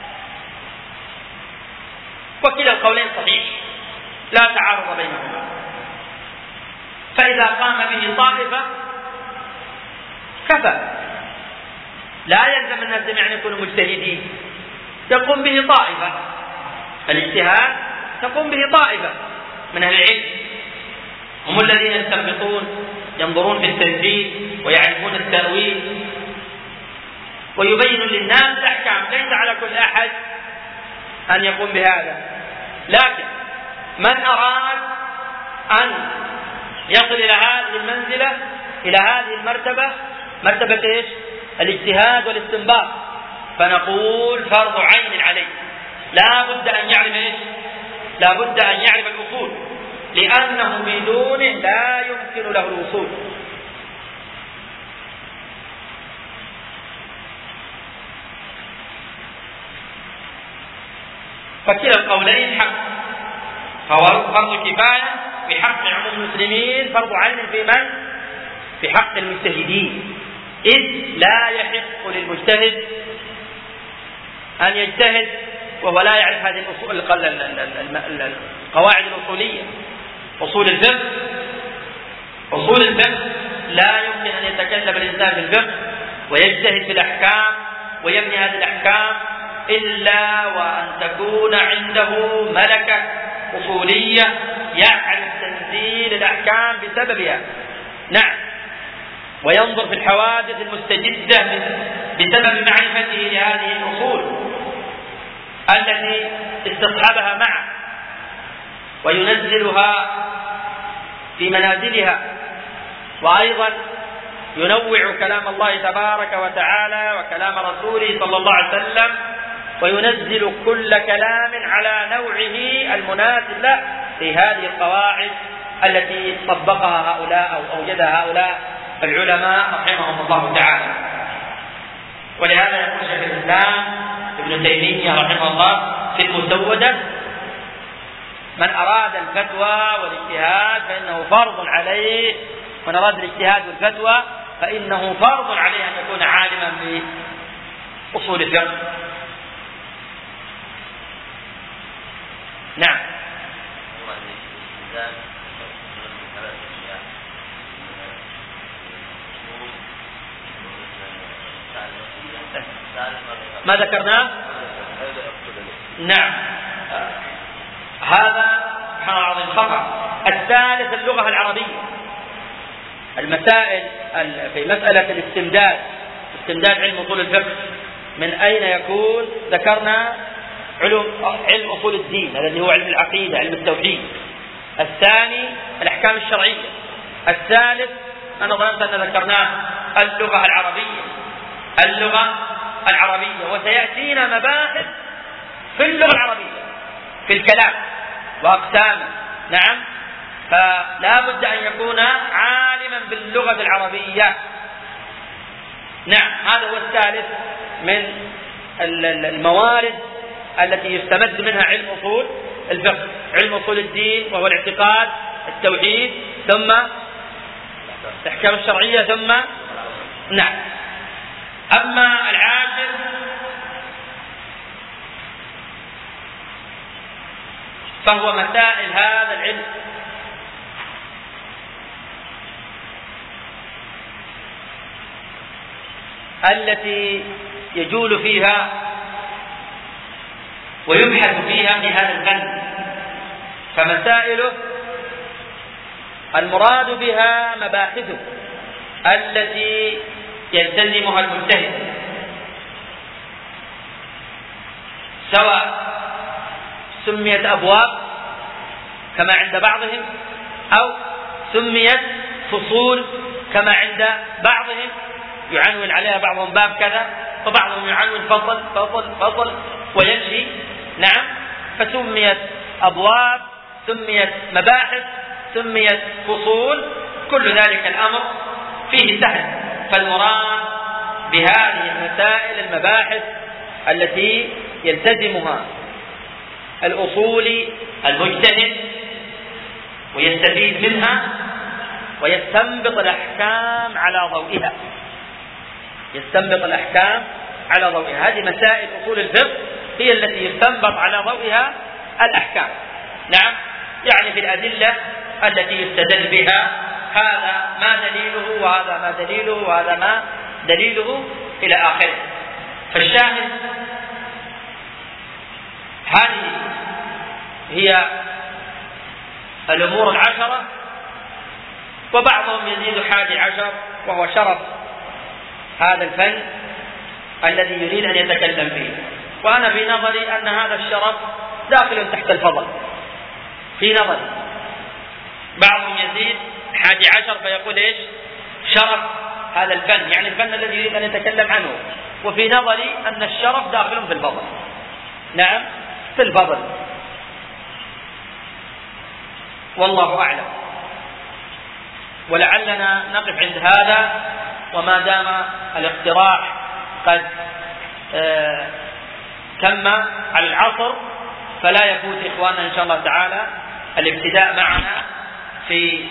وكلا القولين صحيح لا تعارض بينهما. فإذا قام به طائفة كفى، لا يلزم الناس جميعا أن يكونوا مجتهدين، تقوم به طائفة، الاجتهاد تقوم به طائفة من أهل العلم، هم الذين يستنبطون ينظرون في التنزيل ويعرفون التأويل ويبين للناس الأحكام. ليس على كل أحد أن يقوم بهذا، لكن من أراد أن يصل إلى هذه المنزلة، إلى هذه المرتبة، مرتبة إيش؟ الاجتهاد والاستنباط، فنقول فرض عين عليه، لا بد أن يعرف إيش؟ لا بد أن يعرف الأصول، لأنه بدونه لا يمكن له الوصول. فكلا القولين حق، فهو فرض كفاية بحق عموم المسلمين، فرض عين في من؟ في حق المجتهدين، إذ لا يحق للمجتهد أن يجتهد وهو لا يعرف هذه القواعد الأصولية، أصول الفقه. أصول الفقه لا يمكن أن يتكلم الإنسان في الفقه ويجتهد في الأحكام ويبني هذه الأحكام إلا وأن تكون عنده ملكة أصولية يعرف تنزيل الأحكام بسببها. نعم، وينظر في الحوادث المستجدة بسبب معرفته لهذه الأصول التي استصحبها معه، وينزلها في منازلها، وأيضا ينوع كلام الله تبارك وتعالى وكلام رسوله صلى الله عليه وسلم، وينزل كل كلام على نوعه المناسب له في هذه القواعد التي طبقها هؤلاء أو أوجدها هؤلاء العلماء رحمهم الله تعالى. ولهذا يقول شيخ الإسلام ابن تيمية رحمه الله في المسودة: من أراد الفتوى والاجتهاد فإنه فرض عليه، من أراد الاجتهاد والفتوى فإنه فرض عليه أن يكون عالما بأصول الفقه. نعم. ما ذكرناه؟ نعم، هذا سبحان الله العظيم خطأ. الثالث اللغة العربية. المسائل في مسألة الاستمداد، استمداد علم أصول الفقه من أين يكون؟ ذكرنا علم أصول الدين الذي هو علم العقيدة، علم التوحيد. الثاني الأحكام الشرعية. الثالث أنا ظننت أن ذكرناه اللغة العربية، اللغة العربية. وسيأتينا مباحث في اللغة العربية في الكلام وأقسامه. نعم، فلا بد أن يكون عالما باللغة العربية. نعم، هذا هو الثالث من الموارد التي يستمد منها علم أصول الفقه، علم أصول الدين وهو الاعتقاد، التوحيد، ثم الأحكام الشرعية، ثم نعم. أما العاشر فهو مسائل هذا العلم التي يجول فيها ويبحث فيها في هذا الفن. فمسائله المراد بها مباحثه التي يلتزمها المجتهد، سواء سميت أبواب كما عند بعضهم أو سميت فصول كما عند بعضهم، يعنون عليها بعضهم باب كذا وبعضهم يعنون فصل فصل فصل وينشي. نعم، فسميت أبواب، سميت مباحث، سميت فصول، كل ذلك الأمر فيه سهل. فالمراد بهذه المسائل المباحث التي يلتزمها الأصولي المجتهد ويستفيد منها ويستنبط الأحكام على ضوئها، يستنبط الأحكام على ضوئها. هذه مسائل أصول الفقه هي التي يستنبط على ضوئها الأحكام. نعم، يعني في الأدلة التي يستدل بها، هذا ما دليله وهذا ما دليله وهذا ما دليله إلى آخره. فالشاهد هذه هي الأمور العشرة، وبعضهم يزيد 11 وهو شرف هذا الفن الذي يريد أن يتكلم فيه. وأنا في نظري أن هذا الشرف داخل تحت الفضل في نظري. بعضهم يزيد 11 فيقول إيش؟ شرف هذا الفن، يعني الفن الذي يريد أن يتكلم عنه. وفي نظري أن الشرف داخل في الفضل. نعم، في الفضل، والله أعلم. ولعلنا نقف عند هذا، وما دام الاقتراح قد تم على العصر فلا يفوت إخواننا إن شاء الله تعالى الابتداء معنا في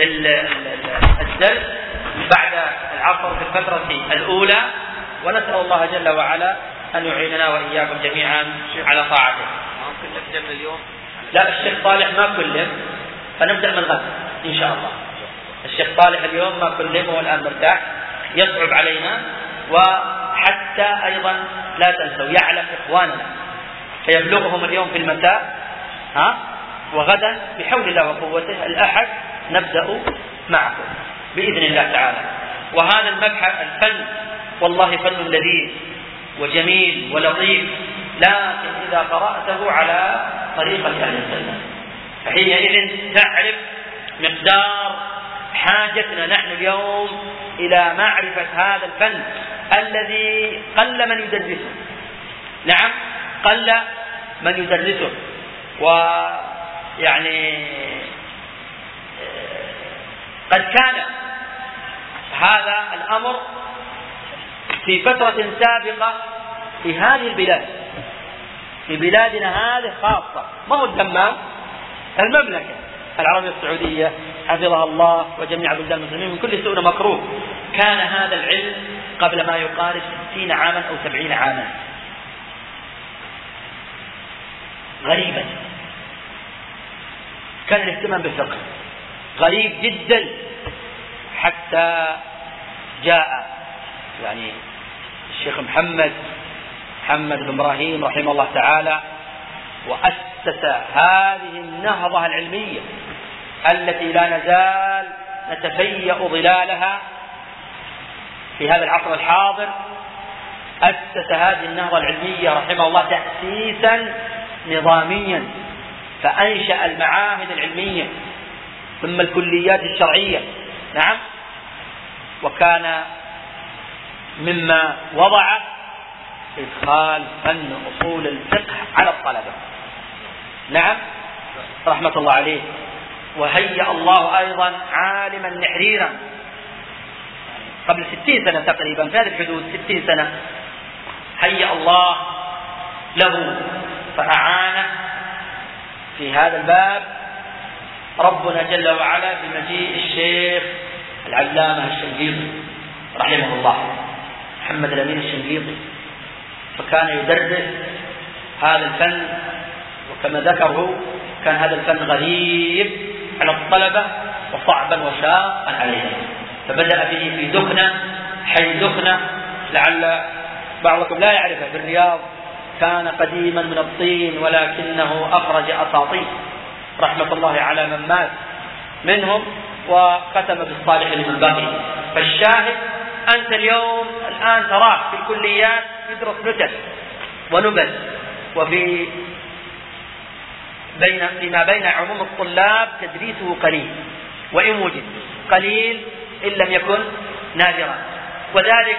الدرس بعد العصر في الفترة الأولى، ونسأل الله جل وعلا أن يعيننا وإياكم جميعا على طاعته. ممكن نبدأ اليوم؟ لا، الشيخ صالح ما كلم، فنبدأ من غد إن شاء الله. الشيخ صالح اليوم ما كلمه والآن مرتاح، يصعب علينا. وحتى أيضا لا تنسوا، يعلم إخواننا، فيبلغهم اليوم في المساء وغدا بحول الله وقوته الأحد نبدأ معكم بإذن الله تعالى. وهذا المبحث الفن والله فن لذيذ وجميل ولطيف، لكن إذا قرأته على طريقة أهل السنة فحينئذ تعرف مقدار حاجتنا نحن اليوم إلى معرفة هذا الفن الذي قل من يدرسه. نعم، قل من يدرسه. ويعني قد كان هذا الأمر في فترة سابقة في هذه البلاد، في بلادنا هذه خاصة، ما هو الدمام، المملكة العربية السعودية حفظها الله وجميع بلدان المسلمين من كل سوء مكروه، كان هذا العلم قبل ما يقارب 60 عاما أو 70 عاما غريبا. كان الاهتمام بالفقه غريب جدا، حتى جاء يعني الشيخ محمد بن إبراهيم رحمه الله تعالى وأسس هذه النهضة العلمية التي لا نزال نتفيأ ظلالها في هذا العصر الحاضر. أسس هذه النهضة العلمية رحمه الله تأسيسا نظاميا، فأنشأ المعاهد العلمية ثم الكليات الشرعية. نعم، وكان مما وضع إدخال فن أصول الفقه على الطلبة. نعم، رحمة الله عليه. وهيأ الله أيضا عالما نحريرا قبل 60 سنة تقريبا، في هذه الحدود 60 سنة، هيأ الله له فأعانه في هذا الباب ربنا جل وعلا بمجيء الشيخ العلامة الشنقيطي رحمه الله، محمد الأمين الشنقيطي، فكان يدرس هذا الفن، وكما ذكره كان هذا الفن غريب على الطلبة وصعبا وشاقا عليهم، فبدأ به في دخنة، حي دخنة لعل بعضكم لا يعرفه، في الرياض، كان قديما من الطين ولكنه أخرج أساطين رحمة الله على من مات منهم، وختم بالصالح لمن بقي. فالشاهد أنت اليوم الآن تراك في الكليات يدرس نكت ونبذ، وفي فيما بين عموم الطلاب تدريسه قليل، وإن وجد قليل إن لم يكن نادرا، وذلك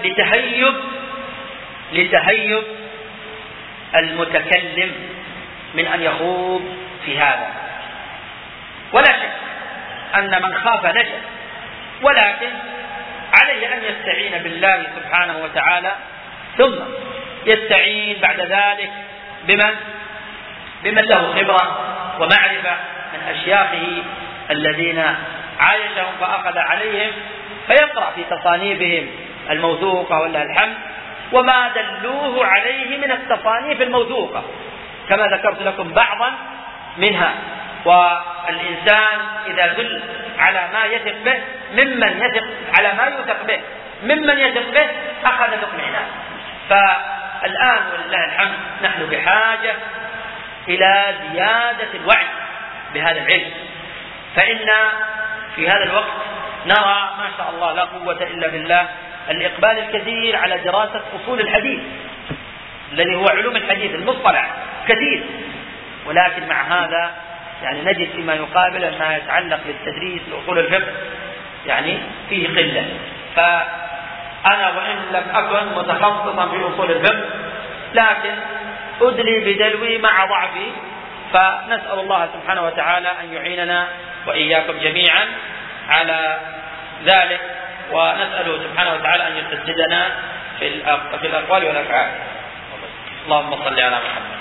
لتهيب المتكلم من أن يخوض في هذا. ولا شك أن من خاف نجا، ولكن عليه أن يستعين بالله سبحانه وتعالى، ثم يستعين بعد ذلك بمن له خبرة ومعرفة من أشياخه الذين عايشهم فأخذ عليهم، فيقرأ في تصانيفهم الموثوقة ولله الحمد، وما دلوه عليه من التصانيف الموثوقة كما ذكرت لكم بعضا منها. والإنسان إذا دل على ما يثق به ممن يثق به أخذ باطمئنان. فالآن ولله الحمد نحن بحاجة إلى زيادة الوعي بهذا العلم، فإن في هذا الوقت نرى ما شاء الله لا قوة إلا بالله الإقبال الكثير على دراسة أصول الحديث الذي هو علوم الحديث المصطلح كثير، ولكن مع هذا يعني نجد فيما يقابل ما يتعلق بالتدريس لأصول الفقه يعني فيه قلة. فأنا وإن لم أكن متخصصا في أصول الفقه لكن أدلي بدلوي مع ضعفي، فنسأل الله سبحانه وتعالى أن يعيننا وإياكم جميعا على ذلك، ونسأله سبحانه وتعالى أن يسددنا في الأقوال والأفعال. اللهم صل على محمد.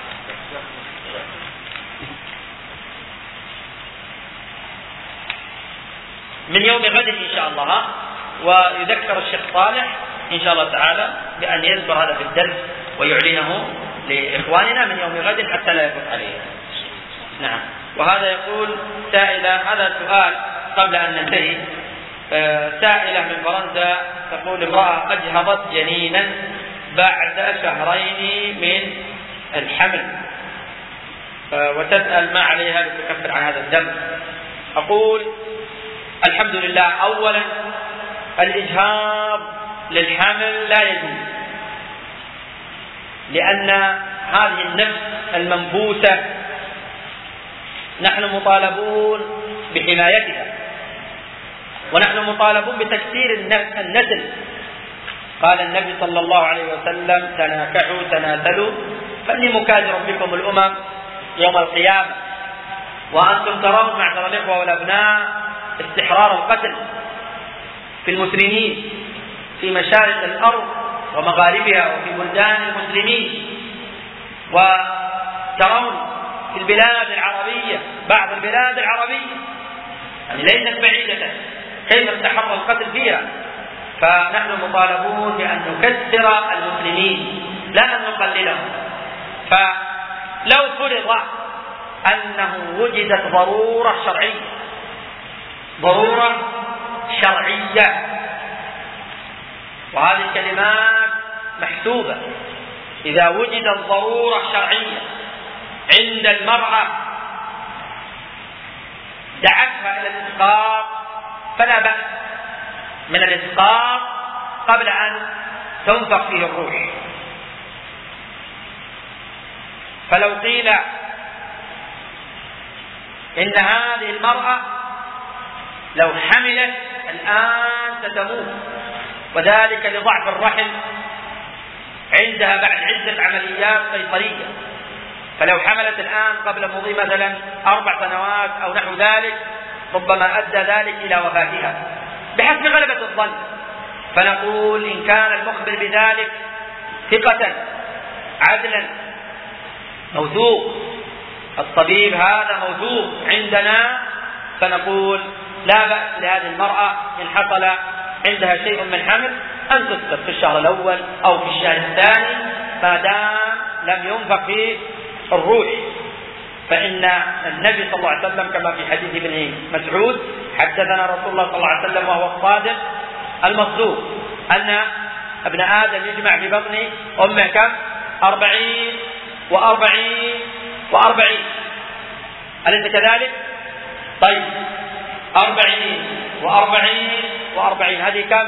من يوم غد إن شاء الله، ويذكر الشيخ صالح إن شاء الله تعالى بأن يذكر هذا في الدرس ويعلنه لإخواننا من يوم غد حتى لا يفوت عليه. نعم. وهذا يقول سائلة، هذا سؤال قبل أن ننتهي. سائلة من فرنسا تقول: امرأة أجهضت جنينا بعد شهرين من الحمل، وتسأل ما عليها لتكفر عن هذا الدم. أقول الحمد لله، أولا الإجهاض للحمل لا يجوز، لأن هذه النفس المنفوسة نحن مطالبون بحمايتها، ونحن مطالبون بتكثير النسل. قال النبي صلى الله عليه وسلم: تناكحوا تناسلوا فإني مكاثر بكم الأمم يوم القيامة. وأنتم ترون معشر الإخوة والأبناء استحرار القتل في المسلمين في مشارق الأرض ومغاربها وفي بلدان المسلمين، وترون في البلاد العربية بعض البلاد العربية يعني ليست بعيدة كيف استحر القتل فيها. فنحن مطالبون بأن نكثر المسلمين لا أن نقللهم. فلو فرض أنه وجدت ضرورة شرعية، وهذه الكلمات محسوبة، إذا وجدت ضرورة شرعية عند المرأة دعتها إلى الإسقاط فلا بأس من الإسقاط قبل أن تنفخ فيه الروح. فلو قيل إن هذه المرأة لو حملت الآن ستموت، وذلك لضعف الرحم عندها بعد عدة عمليات قيصرية، فلو حملت الآن قبل مضي مثلا 4 سنوات أو نحو ذلك ربما أدى ذلك إلى وفاتها بحسب غلبة الظن. فنقول إن كان المخبر بذلك ثقة عدلا موثوق، الطبيب هذا موثوق عندنا، فنقول لا بأس لهذه المرأة إن حصل عندها شيء من حمل أن تسقط في الشهر الأول أو في الشهر الثاني ما دام لم ينفخ فيه الروح. فإن النبي صلى الله عليه وسلم كما في حديث ابن مسعود: حدثنا رسول الله صلى الله عليه وسلم وهو الصادق المصدوق أن ابن آدم يجمع في بطن أمه كم؟ 40 و40 أليس كذلك؟ طيب 40 و40 هذه كم؟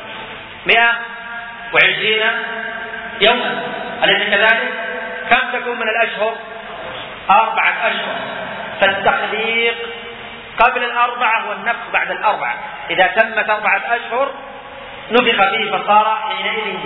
120 يوما، أليس كذلك؟ كم تكون من الأشهر؟ 4 أشهر. فالتخليق قبل 4 والنفخ بعد 4. إذا تمت 4 أشهر نفخ فيه فصار حينئذ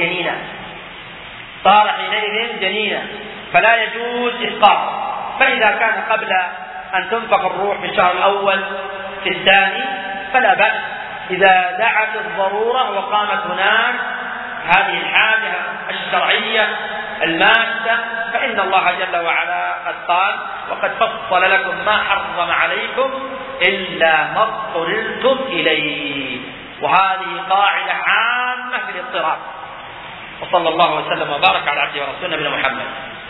جنينا، فلا يجوز إسقاط. فإذا كان قبل أن تنفخ الروح في الشهر الأول في الثاني فلا بأس، إذا دعت الضرورة وقامت هناك هذه الحاجة الشرعية الماسة، فإن الله جل وعلا قد قال: وقد فصل لكم ما حرم عليكم إلا ما اضطررتم إليه. وهذه قاعدة عامة في الاضطرار. وصلى الله وسلم وبارك على عبده ورسوله نبينا محمد.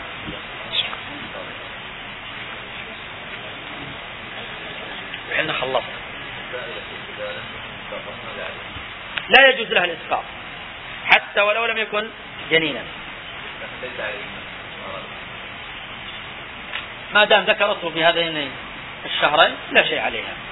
احنا خلصنا. لا يجوز لها الإسقاط حتى ولو لم يكن جنينا، ما دام ذكرته في هذين الشهرين لا شيء عليها.